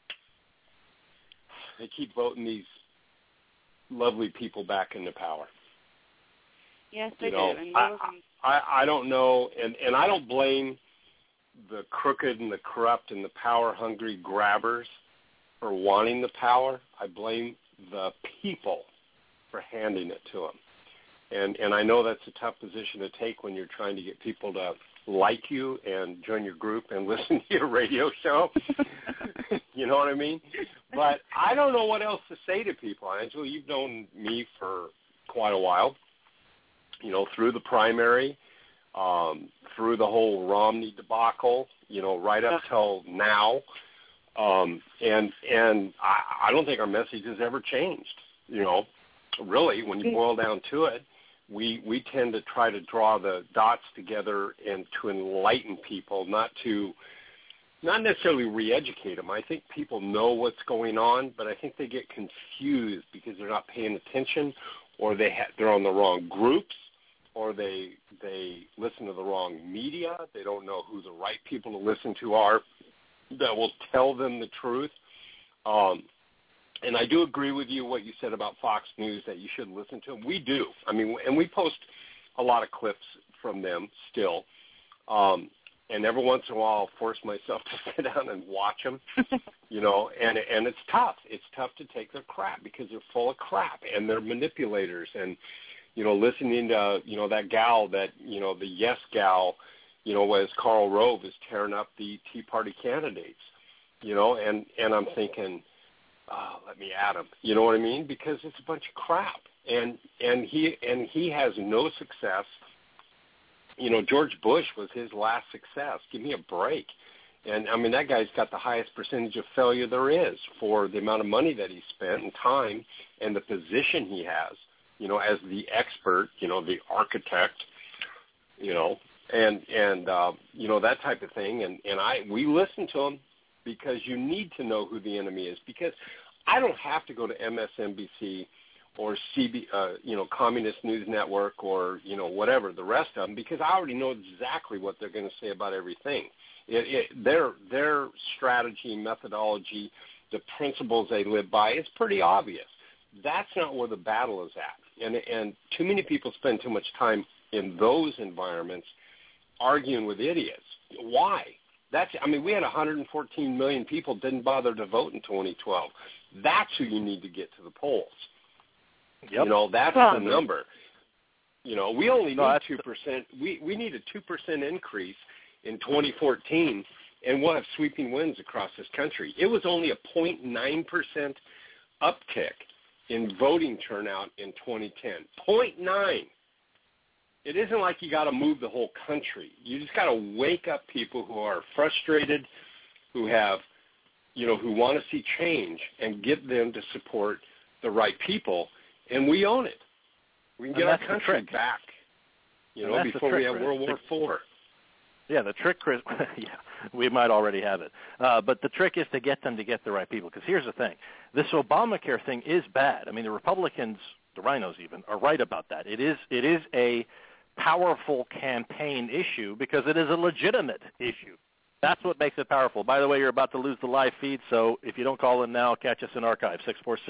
they keep voting these lovely people back into power. Yes, they do. And I don't know, and I don't blame the crooked and the corrupt and the power-hungry grabbers for wanting the power. I blame the people for handing it to them. And I know that's a tough position to take when you're trying to get people to like you and join your group and listen to your radio show. You know what I mean? But I don't know what else to say to people. Angela, you've known me for quite a while, you know, through the primary, through the whole Romney debacle, you know, right up till now. And I don't think our message has ever changed, you know. Really, when you boil down to it, we tend to try to draw the dots together and to enlighten people, not necessarily re-educate them. I think people know what's going on, but I think they get confused because they're not paying attention, or they're on the wrong groups, or they listen to the wrong media. They don't know who the right people to listen to are that will tell them the truth. And I do agree with you what you said about Fox News, that you should listen to them. We do. I mean, and we post a lot of clips from them still. And every once in a while I'll force myself to sit down and watch them, you know, and it's tough. It's tough to take their crap because they're full of crap and they're manipulators. And, you know, listening to, you know, that gal that, you know, the yes gal, you know, as Karl Rove is tearing up the Tea Party candidates, you know, and I'm thinking, let me at him. You know what I mean? Because it's a bunch of crap. And he has no success. You know, George Bush was his last success. Give me a break. And, I mean, that guy's got the highest percentage of failure there is for the amount of money that he spent and time and the position he has, you know, as the expert, you know, the architect, you know, and you know, that type of thing. And we listen to him because you need to know who the enemy is, because I don't have to go to MSNBC or you know, Communist News Network or, you know, whatever, the rest of them, because I already know exactly what they're going to say about everything. Their strategy, methodology, the principles they live by, it's pretty obvious. That's not where the battle is at. And too many people spend too much time in those environments arguing with idiots. Why? We had 114 million people didn't bother to vote in 2012. That's who you need to get to the polls. Yep. You know, that's the number. You know, we only need 2%. We need a 2% increase in 2014, and we'll have sweeping winds across this country. It was only a 0.9% uptick in voting turnout in 2010. 0.9. It isn't like you got to move the whole country. You just got to wake up people who are frustrated, who have, you know, who want to see change, and get them to support the right people. And we own it. We can get our country back, you know, before we have World War IV. Yeah, the trick, Chris, yeah, we might already have it. But the trick is to get them to get the right people. Because here's the thing. This Obamacare thing is bad. I mean, the Republicans, the rhinos even, are right about that. It is a powerful campaign issue because it is a legitimate issue. That's what makes it powerful. By the way, you're about to lose the live feed, so if you don't call in now, catch us in archive,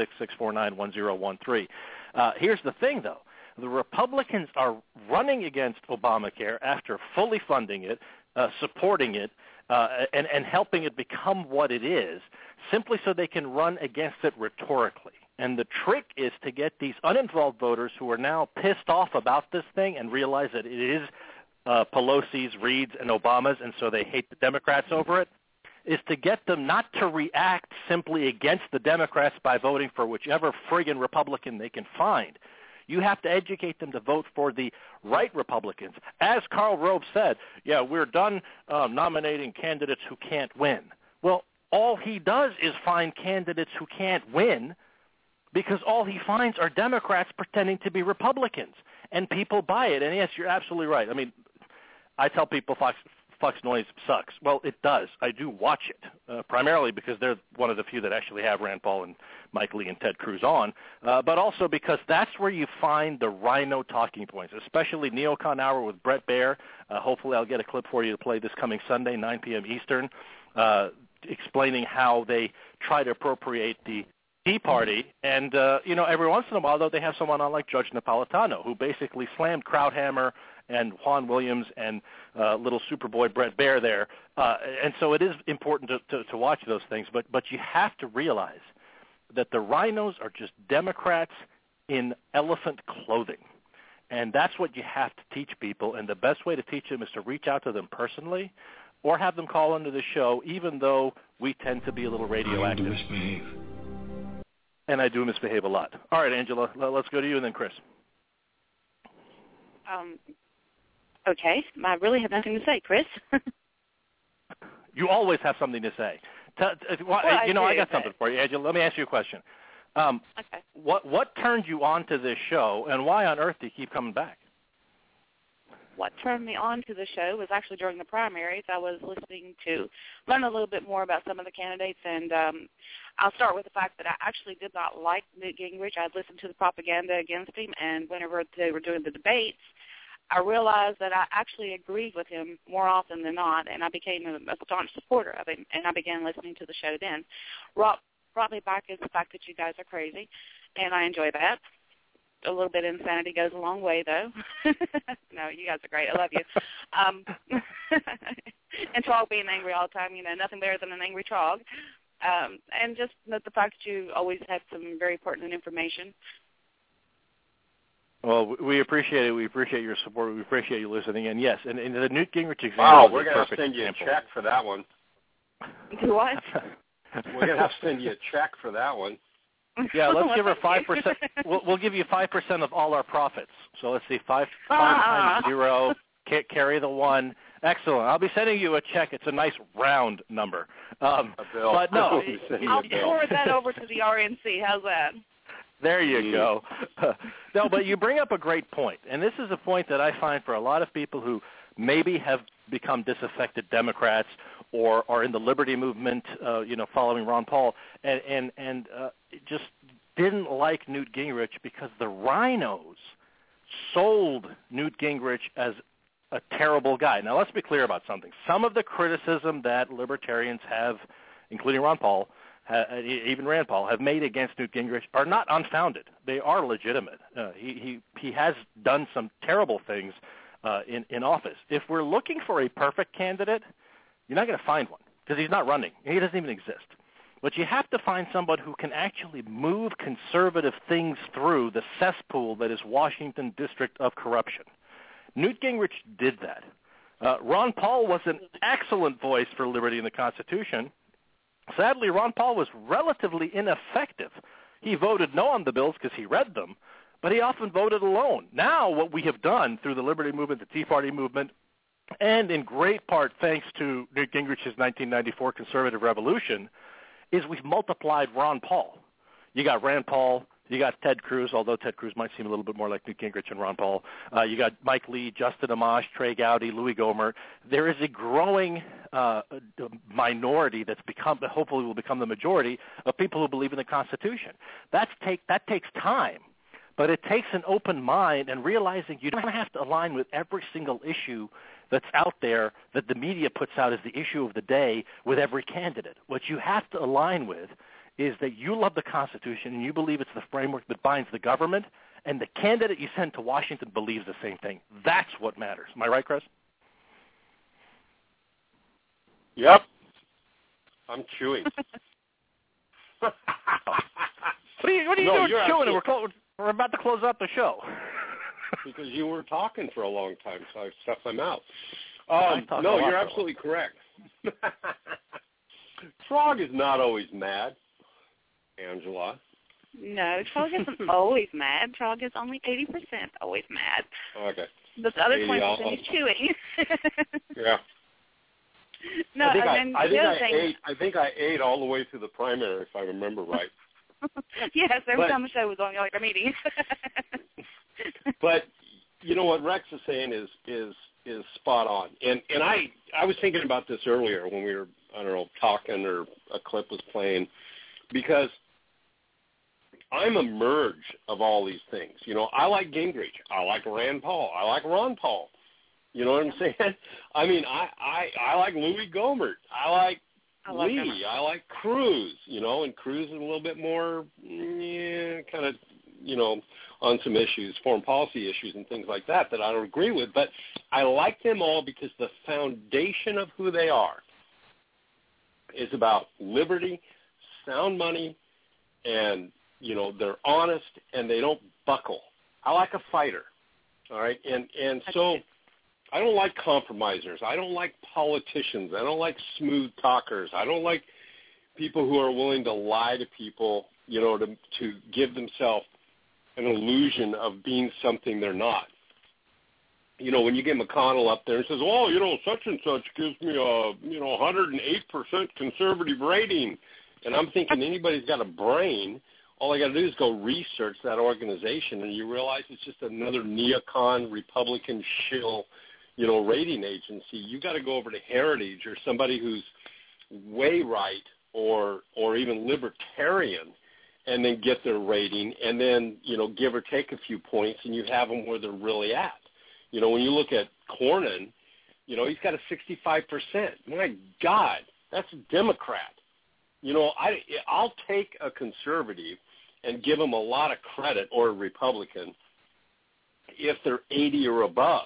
646-649-1013. Here's the thing, though. The Republicans are running against Obamacare after fully funding it, supporting it, and helping it become what it is, simply so they can run against it rhetorically. And the trick is to get these uninvolved voters who are now pissed off about this thing and realize that it is Pelosi's, Reid's, and Obama's, and so they hate the Democrats over it, is to get them not to react simply against the Democrats by voting for whichever friggin' Republican they can find. You have to educate them to vote for the right Republicans. As Karl Rove said, yeah, we're done nominating candidates who can't win. Well, all he does is find candidates who can't win because all he finds are Democrats pretending to be Republicans, and people buy it. And yes, you're absolutely right. I mean, I tell people Fox Noise sucks. Well, it does. I do watch it, primarily because they're one of the few that actually have Rand Paul and Mike Lee and Ted Cruz on, but also because that's where you find the rhino talking points, especially Neocon Hour with Bret Baier. Hopefully I'll get a clip for you to play this coming Sunday, 9 p.m. Eastern, explaining how they try to appropriate the Tea Party. And, you know, every once in a while, though, they have someone on like Judge Napolitano, who basically slammed Krauthammer and Juan Williams and little Superboy Bret Baier there. And so it is important to watch those things. But you have to realize that the rhinos are just Democrats in elephant clothing. And that's what you have to teach people. And the best way to teach them is to reach out to them personally or have them call into the show, even though we tend to be a little radioactive. and I do misbehave a lot. All right, Angela, let's go to you and then Chris. Okay. I really have nothing to say, Chris. You always have something to say. I got something for you, Angela. Let me ask you a question. Okay. What turned you on to this show, and why on earth do you keep coming back? What turned me on to the show was actually during the primaries. I was listening to learn a little bit more about some of the candidates, and I'll start with the fact that I actually did not like Newt Gingrich. I'd listened to the propaganda against him, and whenever they were doing the debates, I realized that I actually agreed with him more often than not, and I became a staunch supporter of him, and I began listening to the show then. What brought me back is the fact that you guys are crazy, and I enjoy that. A little bit of insanity goes a long way, though. No, you guys are great. I love you. And Trog being angry all the time, nothing better than an angry Trog. And just the fact that you always have some very pertinent information. Well, we appreciate it. We appreciate your support. We appreciate you listening. And, yes, and the Newt Gingrich example Wow, we're going to send you example. a check for that one. Do what? We're going to have to send you a check for that one. Yeah, let's give her 5%. We'll give you 5% of all our profits. So let's see, 5 times 0, carry the 1. Excellent. I'll be sending you a check. It's a nice round number. A bill. But no, I'll forward that over to the RNC. How's that? There you go. No, but you bring up a great point, and this is a point that I find for a lot of people who maybe have become disaffected Democrats or are in the liberty movement, following Ron Paul, and just didn't like Newt Gingrich because the rhinos sold Newt Gingrich as a terrible guy. Now, let's be clear about something. Some of the criticism that libertarians have, including Ron Paul, even Rand Paul, have made against Newt Gingrich are not unfounded. They are legitimate. He has done some terrible things in office. If we're looking for a perfect candidate, you're not going to find one because he's not running. He doesn't even exist. But you have to find somebody who can actually move conservative things through the cesspool that is Washington District of corruption. Newt Gingrich did that. Ron Paul was an excellent voice for liberty and the Constitution. Sadly, Ron Paul was relatively ineffective. He voted no on the bills because he read them, but he often voted alone. Now what we have done through the liberty movement, the Tea Party movement, and in great part thanks to Newt Gingrich's 1994 conservative revolution, is we've multiplied Ron Paul. You got Rand Paul, you got Ted Cruz, although Ted Cruz might seem a little bit more like Newt Gingrich and Ron Paul. You got Mike Lee, Justin Amash, Trey Gowdy, Louis Gohmert. There is a growing minority that's hopefully will become the majority of people who believe in the Constitution. That takes time, but it takes an open mind and realizing you don't have to align with every single issue that's out there that the media puts out as the issue of the day with every candidate. What you have to align with is that you love the Constitution and you believe it's the framework that binds the government, and the candidate you send to Washington believes the same thing. That's what matters. Am I right, Chris? Yep. I'm chewing. What are you doing chewing? We're about to close out the show. Because you were talking for a long time, so I stuffed my mouth. No, you're absolutely correct. Trog is not always mad, Angela. No, Trog isn't always mad. Trog is only 80% always mad. Okay. The other 20% is chewing. Yeah. No, I think I ate all the way through the primary, if I remember right. Yes, every time the show was on, like a meeting. But you know what Rex is saying is spot on, and I was thinking about this earlier when we were talking or a clip was playing, because I'm a merge of all these things. I like Gingrich, I like Rand Paul, I like Ron Paul. You know what I'm saying? I mean, I like Louis Gohmert, I like Lee, I like Cruz. And Cruz is a little bit more kind of on some issues, foreign policy issues and things like that I don't agree with. But I like them all because the foundation of who they are is about liberty, sound money, and, they're honest and they don't buckle. I like a fighter, all right? And so I don't like compromisers. I don't like politicians. I don't like smooth talkers. I don't like people who are willing to lie to people, to give themselves an illusion of being something they're not. When you get McConnell up there and says, such and such gives me a, 108% conservative rating. And I'm thinking anybody's got a brain, all I got to do is go research that organization, and you realize it's just another neocon Republican shill, rating agency. You got to go over to Heritage or somebody who's way right or even libertarian, and then get their rating, and then, give or take a few points, and you have them where they're really at. When you look at Cornyn, he's got a 65%. My God, that's a Democrat. I'll take a conservative and give them a lot of credit, or a Republican, if they're 80 or above.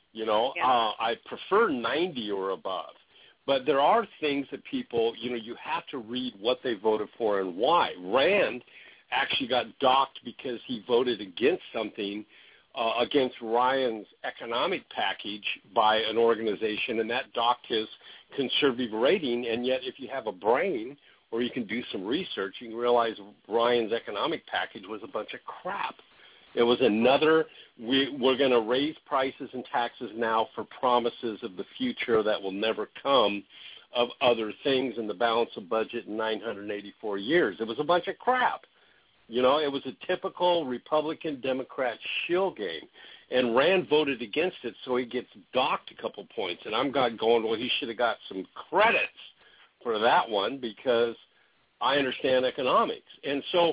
I prefer 90 or above. But there are things that people, you have to read what they voted for and why. Rand actually got docked because he voted against something, against Ryan's economic package by an organization, and that docked his conservative rating. And yet if you have a brain or you can do some research, you can realize Ryan's economic package was a bunch of crap. It was another, we're going to raise prices and taxes now for promises of the future that will never come, of other things in the balance of budget in 984 years. It was a bunch of crap. It was a typical Republican Democrat shill game. And Rand voted against it, so he gets docked a couple points. And I'm going, well, he should have got some credits for that one, because I understand economics. And so,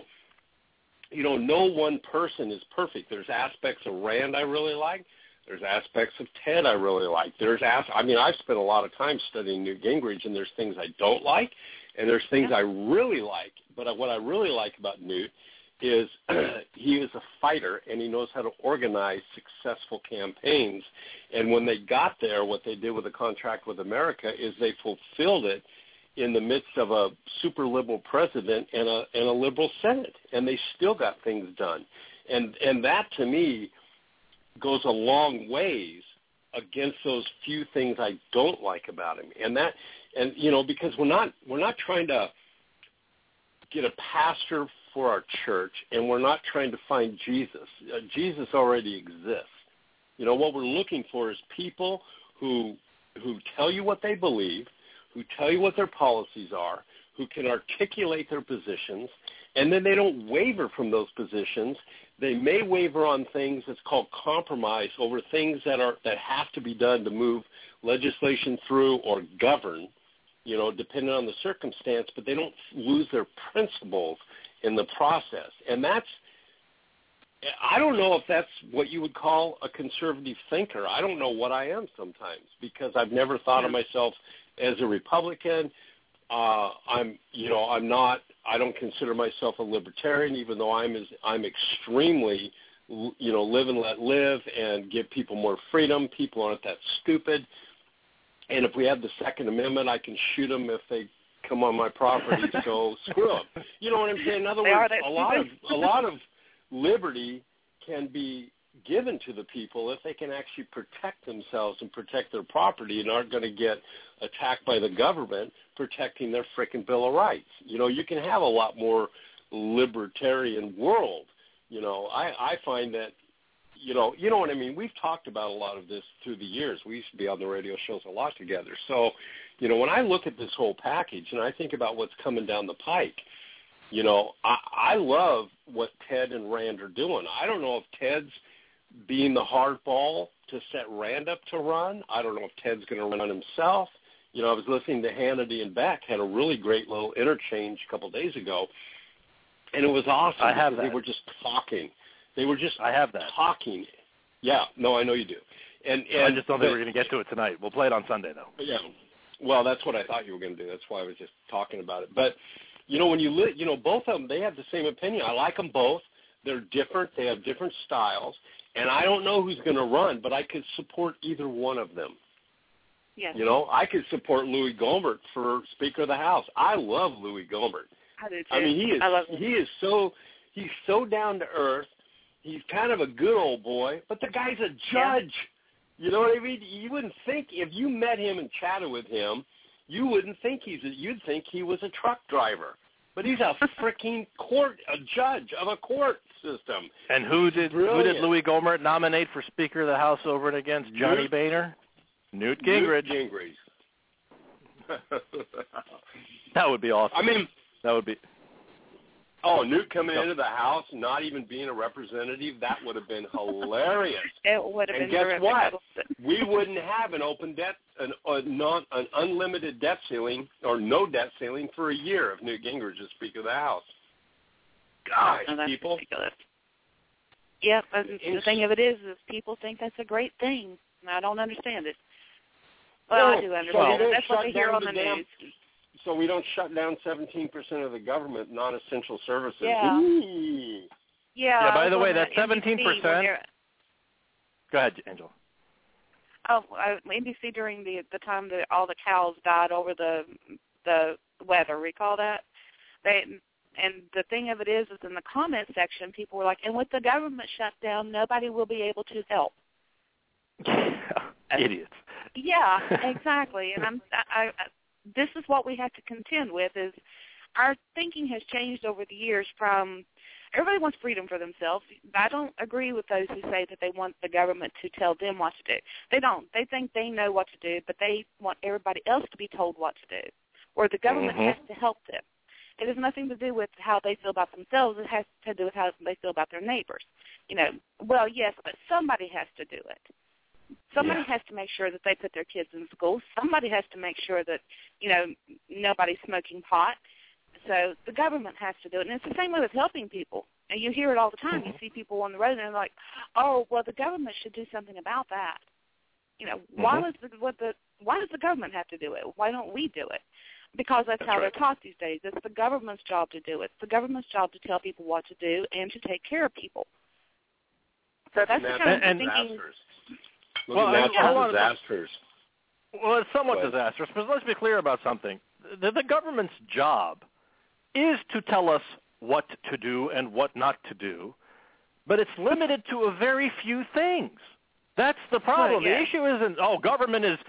no one person is perfect. There's aspects of Rand I really like. There's aspects of Ted I really like. I've spent a lot of time studying Newt Gingrich, and there's things I don't like, and there's things I really like. But what I really like about Newt is he is a fighter, and he knows how to organize successful campaigns. And when they got there, what they did with the contract with America is they fulfilled it in the midst of a super liberal president and a liberal Senate, and they still got things done. And that, to me, goes a long ways against those few things I don't like about him. Because we're not trying to get a pastor for our church, and we're not trying to find Jesus. Jesus already exists. What we're looking for is people who tell you what they believe, who tell you what their policies are, who can articulate their positions, and then they don't waver from those positions. They may waver on things that's called compromise over things that have to be done to move legislation through or govern, depending on the circumstance, but they don't lose their principles in the process. And I don't know if that's what you would call a conservative thinker. I don't know what I am sometimes, because I've never thought of myself as a Republican. I don't consider myself a libertarian, even though I'm extremely, live and let live and give people more freedom. People aren't that stupid. And if we have the Second Amendment, I can shoot them if they come on my property, so screw them. You know what I'm saying? In other words, a lot of liberty can be given to the people if they can actually protect themselves and protect their property and aren't going to get attacked by the government protecting their frickin' Bill of Rights. You can have a lot more libertarian world. I find that, you know what I mean? We've talked about a lot of this through the years. We used to be on the radio shows a lot together. So, when I look at this whole package and I think about what's coming down the pike, I love what Ted and Rand are doing. I don't know if Ted's being the hardball to set Rand up to run. I don't know if Ted's going to run himself. I was listening to Hannity and Beck, had a really great little interchange a couple of days ago, and it was awesome. I have that. They were just talking. They were just I have that. talking. Yeah, no, I know you do. And I just don't think we're going to get to it tonight. We'll play it on Sunday, though. Yeah. Well, that's what I thought you were going to do. That's why I was just talking about it. But, when you both of them, they have the same opinion. I like them both. They're different. They have different styles. And I don't know who's going to run, but I could support either one of them. Yes. I could support Louis Gohmert for Speaker of the House. I love Louis Gohmert. I do too. I mean, he's so down to earth. He's kind of a good old boy, but the guy's a judge. Yeah. You know what I mean? You wouldn't think, if you met him and chatted with him, you wouldn't think you'd think he was a truck driver. But he's a freaking judge of a court system. And who did Louis Gohmert nominate for Speaker of the House over and against Johnny Boehner? Newt Gingrich. That would be awesome. I mean, that would be. Oh, Newt coming into the House, not even being a representative, that would have been hilarious. It would have been. And guess what? We wouldn't have an open debt, an unlimited debt ceiling or no debt ceiling for a year if Newt Gingrich is Speaker of the House. Gosh, people. Ridiculous. Yeah, but the thing of it is people think that's a great thing, and I don't understand it. Well, I do understand it. That's what they hear on the news. So we don't shut down 17% of the government non-essential services. Yeah. Ooh. Yeah. By the way, that 17%. Go ahead, Angela. Oh, NBC during the time that all the cows died over the weather. Recall that? And the thing of it is in the comment section, people were like, "And with the government shut down, nobody will be able to help." Idiots. Yeah, exactly. And this is what we have to contend with is our thinking has changed over the years from everybody wants freedom for themselves. I don't agree with those who say that they want the government to tell them what to do. They don't. They think they know what to do, but they want everybody else to be told what to do, or the government has to help them. It has nothing to do with how they feel about themselves. It has to do with how they feel about their neighbors. Well, yes, but somebody has to do it. Somebody has to make sure that they put their kids in school. Somebody has to make sure that, nobody's smoking pot. So the government has to do it. And it's the same way with helping people. And you hear it all the time. You see people on the road and they're like, oh, well, the government should do something about that. Why does the government have to do it? Why don't we do it? Because that's how they're taught these days. It's the government's job to do it. It's the government's job to tell people what to do and to take care of people. So that's the kind of thinking. Disasters. Well, it's somewhat disastrous, but let's be clear about something. The government's job is to tell us what to do and what not to do, but it's limited to a very few things. That's the problem. The issue isn't, government is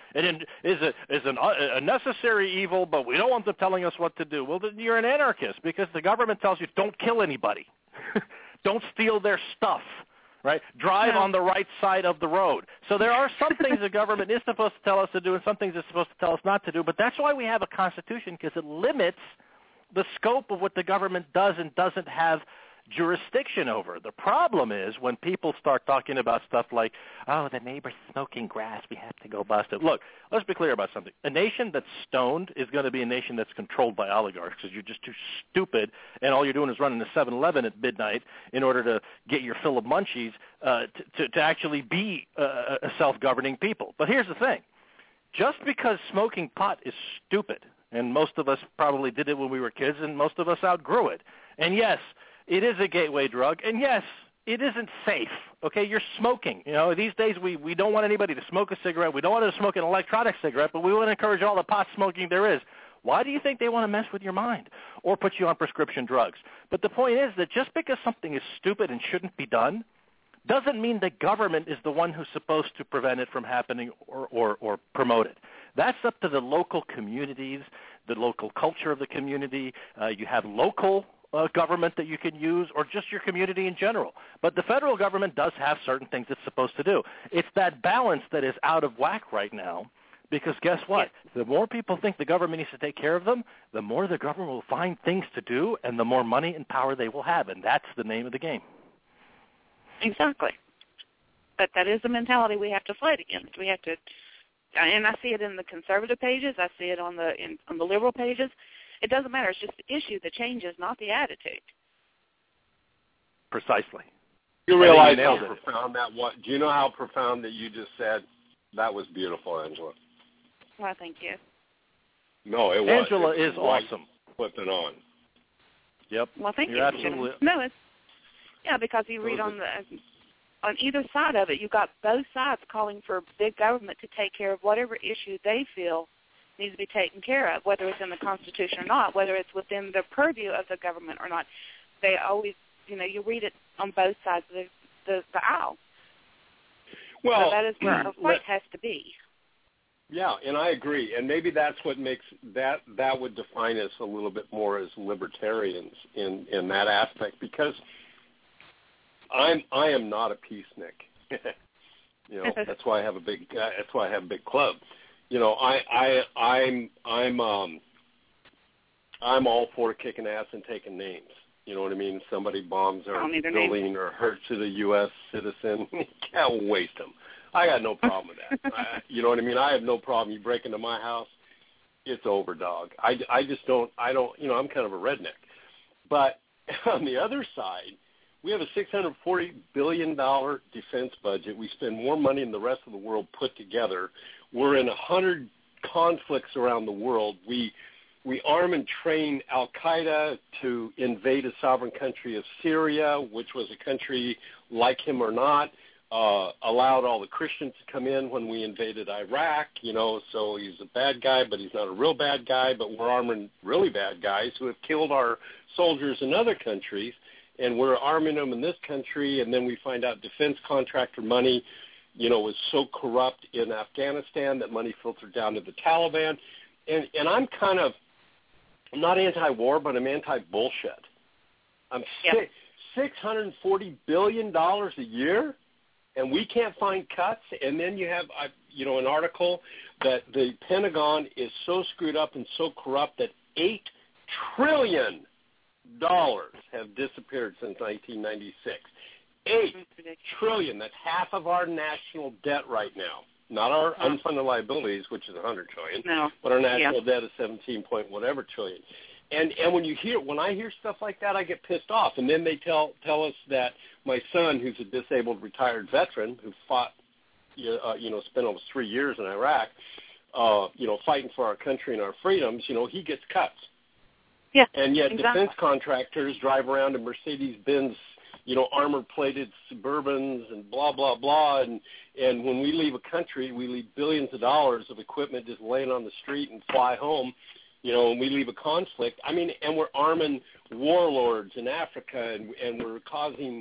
a necessary evil, but we don't want them telling us what to do. Well, then you're an anarchist because the government tells you don't kill anybody. Don't steal their stuff. Right? Drive on the right side of the road. So there are some things the government is supposed to tell us to do and some things it's supposed to tell us not to do, but that's why we have a constitution, because it limits the scope of what the government does and doesn't have jurisdiction over. The problem is when people start talking about stuff like, oh, the neighbor's smoking grass, we have to go bust it. Look, let's be clear about something. A nation that's stoned is going to be a nation that's controlled by oligarchs because you're just too stupid and all you're doing is running a 7-Eleven at midnight in order to get your fill of munchies to actually be a self-governing people. But here's the thing. Just because smoking pot is stupid, and most of us probably did it when we were kids and most of us outgrew it, and yes, it is a gateway drug, and yes, it isn't safe. Okay, you're smoking. These days we don't want anybody to smoke a cigarette. We don't want to smoke an electronic cigarette, but we want to encourage all the pot smoking there is. Why do you think they want to mess with your mind or put you on prescription drugs? But the point is that just because something is stupid and shouldn't be done doesn't mean the government is the one who's supposed to prevent it from happening or promote it. That's up to the local communities, the local culture of the community. You have local government that you can use or just your community in general. But the federal government does have certain things it's supposed to do. It's that balance that is out of whack right now because guess what? The more people think the government needs to take care of them, the more the government will find things to do and the more money and power they will have, and that's the name of the game. Exactly. But that is the mentality we have to fight against. We have to, and I see it in the conservative pages. I see it on the liberal pages. It doesn't matter. It's just the issue that changes, not the attitude. Precisely. You realize how profound that was? Do you know how profound that you just said? That was beautiful, Angela. Well, thank you. No, it was. Angela is awesome. Flipping on. Yep. Well, thank you. Absolutely. No, because you read on either side of it, you've got both sides calling for big government to take care of whatever issue they feel needs to be taken care of, whether it's in the Constitution or not, whether it's within the purview of the government or not. They always, you read it on both sides of the aisle. Well, so that is where our fight has to be. Yeah, and I agree. And maybe that's what makes that would define us a little bit more as libertarians in that aspect, because I am not a peacenik. You know, that's why I have a big club. You know, I'm all for kicking ass and taking names. You know what I mean? If somebody bombs our building or hurts a U.S. citizen, you can't waste them. I got no problem with that. You know what I mean? I have no problem. You break into my house, it's over, dog. I don't, you know, I'm kind of a redneck. But on the other side, we have a $640 billion defense budget. We spend more money than the rest of the world put together. We're in 100 conflicts around the world. We arm and train al-Qaeda to invade a sovereign country of Syria, which was a country, like him or not, allowed all the Christians to come in when we invaded Iraq, you know, so he's a bad guy, but he's not a real bad guy, but we're arming really bad guys who have killed our soldiers in other countries, and we're arming them in this country, and then we find out defense contractor money, you know, was so corrupt in Afghanistan that money filtered down to the Taliban, and I'm not anti-war, but I'm anti-bullshit. I'm $640 billion a year? And we can't find cuts, and then you have, you know, an article that the Pentagon is so screwed up and so corrupt that $8 trillion have disappeared since 1996. $8 trillion. That's half of our national debt right now. Not our unfunded liabilities, which is $100 trillion, but our national debt is 17 point whatever trillion. And when I hear stuff like that, I get pissed off. And then they tell us that my son, who's a disabled retired veteran who fought, you know, spent almost 3 years in Iraq, you know, fighting for our country and our freedoms, you know, he gets cuts. Yeah. And yet defense contractors drive around in Mercedes-Benz, you know, armor-plated Suburbans and blah, blah, blah. And when we leave a country, we leave billions of dollars of equipment just laying on the street and fly home. You know, when we leave a conflict, I mean, and we're arming warlords in Africa, and we're causing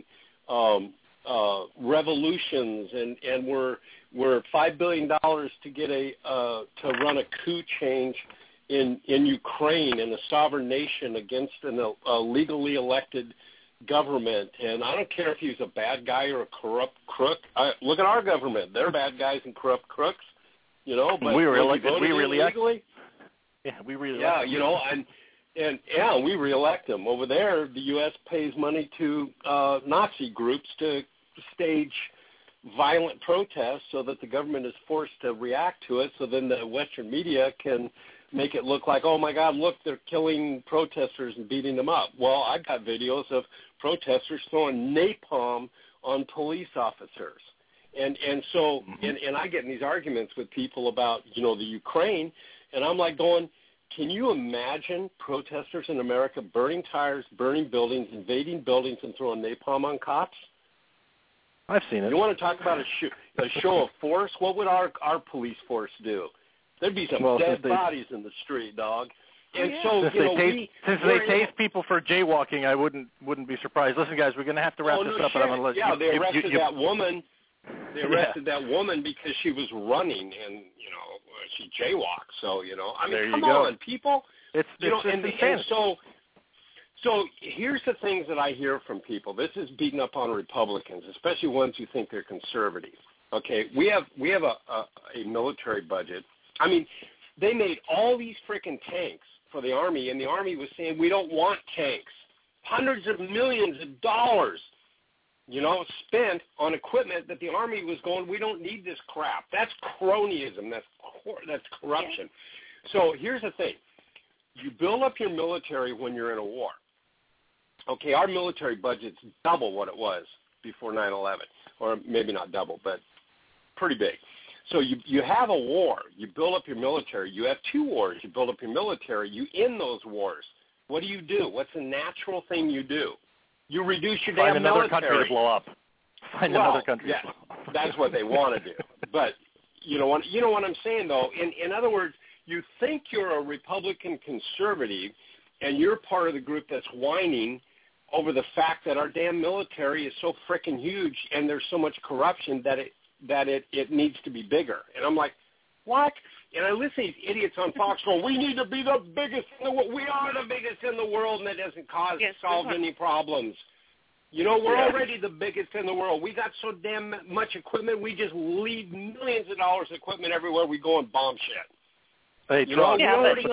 revolutions, and we're $5 billion to get to run a coup change in Ukraine, in a sovereign nation against a legally elected government. And I don't care if he's a bad guy or a corrupt crook. Look at our government; they're bad guys and corrupt crooks. You know, but we re-elected illegally. Yeah, we re-elect them. You know, and we re-elect them. Over there, the U.S. pays money to Nazi groups to stage violent protests so that the government is forced to react to it, so then the Western media can make it look like, oh, my God, look, they're killing protesters and beating them up. Well, I've got videos of protesters throwing napalm on police officers. And so and I get in these arguments with people about, you know, the Ukraine, and I'm like going, can you imagine protesters in America burning tires, burning buildings, invading buildings, and throwing napalm on cops? I've seen it. You want to talk about a show of force? What would our police force do? There'd be some dead bodies in the street, dog. And so, since they tase people for jaywalking, I wouldn't be surprised. Listen, guys, we're going to have to wrap this up, but I'm going to let you. They arrested that woman. They arrested that woman because she was running, and you know she jaywalked. So you know, I mean, come on, people. It's and so here's the things that I hear from people. This is beating up on Republicans, especially ones who think they're conservative. Okay, we have a military budget. I mean, they made all these freaking tanks for the Army, and the Army was saying, we don't want tanks. Hundreds of millions of dollars, you know, spent on equipment that the Army was going, we don't need this crap. That's cronyism. That's corruption. So here's the thing. You build up your military when you're in a war. Okay, our military budget's double what it was before 9/11, or maybe not double, but pretty big. So you have a war. You build up your military. You have two wars. You build up your military. You end those wars. What do? What's the natural thing you do? You reduce your damn military. Find another country to blow up. Another country to blow up. That's what they want to do. But you know what I'm saying, though? In other words, you think you're a Republican conservative, and you're part of the group that's whining over the fact that our damn military is so frickin' huge and there's so much corruption that it needs to be bigger. And I'm like, What? And I listen to these idiots on Fox going, we need to be the biggest in the world. We are the biggest in the world, and that doesn't solve any problems. You know, we're already the biggest in the world. We got so damn much equipment, we just leave millions of dollars of equipment everywhere we go and bomb shit. Hey, you also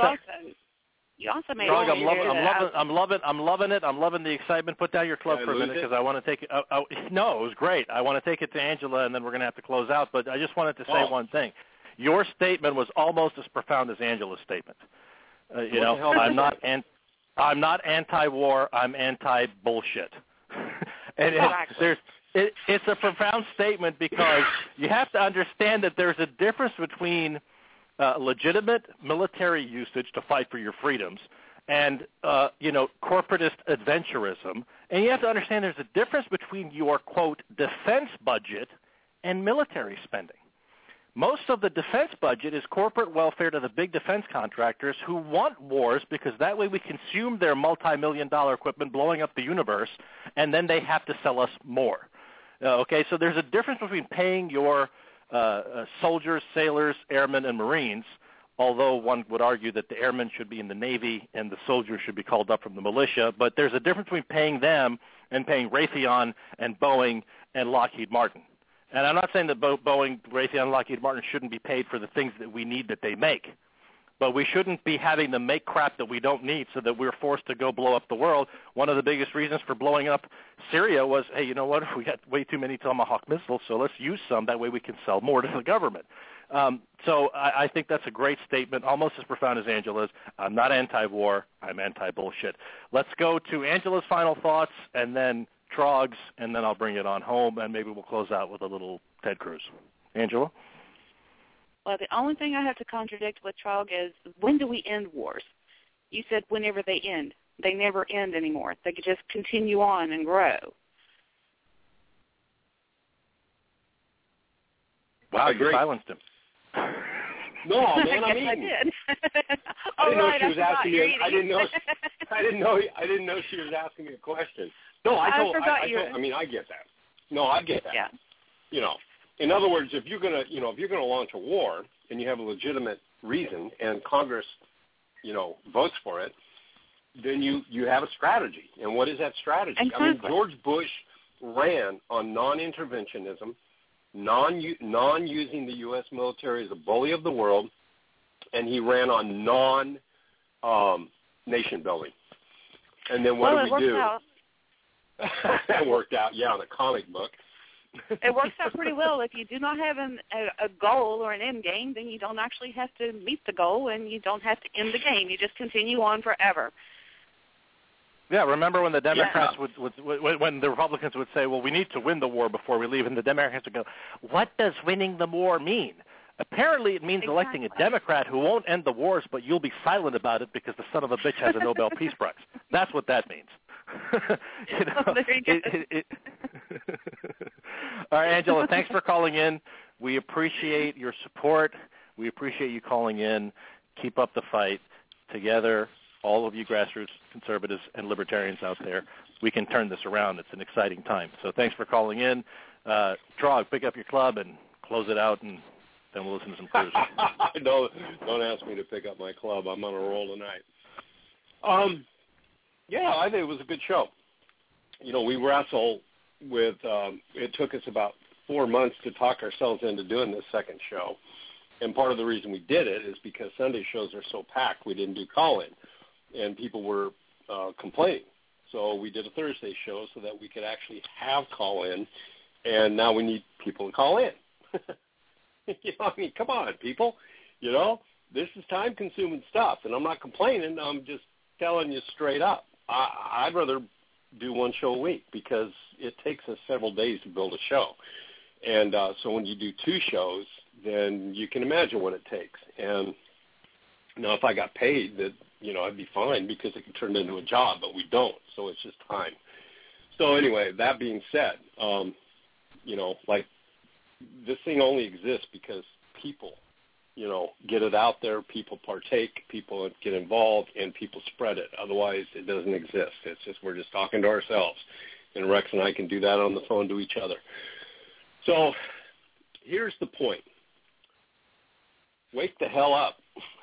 made Trog, I'm loving it. I'm loving the excitement. Put down your club for a minute because I want to take it. No, it was great. I want to take it to Angela, and then we're going to have to close out. But I just wanted to say one thing. Your statement was almost as profound as Angela's statement. You know, I'm not anti-war. I'm anti-bullshit. And it's a profound statement because you have to understand that there's a difference between legitimate military usage to fight for your freedoms and, corporatist adventurism. And you have to understand there's a difference between your, quote, defense budget and military spending. Most of the defense budget is corporate welfare to the big defense contractors who want wars because that way we consume their multi-million-dollar equipment blowing up the universe, and then they have to sell us more. Okay, so there's a difference between paying your soldiers, sailors, airmen, and Marines, although one would argue that the airmen should be in the Navy and the soldiers should be called up from the militia, but there's a difference between paying them and paying Raytheon and Boeing and Lockheed Martin. And I'm not saying that Boeing, Raytheon, and Lockheed Martin shouldn't be paid for the things that we need that they make, but we shouldn't be having them make crap that we don't need so that we're forced to go blow up the world. One of the biggest reasons for blowing up Syria was, hey, you know what, we got way too many Tomahawk missiles, so let's use some. That way we can sell more to the government. So I think that's a great statement, almost as profound as Angela's. I'm not anti-war. I'm anti-bullshit. Let's go to Angela's final thoughts and then Trog's, and then I'll bring it on home, and maybe we'll close out with a little Ted Cruz. Angela? Well, the only thing I have to contradict with Trog is, when do we end wars? You said whenever they end. They never end anymore. They could just continue on and grow. Wow, you silenced him. No, man, I'm eating. I did. I didn't know she was asking me. I didn't know she was asking me a question. No, I mean, I get that. No, I get that. Yeah. You know, in other words, if you're gonna launch a war and you have a legitimate reason and Congress, votes for it, then you have a strategy. And what is that strategy? Exactly. I mean, George Bush ran on non-interventionism, non-using the U.S. military as a bully of the world, and he ran on non-nation building. And then what do we do? That worked out, in a comic book. It works out pretty well. If you do not have a goal or an end game, then you don't actually have to meet the goal, and you don't have to end the game. You just continue on forever. Yeah, remember when the Democrats when the Republicans would say, well, we need to win the war before we leave, and the Democrats would go, what does winning the war mean? Apparently it means electing a Democrat who won't end the wars, but you'll be silent about it because the son of a bitch has a Nobel Peace Prize. That's what that means. All right, Angela, thanks for calling in. We appreciate your support. We appreciate you calling in. Keep up the fight. Together, all of you grassroots conservatives and libertarians out there, we can turn this around. It's an exciting time. So thanks for calling in. Trog, pick up your club and close it out, and then we'll listen to some clues. Don't ask me to pick up my club. I'm on a roll tonight. Yeah, I think it was a good show. We wrestle with, it took us about 4 months to talk ourselves into doing this second show. And part of the reason we did it is because Sunday shows are so packed, we didn't do call-in. And people were complaining. So we did a Thursday show so that we could actually have call-in. And now we need people to call in. Come on, people. This is time-consuming stuff. And I'm not complaining. I'm just telling you straight up. I'd rather do one show a week because it takes us several days to build a show. And so when you do 2 shows, then you can imagine what it takes. And now if I got paid, that I'd be fine because it can turn into a job, but we don't. So it's just time. So anyway, that being said, this thing only exists because people get it out there, people partake, people get involved, and people spread it. Otherwise, it doesn't exist. It's just we're just talking to ourselves. And Rex and I can do that on the phone to each other. So here's the point. wake the hell up.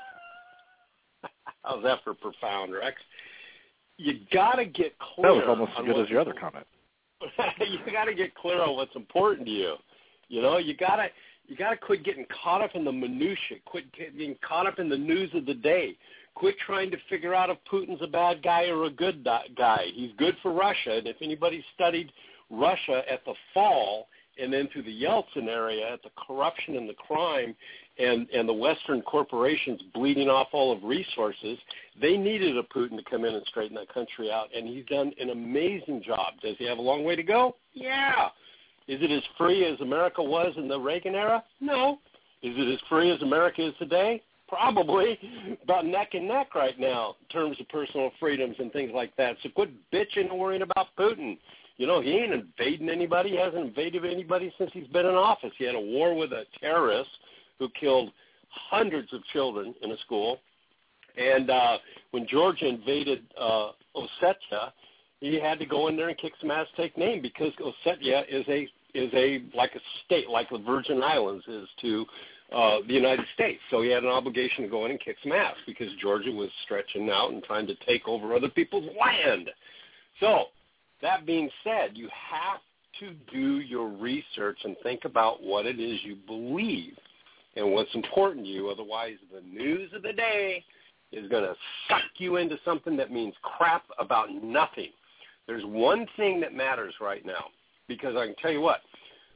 How's that for profound, Rex? You got to get clear. That was almost as good as your other comment. You got to get clear on what's important to you. You know, you got to quit getting caught up in the minutia. Quit getting caught up in the news of the day. Quit trying to figure out if Putin's a bad guy or a good guy. He's good for Russia, and if anybody studied Russia at the fall and then through the Yeltsin area at the corruption and the crime and the Western corporations bleeding off all of resources, they needed a Putin to come in and straighten that country out, and he's done an amazing job. Does he have a long way to go? Yeah. Is it as free as America was in the Reagan era? No. Is it as free as America is today? Probably. About neck and neck right now in terms of personal freedoms and things like that. So quit bitching and worrying about Putin. You know, he ain't invading anybody. He hasn't invaded anybody since he's been in office. He had a war with a terrorist who killed hundreds of children in a school. And when Georgia invaded Ossetia, he had to go in there and kick some Aztec name because Ossetia is a like a state, like the Virgin Islands is to the United States. So he had an obligation to go in and kick some ass because Georgia was stretching out and trying to take over other people's land. So that being said, you have to do your research and think about what it is you believe and what's important to you. Otherwise, the news of the day is going to suck you into something that means crap about nothing. There's one thing that matters right now, because I can tell you what,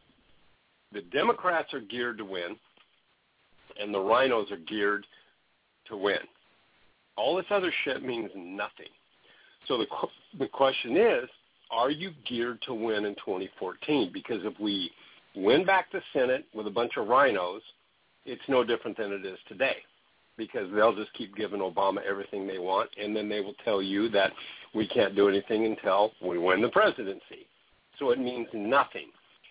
the Democrats are geared to win, and the rhinos are geared to win. All this other shit means nothing. So the question is, are you geared to win in 2014? Because if we win back the Senate with a bunch of rhinos, it's no different than it is today, because they'll just keep giving Obama everything they want, and then they will tell you that we can't do anything until we win the presidency. So it means nothing.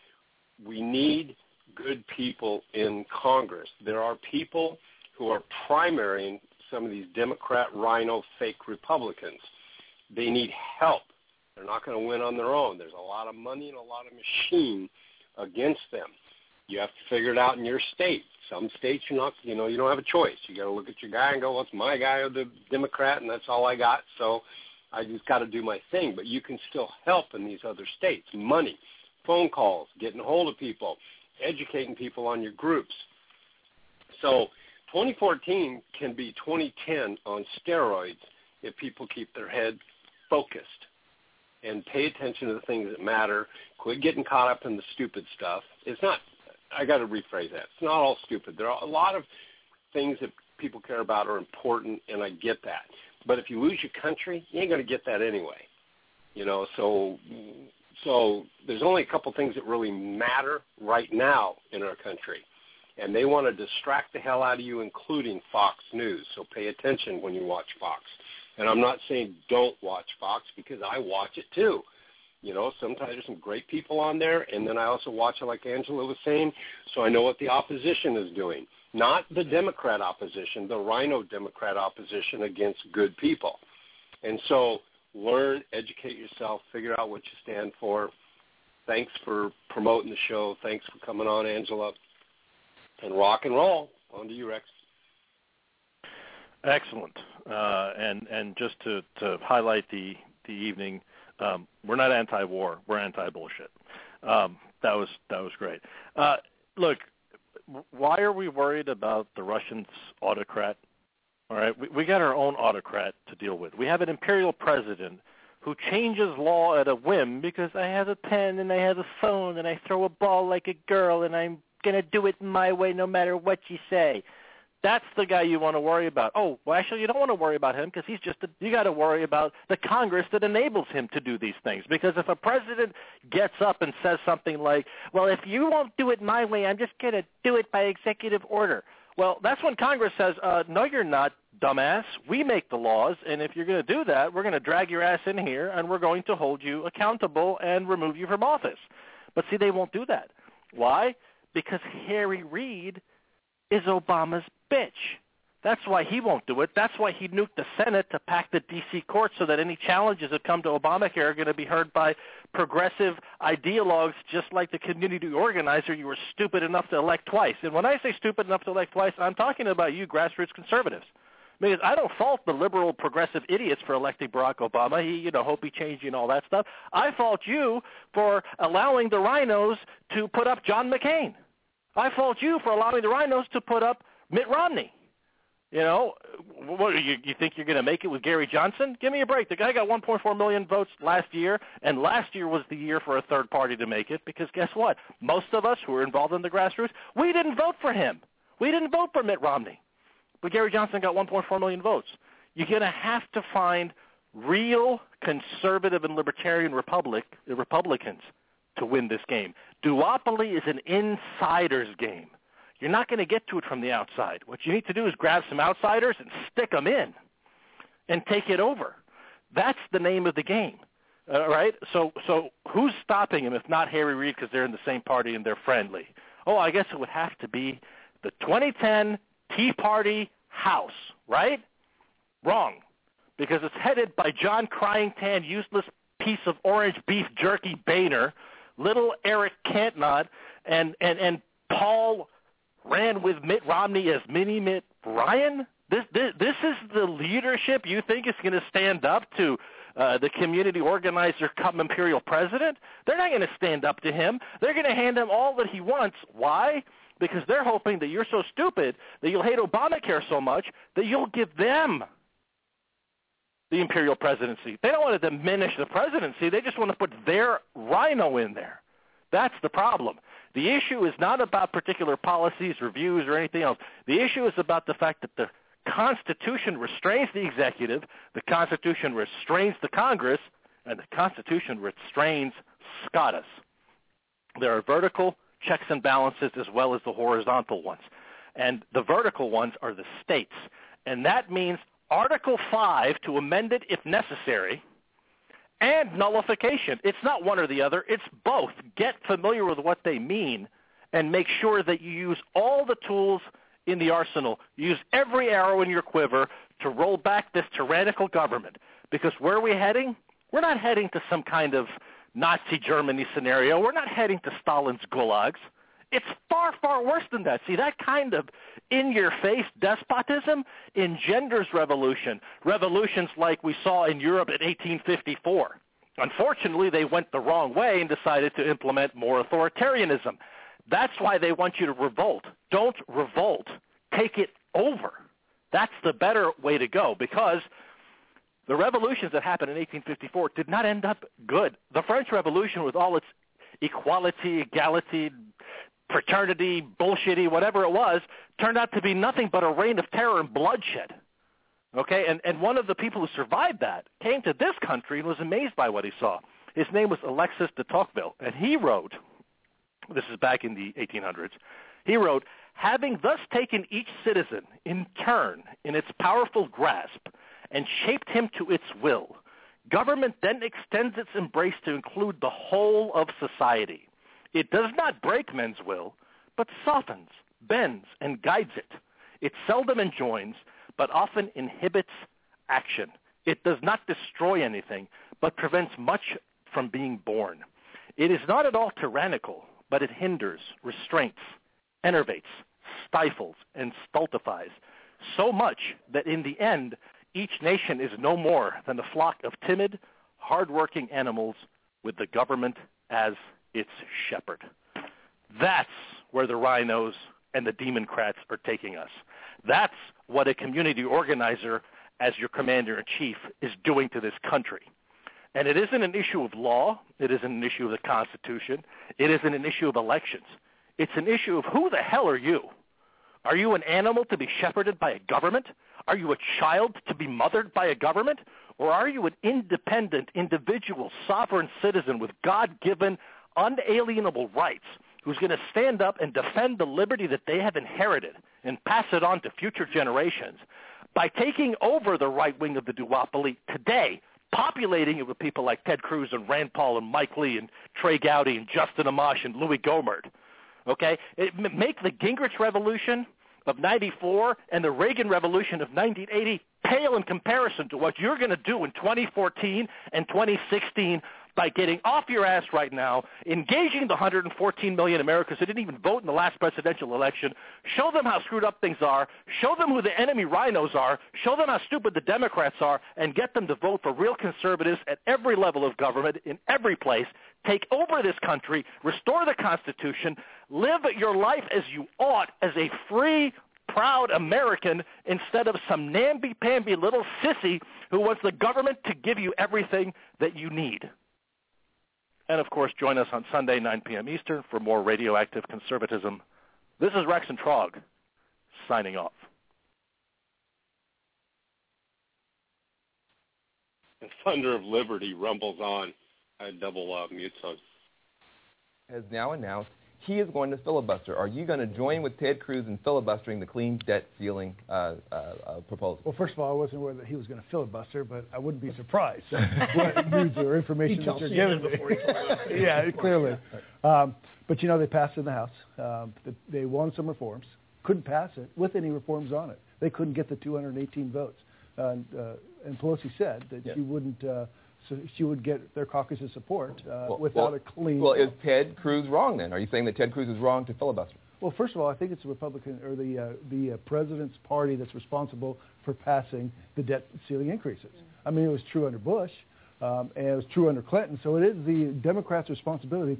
We need good people in Congress. There are people who are primarying some of these Democrat rhino fake Republicans. They need help. They're not going to win on their own. There's a lot of money and a lot of machine against them. You have to figure it out in your state. Some states you don't have a choice. You got to look at your guy and go, well, it's my guy or the Democrat, and that's all I got. So I just got to do my thing. But you can still help in these other states. Money, phone calls, getting a hold of people, educating people on your groups. So 2014 can be 2010 on steroids if people keep their head focused and pay attention to the things that matter. Quit getting caught up in the stupid stuff. It's not, I got to rephrase that. It's not all stupid. There are a lot of things that people care about are important, and I get that. But if you lose your country, you ain't going to get that anyway. You know, so there's only a couple things that really matter right now in our country. And they want to distract the hell out of you, including Fox News. So pay attention when you watch Fox. And I'm not saying don't watch Fox, because I watch it too. You know, sometimes there's some great people on there, and then I also watch it like Angela was saying, so I know what the opposition is doing. Not the Democrat opposition, the rhino Democrat opposition against good people. And so learn, educate yourself, figure out what you stand for. Thanks for promoting the show. Thanks for coming on, Angela. And rock and roll. On to you, Rex. Excellent. And just to highlight the evening, we're not anti-war. We're anti-bullshit. That was great. Look, why are we worried about the Russians' autocrat? All right, we got our own autocrat to deal with. We have an imperial president who changes law at a whim because I have a pen and I have a phone and I throw a ball like a girl and I'm going to do it my way no matter what you say. That's the guy you want to worry about. Oh, well, actually, you don't want to worry about him because you got to worry about the Congress that enables him to do these things. Because if a president gets up and says something like, well, if you won't do it my way, I'm just going to do it by executive order. Well, that's when Congress says, no, you're not, dumbass. We make the laws, and if you're going to do that, we're going to drag your ass in here, and we're going to hold you accountable and remove you from office. But see, they won't do that. Why? Because Harry Reid is Obama's bitch. That's why he won't do it. That's why he nuked the Senate to pack the D.C. courts so that any challenges that come to Obamacare are going to be heard by progressive ideologues just like the community organizer you were stupid enough to elect twice. And when I say stupid enough to elect twice, I'm talking about you grassroots conservatives. Because I don't fault the liberal progressive idiots for electing Barack Obama. He, hope he changed and all that stuff. I fault you for allowing the rhinos to put up John McCain. I fault you for allowing the rhinos to put up Mitt Romney. What you think you're going to make it with Gary Johnson? Give me a break. The guy got 1.4 million votes last year, and last year was the year for a third party to make it because guess what? Most of us who were involved in the grassroots, we didn't vote for him. We didn't vote for Mitt Romney. But Gary Johnson got 1.4 million votes. You're going to have to find real conservative and libertarian Republicans to win this game. Duopoly is an insider's game. You're not going to get to it from the outside. What you need to do is grab some outsiders and stick them in and take it over. That's the name of the game, right? So who's stopping him if not Harry Reid because they're in the same party and they're friendly? Oh, I guess it would have to be the 2010 Tea Party House, right? Wrong, because it's headed by John Cryington, useless piece of orange beef jerky Boehner, little Eric Cantona, and Paul ran with Mitt Romney as mini Mitt Ryan? This is the leadership you think is going to stand up to the community organizer come imperial president? They're not going to stand up to him. They're going to hand him all that he wants. Why? Because they're hoping that you're so stupid that you'll hate Obamacare so much that you'll give them the imperial presidency. They don't want to diminish the presidency. They just want to put their rhino in there. That's the problem. The issue is not about particular policies, reviews, or anything else. The issue is about the fact that the Constitution restrains the executive, the Constitution restrains the Congress, and the Constitution restrains SCOTUS. There are vertical checks and balances as well as the horizontal ones. And the vertical ones are the states. And that means Article 5 to amend it if necessary, and nullification. It's not one or the other. It's both. Get familiar with what they mean and make sure that you use all the tools in the arsenal. Use every arrow in your quiver to roll back this tyrannical government. Because where are we heading? We're not heading to some kind of Nazi Germany scenario. We're not heading to Stalin's gulags. It's far, far worse than that. See, that kind of in-your-face despotism engenders revolution, revolutions like we saw in Europe in 1854. Unfortunately, they went the wrong way and decided to implement more authoritarianism. That's why they want you to revolt. Don't revolt. Take it over. That's the better way to go because the revolutions that happened in 1854 did not end up good. The French Revolution, with all its equality, equality, fraternity, bullshitty, whatever it was, turned out to be nothing but a reign of terror and bloodshed. Okay, and one of the people who survived that came to this country and was amazed by what he saw. His name was Alexis de Tocqueville, and he wrote, this is back in the 1800s, he wrote, having thus taken each citizen in turn in its powerful grasp and shaped him to its will, government then extends its embrace to include the whole of society. It does not break men's will, but softens, bends, and guides it. It seldom enjoins, but often inhibits action. It does not destroy anything, but prevents much from being born. It is not at all tyrannical, but it hinders, restrains, enervates, stifles, and stultifies, so much that in the end, each nation is no more than a flock of timid, hard-working animals with the government as its shepherd. That's where the rhinos and the Democrats are taking us. That's what a community organizer as your commander-in-chief is doing to this country. And it isn't an issue of law. It isn't an issue of the Constitution. It isn't an issue of elections. It's an issue of who the hell are you? Are you an animal to be shepherded by a government? Are you a child to be mothered by a government? Or are you an independent, individual, sovereign citizen with God-given, unalienable rights who's going to stand up and defend the liberty that they have inherited and pass it on to future generations by taking over the right wing of the duopoly today, populating it with people like Ted Cruz and Rand Paul and Mike Lee and Trey Gowdy and Justin Amash and Louis Gohmert. Okay? Make the Gingrich Revolution of 94 and the Reagan Revolution of 1980 pale in comparison to what you're going to do in 2014 and 2016 by getting off your ass right now, engaging the 114 million Americans who didn't even vote in the last presidential election, show them how screwed up things are, show them who the enemy rhinos are, show them how stupid the Democrats are, and get them to vote for real conservatives at every level of government, in every place, take over this country, restore the Constitution, live your life as you ought as a free, proud American instead of some namby-pamby little sissy who wants the government to give you everything that you need. And, of course, join us on Sunday, 9 p.m. Eastern, for more radioactive conservatism. This is Rex and Trog, signing off. The thunder of liberty rumbles on. I had double mutes on. Has now announced he is going to filibuster. Are you going to join with Ted Cruz in filibustering the clean debt ceiling proposal? Well, first of all, I wasn't aware that he was going to filibuster, but I wouldn't be surprised what news or information that you're giving me. Yeah, clearly. But, you know, they passed in the House. They wanted some reforms. Couldn't pass it with any reforms on it. They couldn't get the 218 votes. And Pelosi said that she wouldn't... so she would get their caucus's support without a clean... Well, is Ted Cruz wrong then? Are you saying that Ted Cruz is wrong to filibuster? Well, first of all, I think it's the Republican or the president's party that's responsible for passing the debt ceiling increases. I mean, it was true under Bush, and it was true under Clinton. So it is the Democrats' responsibility.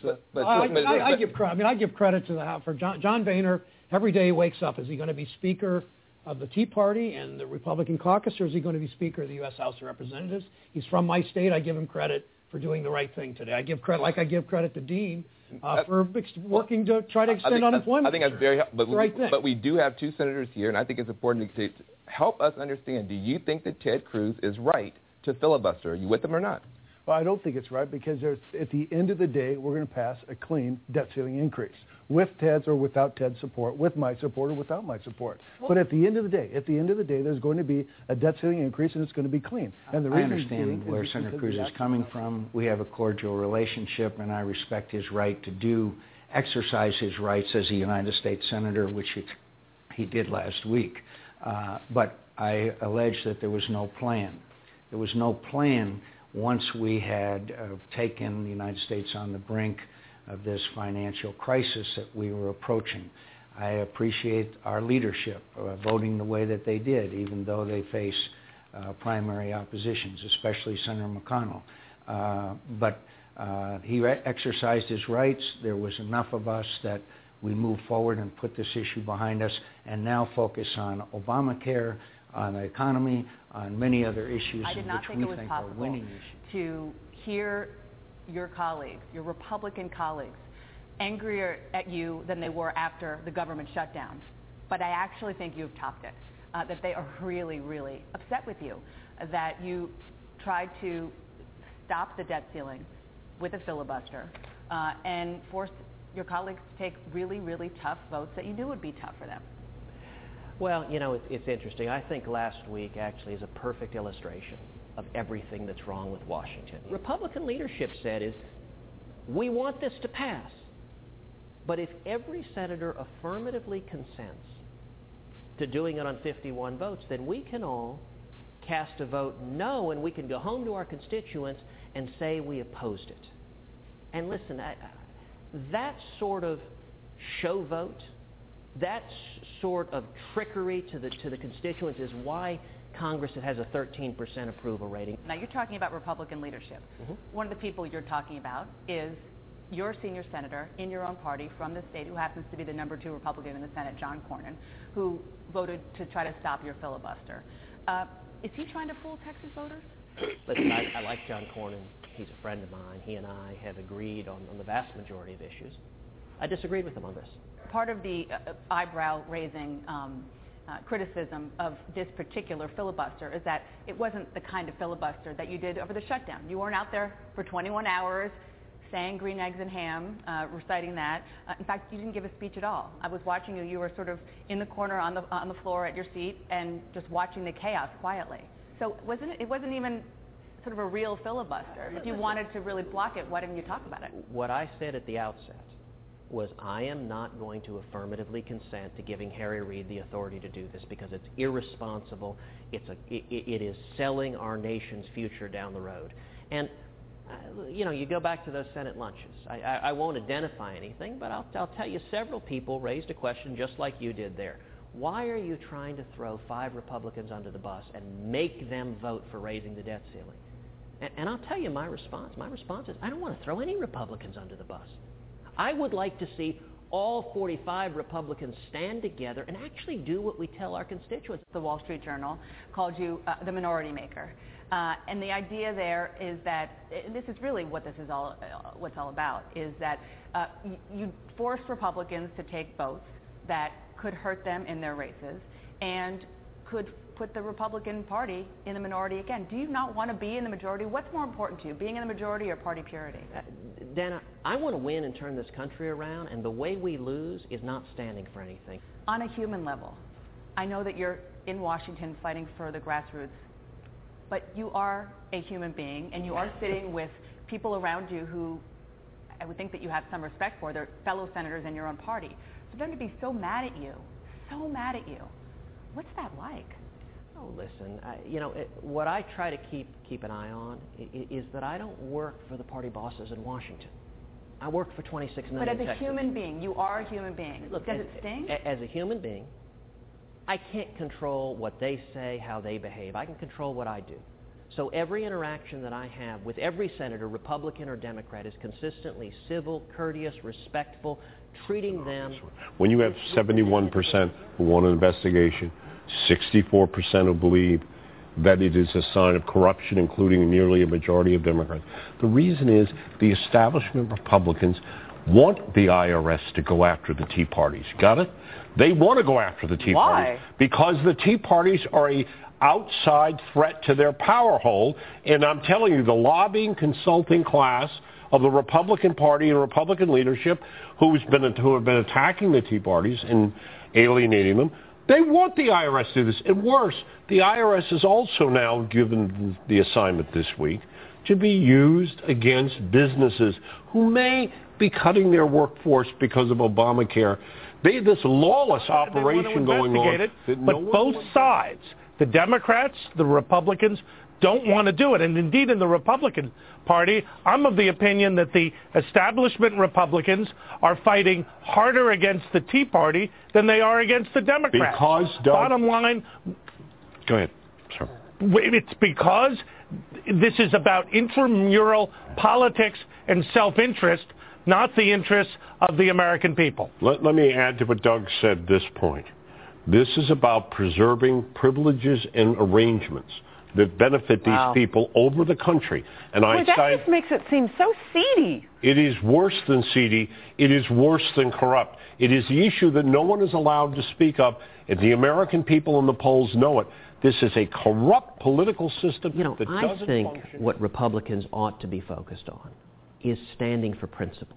I give credit to the House for John Boehner. Every day he wakes up. Is he going to be Speaker of the Tea Party and the Republican caucus, or is he going to be Speaker of the U.S. House of Representatives? He's from my state. I give him credit for doing the right thing today. I give credit, like I give credit to Dean for working to try to extend unemployment. I think that's very helpful. But, but we do have two senators here, and I think it's important to help us understand. Do you think that Ted Cruz is right to filibuster? Are you with him or not? Well, I don't think it's right because at the end of the day, we're going to pass a clean debt ceiling increase with Ted's or without Ted's support, with my support or without my support. But at the end of the day, there's going to be a debt ceiling increase and it's going to be clean. And the I understand where Senator Cruz is coming from. We have a cordial relationship, and I respect his right to exercise his rights as a United States Senator, which he did last week. But I allege that there was no plan. There was no plan once we had taken the United States on the brink of this financial crisis that we were approaching. I appreciate our leadership voting the way that they did, even though they face primary oppositions, especially Senator McConnell. But he exercised his rights. There was enough of us that we moved forward and put this issue behind us and now focus on Obamacare, on the economy, on many other issues I did not which think we it was think possible are winning issues. to hear your colleagues, your Republican colleagues, angrier at you than they were after the government shutdown. But I actually think you've topped it, that they are really, really upset with you, that you tried to stop the debt ceiling with a filibuster and force your colleagues to take really, really tough votes that you knew would be tough for them. Well, you know, it's interesting. I think last week actually is a perfect illustration of everything that's wrong with Washington. Republican leadership said is, we want this to pass, but if every senator affirmatively consents to doing it on 51 votes, then we can all cast a vote no, and we can go home to our constituents and say we opposed it. And listen, that sort of show vote, that sort of trickery to the constituents is why Congress has a 13% approval rating. Now, you're talking about Republican leadership. Mm-hmm. One of the people you're talking about is your senior senator in your own party from the state who happens to be the number 2 Republican in the Senate, John Cornyn, who voted to try to stop your filibuster. Is he trying to fool Texas voters? Listen, I like John Cornyn. He's a friend of mine. He and I have agreed on the vast majority of issues. I disagreed with him on this. Part of the eyebrow-raising criticism of this particular filibuster is that it wasn't the kind of filibuster that you did over the shutdown. You weren't out there for 21 hours saying green eggs and ham, reciting that. In fact, you didn't give a speech at all. I was watching you. You were sort of in the corner on the floor at your seat and just watching the chaos quietly. So it wasn't even sort of a real filibuster. If you wanted to really block it, why didn't you talk about it? What I said at the outset was, I am not going to affirmatively consent to giving Harry Reid the authority to do this because it's irresponsible. It is selling our nation's future down the road. And you go back to those Senate lunches. I won't identify anything, but I'll tell you several people raised a question just like you did there. Why are you trying to throw 5 Republicans under the bus and make them vote for raising the debt ceiling? And I'll tell you my response. My response is I don't want to throw any Republicans under the bus. I would like to see all 45 Republicans stand together and actually do what we tell our constituents. The Wall Street Journal called you the minority maker. And the idea there is that, this is really what this is what's all about, is that you force Republicans to take votes that could hurt them in their races and could put the Republican Party in the minority again. Do you not want to be in the majority? What's more important to you, being in the majority or party purity? Dana, I want to win and turn this country around, and the way we lose is not standing for anything. On a human level, I know that you're in Washington fighting for the grassroots, but you are a human being, and you are sitting with people around you who I would think that you have some respect for. They're fellow senators in your own party. For them to be so mad at you, what's that like? Oh, listen, what I try to keep an eye on is that I don't work for the party bosses in Washington. I work for 26 million But as a Texans. human being, you are a human being. Look, does it sting? As a human being, I can't control what they say, how they behave. I can control what I do. So every interaction that I have with every senator, Republican or Democrat, is consistently civil, courteous, respectful, treating them. When you have 71% who want an investigation, 64% who believe that it is a sign of corruption, including nearly a majority of Democrats. The reason is the establishment Republicans want the IRS to go after the Tea Parties. Got it? They want to go after the Tea Parties because the Tea Parties are a outside threat to their power hole. And I'm telling you, the lobbying consulting class of the Republican Party and Republican leadership who have been attacking the Tea Parties and alienating them, they want the IRS to do this. And worse, the IRS is also now given the assignment this week to be used against businesses who may be cutting their workforce because of Obamacare. They have this lawless operation going on. But both sides, the Democrats, the Republicans, don't want to do it. And indeed, in the Republican Party, I'm of the opinion that the establishment Republicans are fighting harder against the Tea Party than they are against the Democrats. Because, Doug, bottom line... Go ahead. Sorry. It's because this is about intramural politics and self-interest, not the interests of the American people. Let me add to what Doug said at this point. This is about preserving privileges and arrangements that benefit these people over the country. And that just makes it seem so seedy. It is worse than seedy. It is worse than corrupt. It is the issue that no one is allowed to speak of, and the American people in the polls know it. This is a corrupt political system that doesn't function. I think what Republicans ought to be focused on is standing for principle.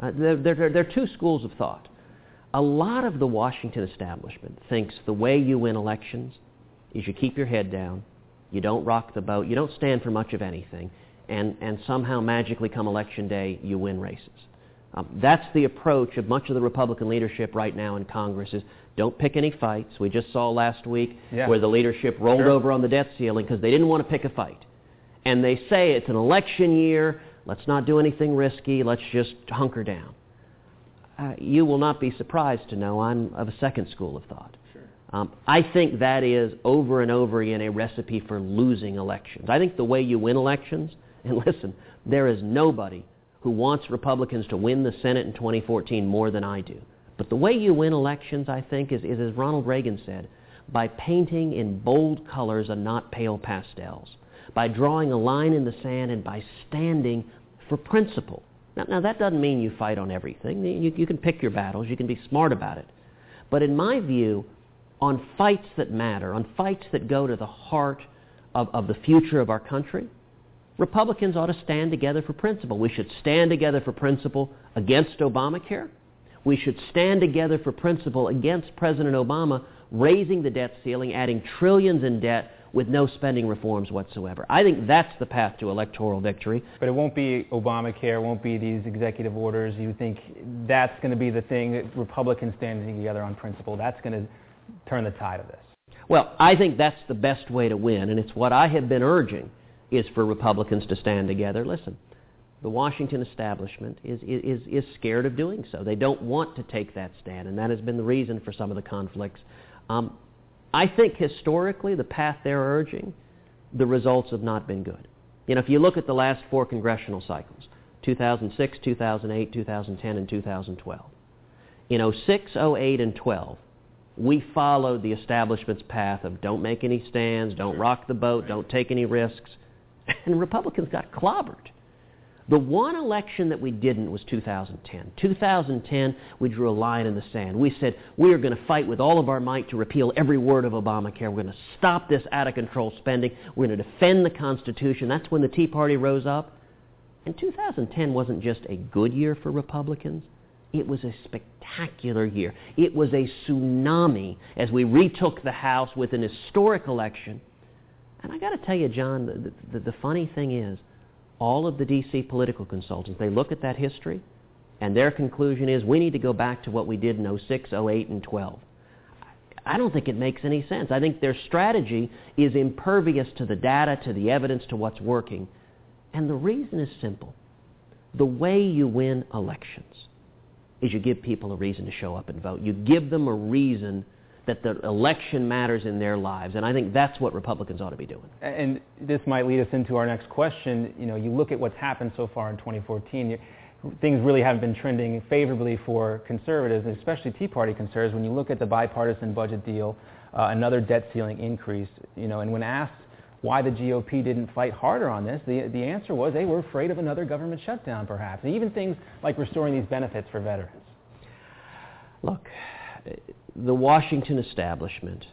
There are two schools of thought. A lot of the Washington establishment thinks the way you win elections is you keep your head down, you don't rock the boat, you don't stand for much of anything, and somehow magically come election day you win races. That's the approach of much of the Republican leadership right now in Congress is don't pick any fights. We just saw last week where the leadership rolled over on the debt ceiling because they didn't want to pick a fight. And they say it's an election year, let's not do anything risky, let's just hunker down. You will not be surprised to know I'm of a second school of thought. I think that is over and over again a recipe for losing elections. I think the way you win elections, and listen, there is nobody who wants Republicans to win the Senate in 2014 more than I do. But the way you win elections, I think, is as Ronald Reagan said, by painting in bold colors and not pale pastels, by drawing a line in the sand and by standing for principle. Now that doesn't mean you fight on everything. You can pick your battles. You can be smart about it. But in my view, on fights that matter, on fights that go to the heart of the future of our country, Republicans ought to stand together for principle. We should stand together for principle against Obamacare. We should stand together for principle against President Obama raising the debt ceiling, adding trillions in debt with no spending reforms whatsoever. I think that's the path to electoral victory. But it won't be Obamacare, it won't be these executive orders. You think that's going to be the thing that Republicans standing together on principle, that's going to turn the tide of this? Well, I think that's the best way to win, and it's what I have been urging, is for Republicans to stand together. Listen, the Washington establishment is scared of doing so. They don't want to take that stand, and that has been the reason for some of the conflicts. I think historically, the path they're urging, the results have not been good. You know, if you look at the last 4 congressional cycles, 2006, 2008, 2010, and 2012, in 06, 08, and 12, we followed the establishment's path of don't make any stands, don't rock the boat, don't take any risks, and Republicans got clobbered. The one election that we didn't was 2010. 2010, we drew a line in the sand. We said, we are going to fight with all of our might to repeal every word of Obamacare. We're going to stop this out-of-control spending. We're going to defend the Constitution. That's when the Tea Party rose up. And 2010 wasn't just a good year for Republicans. It was a spectacular year. It was a tsunami as we retook the House with an historic election. And I got to tell you, John, the funny thing is, all of the D.C. political consultants, they look at that history, and their conclusion is we need to go back to what we did in 06, 08, and 12. I don't think it makes any sense. I think their strategy is impervious to the data, to the evidence, to what's working. And the reason is simple. The way you win elections is you give people a reason to show up and vote. You give them a reason that the election matters in their lives. And I think that's what Republicans ought to be doing. And this might lead us into our next question. You know, you look at what's happened so far in 2014, things really haven't been trending favorably for conservatives, especially Tea Party conservatives. When you look at the bipartisan budget deal, another debt ceiling increase, and when asked why the GOP didn't fight harder on this, the answer was they were afraid of another government shutdown, perhaps. And even things like restoring these benefits for veterans. Look, the Washington establishment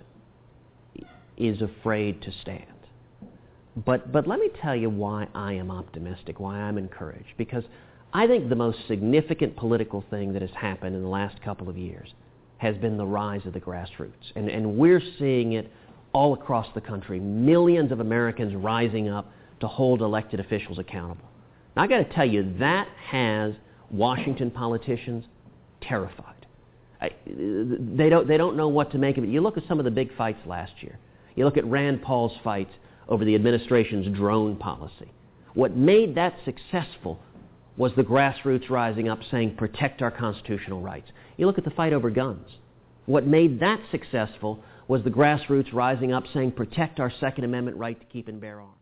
is afraid to stand. But let me tell you why I am optimistic, why I'm encouraged. Because I think the most significant political thing that has happened in the last couple of years has been the rise of the grassroots. And we're seeing it all across the country. Millions of Americans rising up to hold elected officials accountable. Now, I got to tell you, that has Washington politicians terrified. They don't know what to make of it. You look at some of the big fights last year. You look at Rand Paul's fight over the administration's drone policy. What made that successful was the grassroots rising up saying, protect our constitutional rights. You look at the fight over guns. What made that successful was the grassroots rising up saying, protect our Second Amendment right to keep and bear arms.